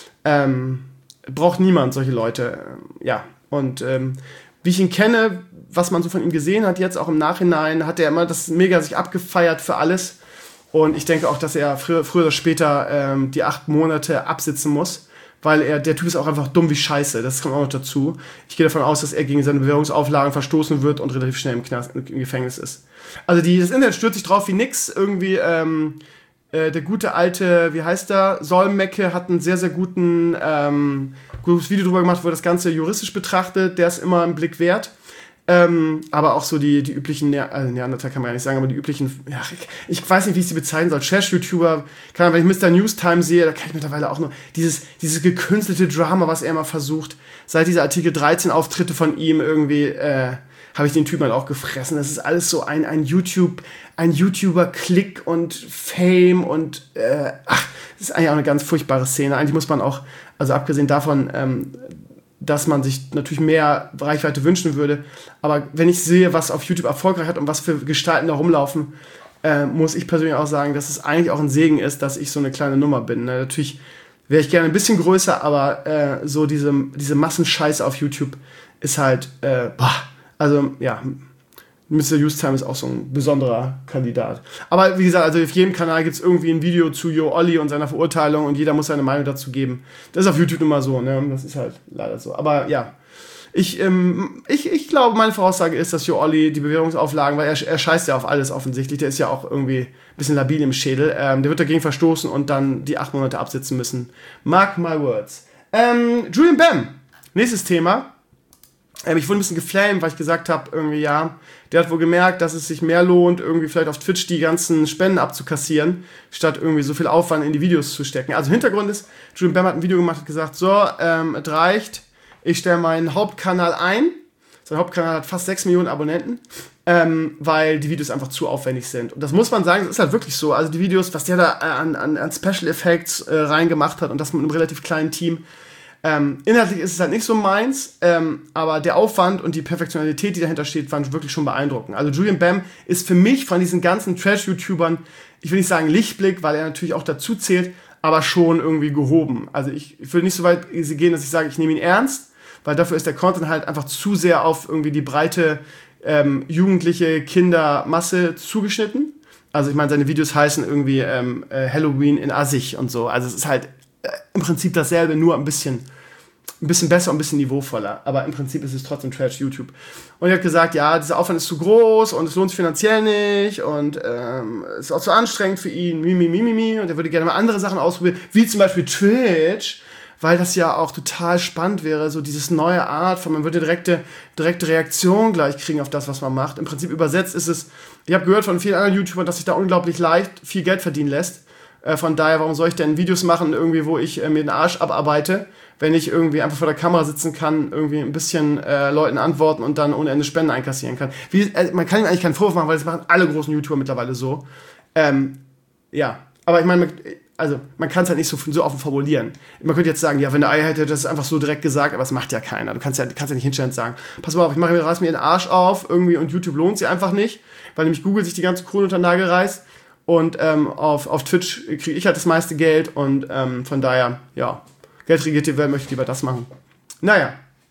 Ähm, braucht niemand solche Leute, ja. Und ähm, wie ich ihn kenne, was man so von ihm gesehen hat, jetzt auch im Nachhinein, hat er immer das mega sich abgefeiert für alles. Und ich denke auch, dass er früher, früher oder später ähm, die acht Monate absitzen muss, weil er, der Typ ist auch einfach dumm wie Scheiße, das kommt auch noch dazu. Ich gehe davon aus, dass er gegen seine Bewährungsauflagen verstoßen wird und relativ schnell im, Knast, im Gefängnis ist. Also die, das Internet stürzt sich drauf wie nix, irgendwie, ähm, äh, der gute alte, wie heißt der, Solmecke hat einen sehr, sehr guten, ähm, gutes Video drüber gemacht, wo er das Ganze juristisch betrachtet, der ist immer im Blick wert. Ähm, aber auch so die, die üblichen, ne- also Neandertal kann man ja nicht sagen, aber die üblichen, ja, ich, ich weiß nicht, wie ich sie bezeichnen soll, Trash-YouTuber, kann, wenn ich Mister Newstime sehe, da kann ich mittlerweile auch nur dieses, dieses gekünstelte Drama, was er immer versucht, seit dieser Artikel dreizehn Auftritte von ihm irgendwie, äh, habe ich den Typen halt auch gefressen. Das ist alles so ein, ein YouTube, ein YouTuber-Klick und Fame und, äh, ach, das ist eigentlich auch eine ganz furchtbare Szene. Eigentlich muss man auch, also abgesehen davon, ähm, dass man sich natürlich mehr Reichweite wünschen würde. Aber wenn ich sehe, was auf YouTube erfolgreich hat und was für Gestalten da rumlaufen, äh, muss ich persönlich auch sagen, dass es eigentlich auch ein Segen ist, dass ich so eine kleine Nummer bin. Ne? Natürlich wäre ich gerne ein bisschen größer, aber äh, so diese, diese Massenscheiße auf YouTube ist halt, äh, boah, also ja, Mister Newstime ist auch so ein besonderer Kandidat. Aber wie gesagt, also auf jedem Kanal gibt es irgendwie ein Video zu Yo Olli und seiner Verurteilung und jeder muss seine Meinung dazu geben. Das ist auf YouTube immer so, ne? Das ist halt leider so. Aber ja, ich, ähm, ich, ich glaube, meine Voraussage ist, dass Yo Olli die Bewährungsauflagen, weil er, er scheißt ja auf alles offensichtlich, der ist ja auch irgendwie ein bisschen labil im Schädel, ähm, der wird dagegen verstoßen und dann die acht Monate absitzen müssen. Mark my words. Ähm, Julian Bam, nächstes Thema. Ähm, ich wurde ein bisschen geflamed, weil ich gesagt habe, irgendwie, ja, der hat wohl gemerkt, dass es sich mehr lohnt, irgendwie vielleicht auf Twitch die ganzen Spenden abzukassieren, statt irgendwie so viel Aufwand in die Videos zu stecken. Also Hintergrund ist, Julian Bam hat ein Video gemacht und gesagt, so, ähm, es reicht, ich stelle meinen Hauptkanal ein. Sein Hauptkanal hat fast sechs Millionen Abonnenten, ähm, weil die Videos einfach zu aufwendig sind. Und das muss man sagen, das ist halt wirklich so. Also die Videos, was der da an, an, an Special Effects äh, reingemacht hat und das mit einem relativ kleinen Team, Ähm, inhaltlich ist es halt nicht so meins, ähm, aber der Aufwand und die Perfektionalität, die dahinter steht, waren wirklich schon beeindruckend. Also Julian Bam ist für mich von diesen ganzen Trash-YouTubern, ich will nicht sagen Lichtblick, weil er natürlich auch dazu zählt, aber schon irgendwie gehoben. Also ich, ich will nicht so weit gehen, dass ich sage, ich nehme ihn ernst, weil dafür ist der Content halt einfach zu sehr auf irgendwie die breite ähm, jugendliche Kindermasse zugeschnitten. Also ich meine, seine Videos heißen irgendwie ähm, äh, Halloween in Assig und so. Also es ist halt äh, im Prinzip dasselbe, nur ein bisschen ein bisschen besser und ein bisschen niveauvoller, aber im Prinzip ist es trotzdem Trash-YouTube. Und er hat gesagt, ja, dieser Aufwand ist zu groß und es lohnt sich finanziell nicht und ähm, es ist auch zu anstrengend für ihn, mimi, mimi, mimi, und er würde gerne mal andere Sachen ausprobieren, wie zum Beispiel Twitch, weil das ja auch total spannend wäre, so dieses neue Art von, man würde direkte, direkte Reaktion gleich kriegen auf das, was man macht. Im Prinzip übersetzt ist es, ich habe gehört von vielen anderen YouTubern, dass sich da unglaublich leicht viel Geld verdienen lässt. Äh, von daher, warum soll ich denn Videos machen, irgendwie, wo ich äh, mir den Arsch abarbeite, wenn ich irgendwie einfach vor der Kamera sitzen kann, irgendwie ein bisschen äh, Leuten antworten und dann ohne Ende Spenden einkassieren kann. Wie, äh, man kann ihm eigentlich keinen Vorwurf machen, weil das machen alle großen YouTuber mittlerweile so. Ähm, ja, aber ich meine, also man kann es halt nicht so, so offen formulieren. Man könnte jetzt sagen, ja, wenn der Ei hätte, das ist einfach so direkt gesagt, aber das macht ja keiner. Du kannst ja, kannst ja nicht hinstellen und sagen, pass mal auf, ich mache mir, reiß mir den Arsch auf, irgendwie, und YouTube lohnt sie einfach nicht, weil nämlich Google sich die ganze Kohle unter den Nagel reißt und ähm, auf, auf Twitch kriege ich halt das meiste Geld und ähm, von daher, ja, Geld regiert die Welt, möchte ich lieber das machen. Naja.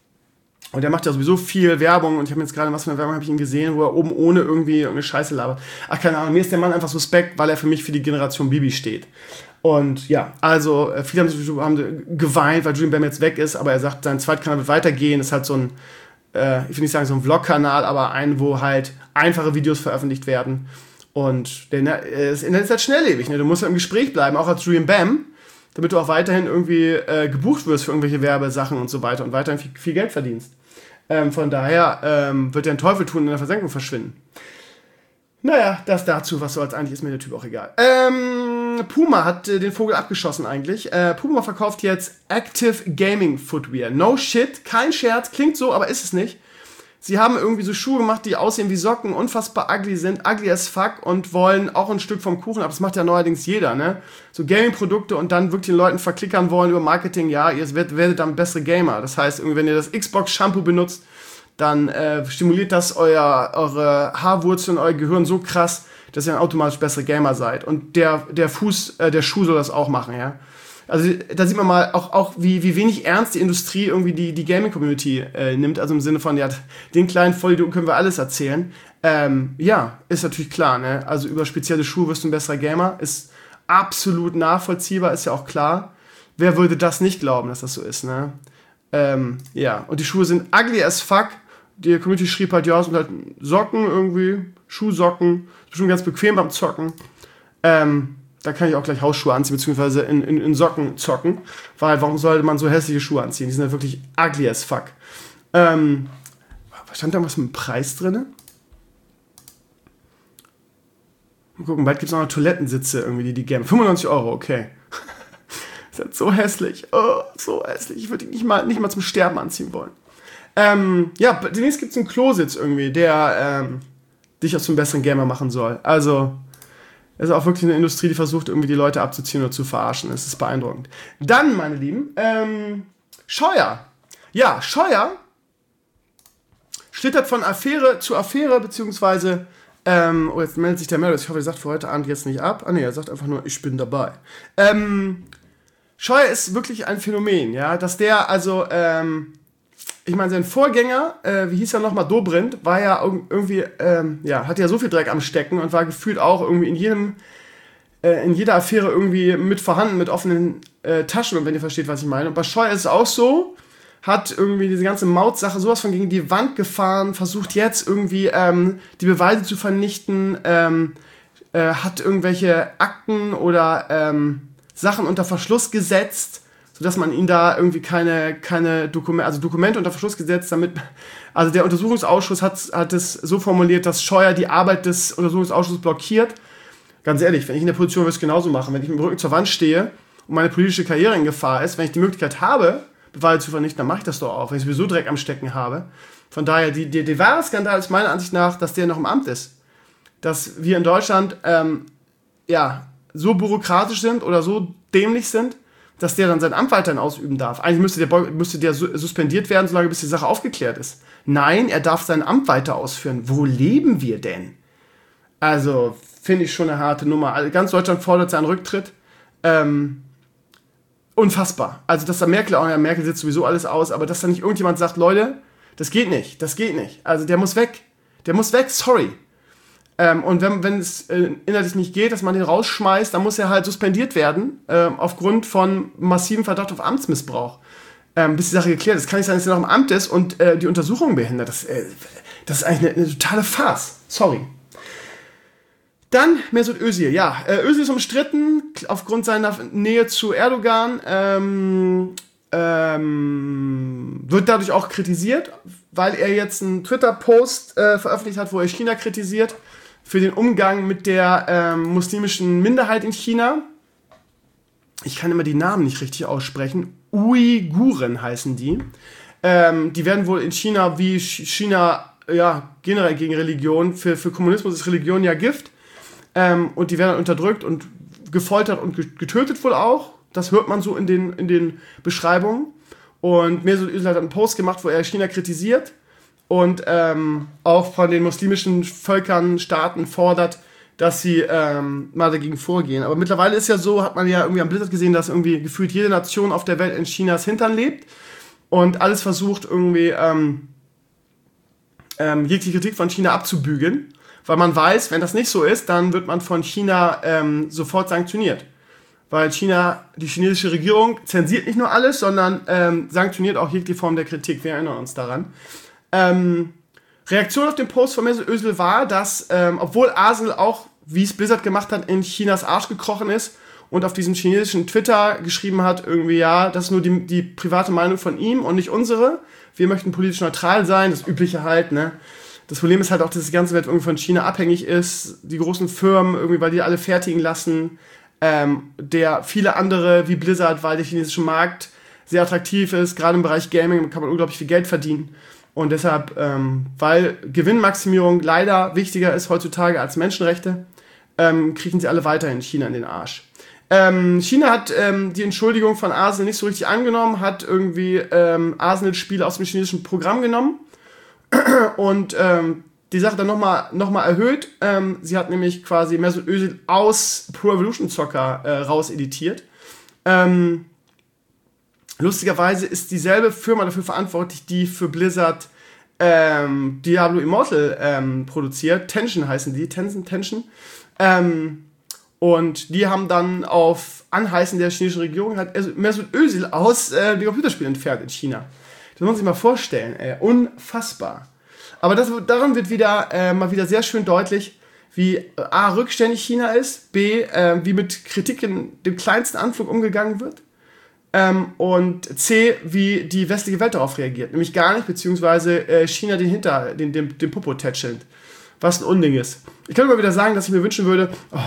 Und er macht ja sowieso viel Werbung und ich habe jetzt gerade, was für eine Werbung habe ich ihn gesehen, wo er oben ohne irgendwie irgendeine Scheiße labert. Ach, keine Ahnung, mir ist der Mann einfach suspekt, weil er für mich für die Generation Bibi steht. Und ja, also viele haben, haben geweint, weil Julian Bam jetzt weg ist, aber er sagt, sein Zweitkanal wird weitergehen. Ist halt so ein, äh, ich will nicht sagen so ein Vlog-Kanal, aber ein, wo halt einfache Videos veröffentlicht werden. Und der, das Internet ist halt schnelllebig, ne? Du musst halt im Gespräch bleiben, auch als Julian Bam, damit du auch weiterhin irgendwie äh, gebucht wirst für irgendwelche Werbesachen und so weiter und weiterhin viel, viel Geld verdienst. Ähm, von daher ähm, wird der einen Teufel tun und in der Versenkung verschwinden. Naja, das dazu, was soll's, eigentlich ist mir der Typ auch egal. Ähm, Puma hat äh, den Vogel abgeschossen eigentlich. Äh, Puma verkauft jetzt Active Gaming Footwear. No shit, kein Scherz, klingt so, aber ist es nicht. Sie haben irgendwie so Schuhe gemacht, die aussehen wie Socken, unfassbar ugly sind, ugly as fuck und wollen auch ein Stück vom Kuchen, aber das macht ja neuerdings jeder, ne? So Gaming-Produkte und dann wirklich den Leuten verklickern wollen über Marketing, ja, ihr werdet, werdet dann bessere Gamer. Das heißt, irgendwie, wenn ihr das Xbox-Shampoo benutzt, dann äh, stimuliert das euer, eure Haarwurzeln, euer Gehirn so krass, dass ihr dann automatisch bessere Gamer seid. Und der, der Fuß, äh, der Schuh soll das auch machen, ja. Also da sieht man mal auch, auch wie, wie wenig ernst die Industrie irgendwie die, die Gaming-Community äh, nimmt. Also im Sinne von, ja, den kleinen Vollidioten können wir alles erzählen. Ähm, ja, ist natürlich klar, ne? Also über spezielle Schuhe wirst du ein besserer Gamer. Ist absolut nachvollziehbar, ist ja auch klar. Wer würde das nicht glauben, dass das so ist, ne? Ähm, ja, und die Schuhe sind ugly as fuck. Die Community schrieb halt, ja, es sind halt Socken irgendwie, Schuhsocken. Ist bestimmt ganz bequem beim Zocken. Ähm, Da kann ich auch gleich Hausschuhe anziehen, beziehungsweise in, in, in Socken zocken. Weil, warum sollte man so hässliche Schuhe anziehen? Die sind ja wirklich ugly as fuck. Ähm, stand da was mit dem Preis drin? Mal gucken, bald gibt es noch Toilettensitze, irgendwie, die die gerne. fünfundneunzig Euro, okay. Das ist halt so hässlich. Oh, so hässlich. Ich würde die nicht mal, nicht mal zum Sterben anziehen wollen. Ähm, ja, demnächst gibt es einen Klositz irgendwie, der ähm, dich auch zum besseren Gamer machen soll. Also... Es ist auch wirklich eine Industrie, die versucht, irgendwie die Leute abzuziehen oder zu verarschen. Es ist beeindruckend. Dann, meine Lieben, ähm, Scheuer. Ja, Scheuer schlittert von Affäre zu Affäre, beziehungsweise, ähm, oh, jetzt meldet sich der Meldung. Ich hoffe, er sagt für heute Abend jetzt nicht ab. Ah, nee, er sagt einfach nur, ich bin dabei. Ähm, Scheuer ist wirklich ein Phänomen, ja, dass der, also, ähm, ich meine, sein Vorgänger, äh, wie hieß er nochmal, Dobrindt, war ja irgendwie, ähm, ja, hat ja so viel Dreck am Stecken und war gefühlt auch irgendwie in jedem, äh, in jeder Affäre irgendwie mit vorhanden, mit offenen äh, Taschen, und wenn ihr versteht, was ich meine. Und bei Scheuer ist es auch so, hat irgendwie diese ganze Mautsache sowas von gegen die Wand gefahren, versucht jetzt irgendwie ähm, die Beweise zu vernichten, ähm, äh, hat irgendwelche Akten oder ähm, Sachen unter Verschluss gesetzt, sodass man ihn da irgendwie keine, keine Dokumente, also Dokumente unter Verschluss gesetzt, damit, also der Untersuchungsausschuss hat, hat es so formuliert, dass Scheuer die Arbeit des Untersuchungsausschusses blockiert. Ganz ehrlich, wenn ich in der Position würde ich es genauso machen, wenn ich mit dem Rücken zur Wand stehe und meine politische Karriere in Gefahr ist, wenn ich die Möglichkeit habe, Beweise zu vernichten, dann mache ich das doch auch, wenn ich sowieso Dreck am Stecken habe. Von daher, die, die, der wahre Skandal ist meiner Ansicht nach, dass der noch im Amt ist. Dass wir in Deutschland, ähm, ja, so bürokratisch sind oder so dämlich sind, dass der dann sein Amt weiterhin ausüben darf. Eigentlich müsste der, müsste der suspendiert werden, solange bis die Sache aufgeklärt ist. Nein, er darf sein Amt weiter ausführen. Wo leben wir denn? Also, finde ich schon eine harte Nummer. Also, ganz Deutschland fordert seinen Rücktritt. Ähm, unfassbar. Also, dass da Merkel auch, ja, Merkel sitzt sowieso alles aus, aber dass da nicht irgendjemand sagt, Leute, das geht nicht, das geht nicht. Also, der muss weg. Der muss weg, sorry. Ähm, und wenn, wenn es äh, inhaltlich nicht geht, dass man den rausschmeißt, dann muss er halt suspendiert werden, äh, aufgrund von massivem Verdacht auf Amtsmissbrauch. Ähm, bis die Sache geklärt ist. Kann nicht sein, dass er noch im Amt ist und äh, die Untersuchung behindert. Das, äh, das ist eigentlich eine, eine totale Farce. Sorry. Dann Mesut Özil. Ja, äh, Özil ist umstritten aufgrund seiner Nähe zu Erdogan. Ähm, ähm, wird dadurch auch kritisiert, weil er jetzt einen Twitter-Post äh, veröffentlicht hat, wo er China kritisiert für den Umgang mit der ähm, muslimischen Minderheit in China. Ich kann immer die Namen nicht richtig aussprechen. Uiguren heißen die. Ähm, die werden wohl in China, wie China ja generell gegen Religion, für, für Kommunismus ist Religion ja Gift. Ähm, und die werden unterdrückt und gefoltert und getötet wohl auch. Das hört man so in den, in den Beschreibungen. Und Mesut Özil hat einen Post gemacht, wo er China kritisiert und ähm, auch von den muslimischen Völkern, Staaten fordert, dass sie ähm, mal dagegen vorgehen. Aber mittlerweile ist ja so, hat man ja irgendwie am Blizzard gesehen, dass irgendwie gefühlt jede Nation auf der Welt in Chinas Hintern lebt und alles versucht irgendwie ähm, ähm, jegliche Kritik von China abzubügeln, weil man weiß, wenn das nicht so ist, dann wird man von China ähm, sofort sanktioniert. Weil China, die chinesische Regierung zensiert nicht nur alles, sondern ähm, sanktioniert auch jegliche Form der Kritik. Wir erinnern uns daran. Ähm, Reaktion auf den Post von Mesut Özil war, dass, ähm, obwohl Arsenal auch wie es Blizzard gemacht hat, in Chinas Arsch gekrochen ist und auf diesem chinesischen Twitter geschrieben hat, irgendwie, ja, das ist nur die, die private Meinung von ihm und nicht unsere. Wir möchten politisch neutral sein, das Übliche halt, ne. Das Problem ist halt auch, dass die ganze Welt irgendwie von China abhängig ist, die großen Firmen irgendwie, weil die alle fertigen lassen, ähm, der viele andere wie Blizzard, weil der chinesische Markt sehr attraktiv ist, gerade im Bereich Gaming kann man unglaublich viel Geld verdienen und deshalb, ähm, weil Gewinnmaximierung leider wichtiger ist heutzutage als Menschenrechte, ähm, kriechen sie alle weiter in China in den Arsch. Ähm, China hat ähm, die Entschuldigung von Arsenal nicht so richtig angenommen, hat irgendwie ähm, Arsenal-Spiele aus dem chinesischen Programm genommen und ähm, die Sache dann nochmal noch mal erhöht. Ähm, sie hat nämlich quasi Mesut Özil aus Pro Evolution Soccer äh, raus editiert. Ähm, lustigerweise ist dieselbe Firma dafür verantwortlich, die für Blizzard ähm, Diablo Immortal ähm, produziert. Tension heißen die, Tencent, Tension. Ähm, und die haben dann auf Anheißen der chinesischen Regierung hat Mesut Özil aus äh, dem Computerspiel entfernt in China. Das muss man sich mal vorstellen, ey. Unfassbar. Aber das, daran wird wieder äh, mal wieder sehr schön deutlich, wie äh, A, rückständig China ist, B, äh, wie mit Kritik in dem kleinsten Anflug umgegangen wird ähm, und C, wie die westliche Welt darauf reagiert. Nämlich gar nicht, beziehungsweise äh, China den Hinter, den, den, den Popo tätschelnd. Was ein Unding ist. Ich kann immer wieder sagen, dass ich mir wünschen würde, oh,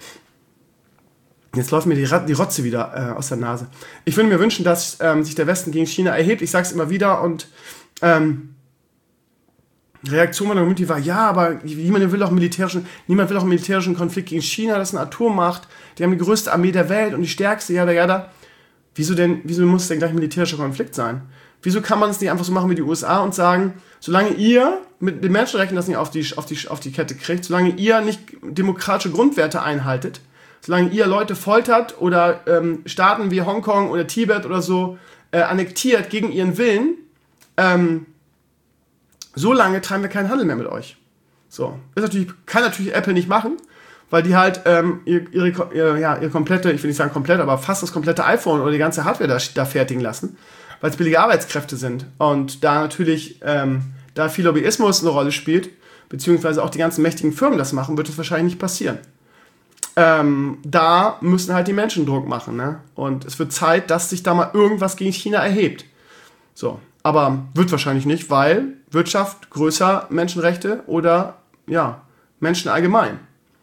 jetzt läuft mir die, die Rotze wieder äh, aus der Nase. Ich würde mir wünschen, dass ähm, sich der Westen gegen China erhebt. Ich sage es immer wieder und ähm, Reaktion meiner Community war, ja, aber niemand will auch militärischen, niemand will auch einen militärischen Konflikt gegen China, das ist eine Atommacht, die haben die größte Armee der Welt und die stärkste, jada, jada. Wieso denn, wieso muss es denn gleich ein militärischer Konflikt sein? Wieso kann man es nicht einfach so machen wie die U S A und sagen, solange ihr mit den Menschenrechten das nicht auf die, auf die, auf die Kette kriegt, solange ihr nicht demokratische Grundwerte einhaltet, solange ihr Leute foltert oder ähm, Staaten wie Hongkong oder Tibet oder so äh, annektiert gegen ihren Willen, ähm, so lange treiben wir keinen Handel mehr mit euch. So. Das natürlich, kann natürlich Apple nicht machen, weil die halt ähm, ihre, ihre, ja, ihre komplette, ich will nicht sagen komplett, aber fast das komplette iPhone oder die ganze Hardware da, da fertigen lassen, weil es billige Arbeitskräfte sind. Und da natürlich, ähm, da viel Lobbyismus eine Rolle spielt, beziehungsweise auch die ganzen mächtigen Firmen das machen, wird das wahrscheinlich nicht passieren. Ähm, da müssen halt die Menschen Druck machen, ne? Und es wird Zeit, dass sich da mal irgendwas gegen China erhebt. So, aber wird wahrscheinlich nicht, weil Wirtschaft größer Menschenrechte oder, ja, Menschen allgemein.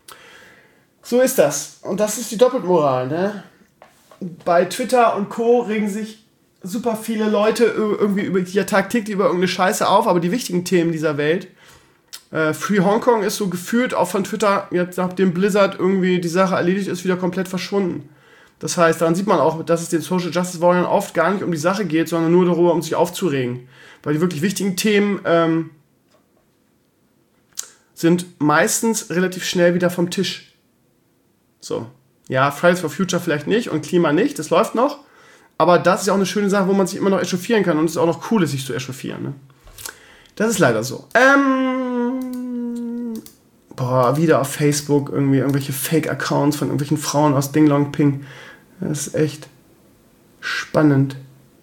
So ist das. Und das ist die Doppelmoral, ne? Bei Twitter und Co. regen sich super viele Leute irgendwie über die tagtäglich über irgendeine Scheiße auf, aber die wichtigen Themen dieser Welt, Äh, Free Hongkong ist so gefühlt auch von Twitter, jetzt nachdem Blizzard irgendwie die Sache erledigt ist, wieder komplett verschwunden. Das heißt, daran sieht man auch, dass es den Social Justice Warriors oft gar nicht um die Sache geht, sondern nur darüber, um sich aufzuregen. Weil die wirklich wichtigen Themen ähm, sind meistens relativ schnell wieder vom Tisch. So. Ja, Fridays for Future vielleicht nicht und Klima nicht, das läuft noch. Aber das ist ja auch eine schöne Sache, wo man sich immer noch echauffieren kann und es ist auch noch cool, sich zu echauffieren. Ne? Das ist leider so. Ähm, boah, wieder auf Facebook irgendwie irgendwelche Fake-Accounts von irgendwelchen Frauen aus Ding Long Ping. Das ist echt spannend.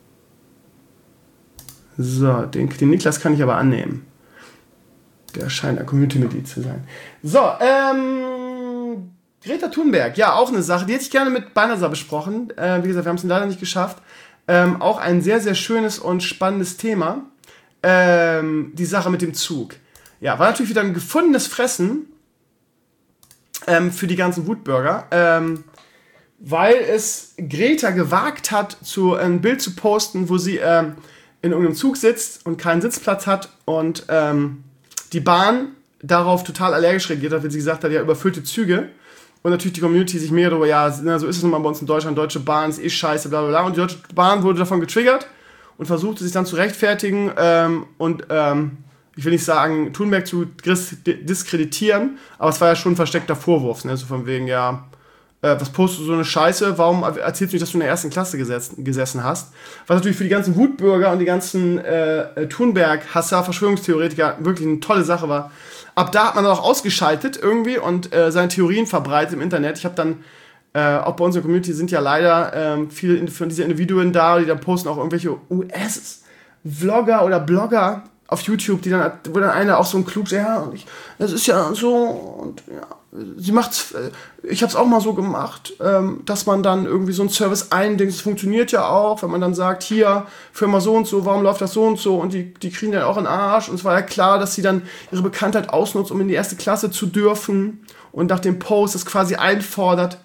So, den, den Niklas kann ich aber annehmen. Der scheint ein Community-Mitglied zu sein. So, ähm, Greta Thunberg, ja, auch eine Sache, die hätte ich gerne mit Banasa besprochen. Äh, wie gesagt, wir haben es leider nicht geschafft. Ähm, auch ein sehr, sehr schönes und spannendes Thema. Ähm, die Sache mit dem Zug. Ja, war natürlich wieder ein gefundenes Fressen ähm, für die ganzen Wutbürger, ähm, weil es Greta gewagt hat, zu, ein Bild zu posten, wo sie ähm, in irgendeinem Zug sitzt und keinen Sitzplatz hat und ähm, die Bahn darauf total allergisch reagiert hat, weil sie gesagt hat, ja, überfüllte Züge. Und natürlich die Community sich mehr darüber, ja, so ist es nun mal bei uns in Deutschland, Deutsche Bahn ist eh scheiße, bla bla bla. Und die Deutsche Bahn wurde davon getriggert und versuchte sich dann zu rechtfertigen ähm, und ähm, ich will nicht sagen, Thunberg zu diskreditieren, aber es war ja schon ein versteckter Vorwurf, ne? So von wegen, ja, äh, was postest du so eine Scheiße, warum erzählst du nicht, dass du in der ersten Klasse gesessen, gesessen hast? Was natürlich für die ganzen Wutbürger und die ganzen äh, Thunberg-Hasser, Verschwörungstheoretiker wirklich eine tolle Sache war. Ab da hat man dann auch ausgeschaltet irgendwie und äh, seine Theorien verbreitet im Internet. Ich habe dann, äh, auch bei unserer Community sind ja leider ähm, viele von diesen Individuen da, die dann posten auch irgendwelche U S-Vlogger oder Blogger, auf YouTube, die dann, wo dann einer auch so ein klug, ja, und ich, das ist ja so, und ja, sie macht's, ich hab's auch mal so gemacht, ähm, dass man dann irgendwie so einen Service eindingt, das funktioniert ja auch, wenn man dann sagt, hier, Firma so und so, warum läuft das so und so, und die, die kriegen dann auch einen Arsch, und es war ja klar, dass sie dann ihre Bekanntheit ausnutzt, um in die erste Klasse zu dürfen, und nach dem Post das quasi einfordert.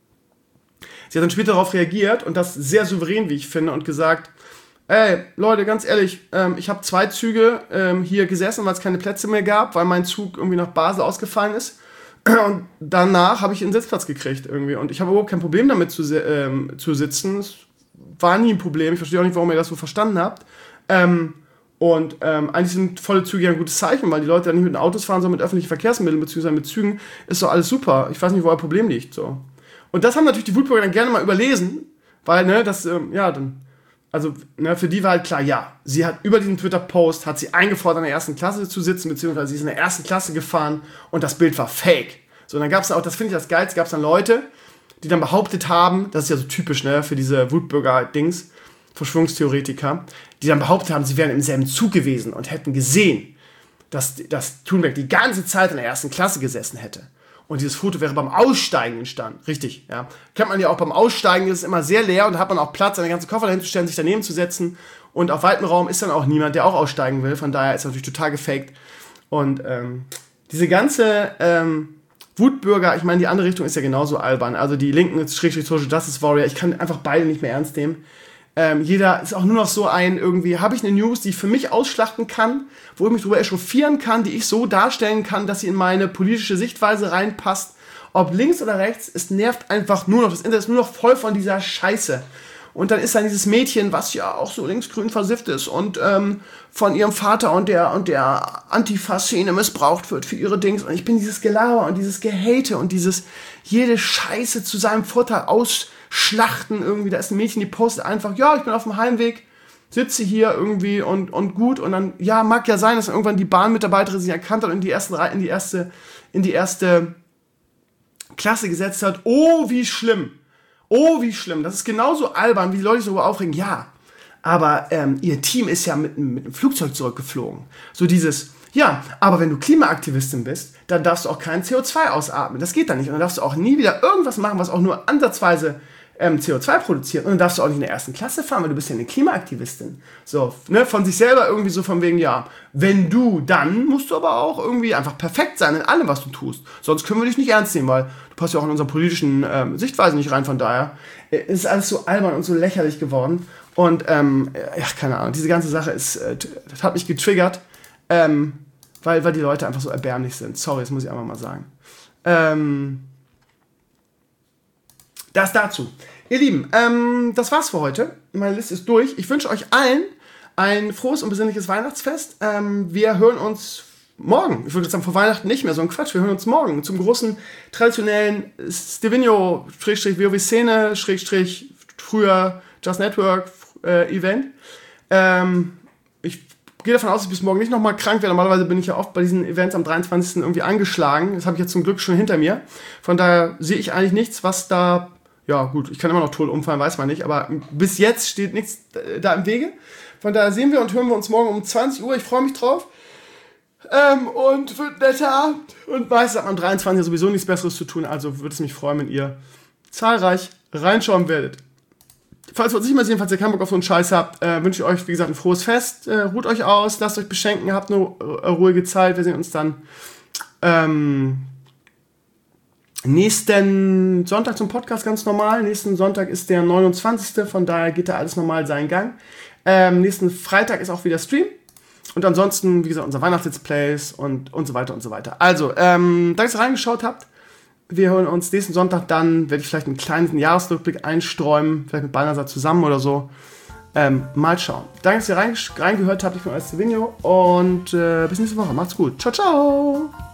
Sie hat dann später darauf reagiert, und das sehr souverän, wie ich finde, und gesagt, ey, Leute, ganz ehrlich, ähm, ich habe zwei Züge ähm, hier gesessen, weil es keine Plätze mehr gab, weil mein Zug irgendwie nach Basel ausgefallen ist. Und danach habe ich einen Sitzplatz gekriegt irgendwie. Und ich habe überhaupt kein Problem damit zu, ähm, zu sitzen. Es war nie ein Problem. Ich verstehe auch nicht, warum ihr das so verstanden habt. Ähm, und ähm, eigentlich sind volle Züge ja ein gutes Zeichen, weil die Leute dann nicht mit den Autos fahren, sondern mit öffentlichen Verkehrsmitteln beziehungsweise mit Zügen. Ist doch alles super. Ich weiß nicht, wo euer Problem liegt. So. Und das haben natürlich die Wutbürger dann gerne mal überlesen, weil, ne, das, ähm, ja, dann... Also, ne, für die war halt klar, ja, sie hat über diesen Twitter-Post, hat sie eingefordert, in der ersten Klasse zu sitzen, beziehungsweise sie ist in der ersten Klasse gefahren und das Bild war fake. So, und dann gab es auch, das finde ich das Geilste, gab es dann Leute, die dann behauptet haben, das ist ja so typisch, ne, für diese Wutbürger-Dings, Verschwörungstheoretiker, die dann behauptet haben, sie wären im selben Zug gewesen und hätten gesehen, dass, dass Thunberg die ganze Zeit in der ersten Klasse gesessen hätte. Und dieses Foto wäre beim Aussteigen entstanden. Richtig, ja. Kennt man ja auch beim Aussteigen, ist es immer sehr leer und da hat man auch Platz, seine ganzen Koffer dahin zu stellen, sich daneben zu setzen. Und auf weitem Raum ist dann auch niemand, der auch aussteigen will. Von daher ist das natürlich total gefaked. Und ähm, diese ganze ähm, Wutbürger, ich meine, die andere Richtung ist ja genauso albern. Also die linken Schrägstrich Social Justice Warrior, ich kann einfach beide nicht mehr ernst nehmen. Ähm, jeder ist auch nur noch so ein, irgendwie, habe ich eine News, die ich für mich ausschlachten kann, wo ich mich drüber echauffieren kann, die ich so darstellen kann, dass sie in meine politische Sichtweise reinpasst. Ob links oder rechts, es nervt einfach nur noch. Das Internet ist nur noch voll von dieser Scheiße. Und dann ist dann dieses Mädchen, was ja auch so linksgrün versifft ist und ähm, von ihrem Vater und der, und der Antifa-Szene missbraucht wird für ihre Dings. Und ich bin dieses Gelaber und dieses Gehate und dieses jede Scheiße zu seinem Vorteil ausschlachten irgendwie. Da ist ein Mädchen, die postet einfach, ja, ich bin auf dem Heimweg, sitze hier irgendwie und, und gut. Und dann, ja, mag ja sein, dass dann irgendwann die Bahnmitarbeiterin sich erkannt hat und in die erste, in die erste, in die erste Klasse gesetzt hat. Oh, wie schlimm. Oh, wie schlimm. Das ist genauso albern, wie die Leute sich darüber aufregen. Ja, aber ähm, ihr Team ist ja mit, mit einem Flugzeug zurückgeflogen. So dieses, ja, aber wenn du Klimaaktivistin bist, dann darfst du auch kein C O zwei ausatmen. Das geht dann nicht. Und dann darfst du auch nie wieder irgendwas machen, was auch nur ansatzweise ähm, C O zwei produziert. Und dann darfst du auch nicht in der ersten Klasse fahren, weil du bist ja eine Klimaaktivistin. So, ne, von sich selber irgendwie so von wegen, ja, wenn du, dann musst du aber auch irgendwie einfach perfekt sein in allem, was du tust. Sonst können wir dich nicht ernst nehmen, weil du passt ja auch in unserer politischen ähm, Sichtweise nicht rein. Von daher äh, ist alles so albern und so lächerlich geworden. Und, ähm, ja, keine Ahnung, diese ganze Sache ist, äh, das hat mich getriggert, ähm, weil, weil die Leute einfach so erbärmlich sind. Sorry, das muss ich einfach mal sagen. Ähm, das dazu. Ihr Lieben, ähm, das war's für heute. Meine Liste ist durch. Ich wünsche euch allen ein frohes und besinnliches Weihnachtsfest. Ähm, wir hören uns morgen. Ich würde jetzt sagen, vor Weihnachten nicht mehr, so ein Quatsch. Wir hören uns morgen zum großen traditionellen Stevino-W O W-Szene, Schrägstrich, früher Just Network äh, Event. Ähm, ich gehe davon aus, dass ich bis morgen nicht nochmal krank werde. Normalerweise bin ich ja oft bei diesen Events am dreiundzwanzigsten irgendwie angeschlagen. Das habe ich jetzt zum Glück schon hinter mir. Von daher sehe ich eigentlich nichts, was da, ja gut, ich kann immer noch tot umfallen, weiß man nicht, aber bis jetzt steht nichts da im Wege. Von daher sehen wir und hören wir uns morgen um zwanzig Uhr. Ich freue mich drauf. Ähm, und wird ein netter Abend. Und meistens hat man am dreiundzwanzigsten sowieso nichts Besseres zu tun, also würde es mich freuen, wenn ihr zahlreich reinschauen werdet. Falls wir uns nicht mehr sehen, falls ihr keinen Bock auf so einen Scheiß habt, äh, wünsche ich euch, wie gesagt, ein frohes Fest. Äh, ruht euch aus, lasst euch beschenken, habt eine äh, ruhige Zeit. Wir sehen uns dann ähm, nächsten Sonntag zum Podcast ganz normal. Nächsten Sonntag ist der neunundzwanzigste Von daher geht da alles normal seinen Gang. Ähm, nächsten Freitag ist auch wieder Stream. Und ansonsten, wie gesagt, unser Weihnachts-Let's Plays und, und so weiter und so weiter. Also, ähm, danke, dass ihr reingeschaut habt. Wir hören uns nächsten Sonntag dann, werde ich vielleicht einen kleinen Jahresrückblick einsträumen, vielleicht mit Balnasar zusammen oder so. Ähm, mal schauen. Danke, dass ihr reingehört habt. Ich bin euer Stevino und äh, bis nächste Woche. Macht's gut. Ciao, ciao.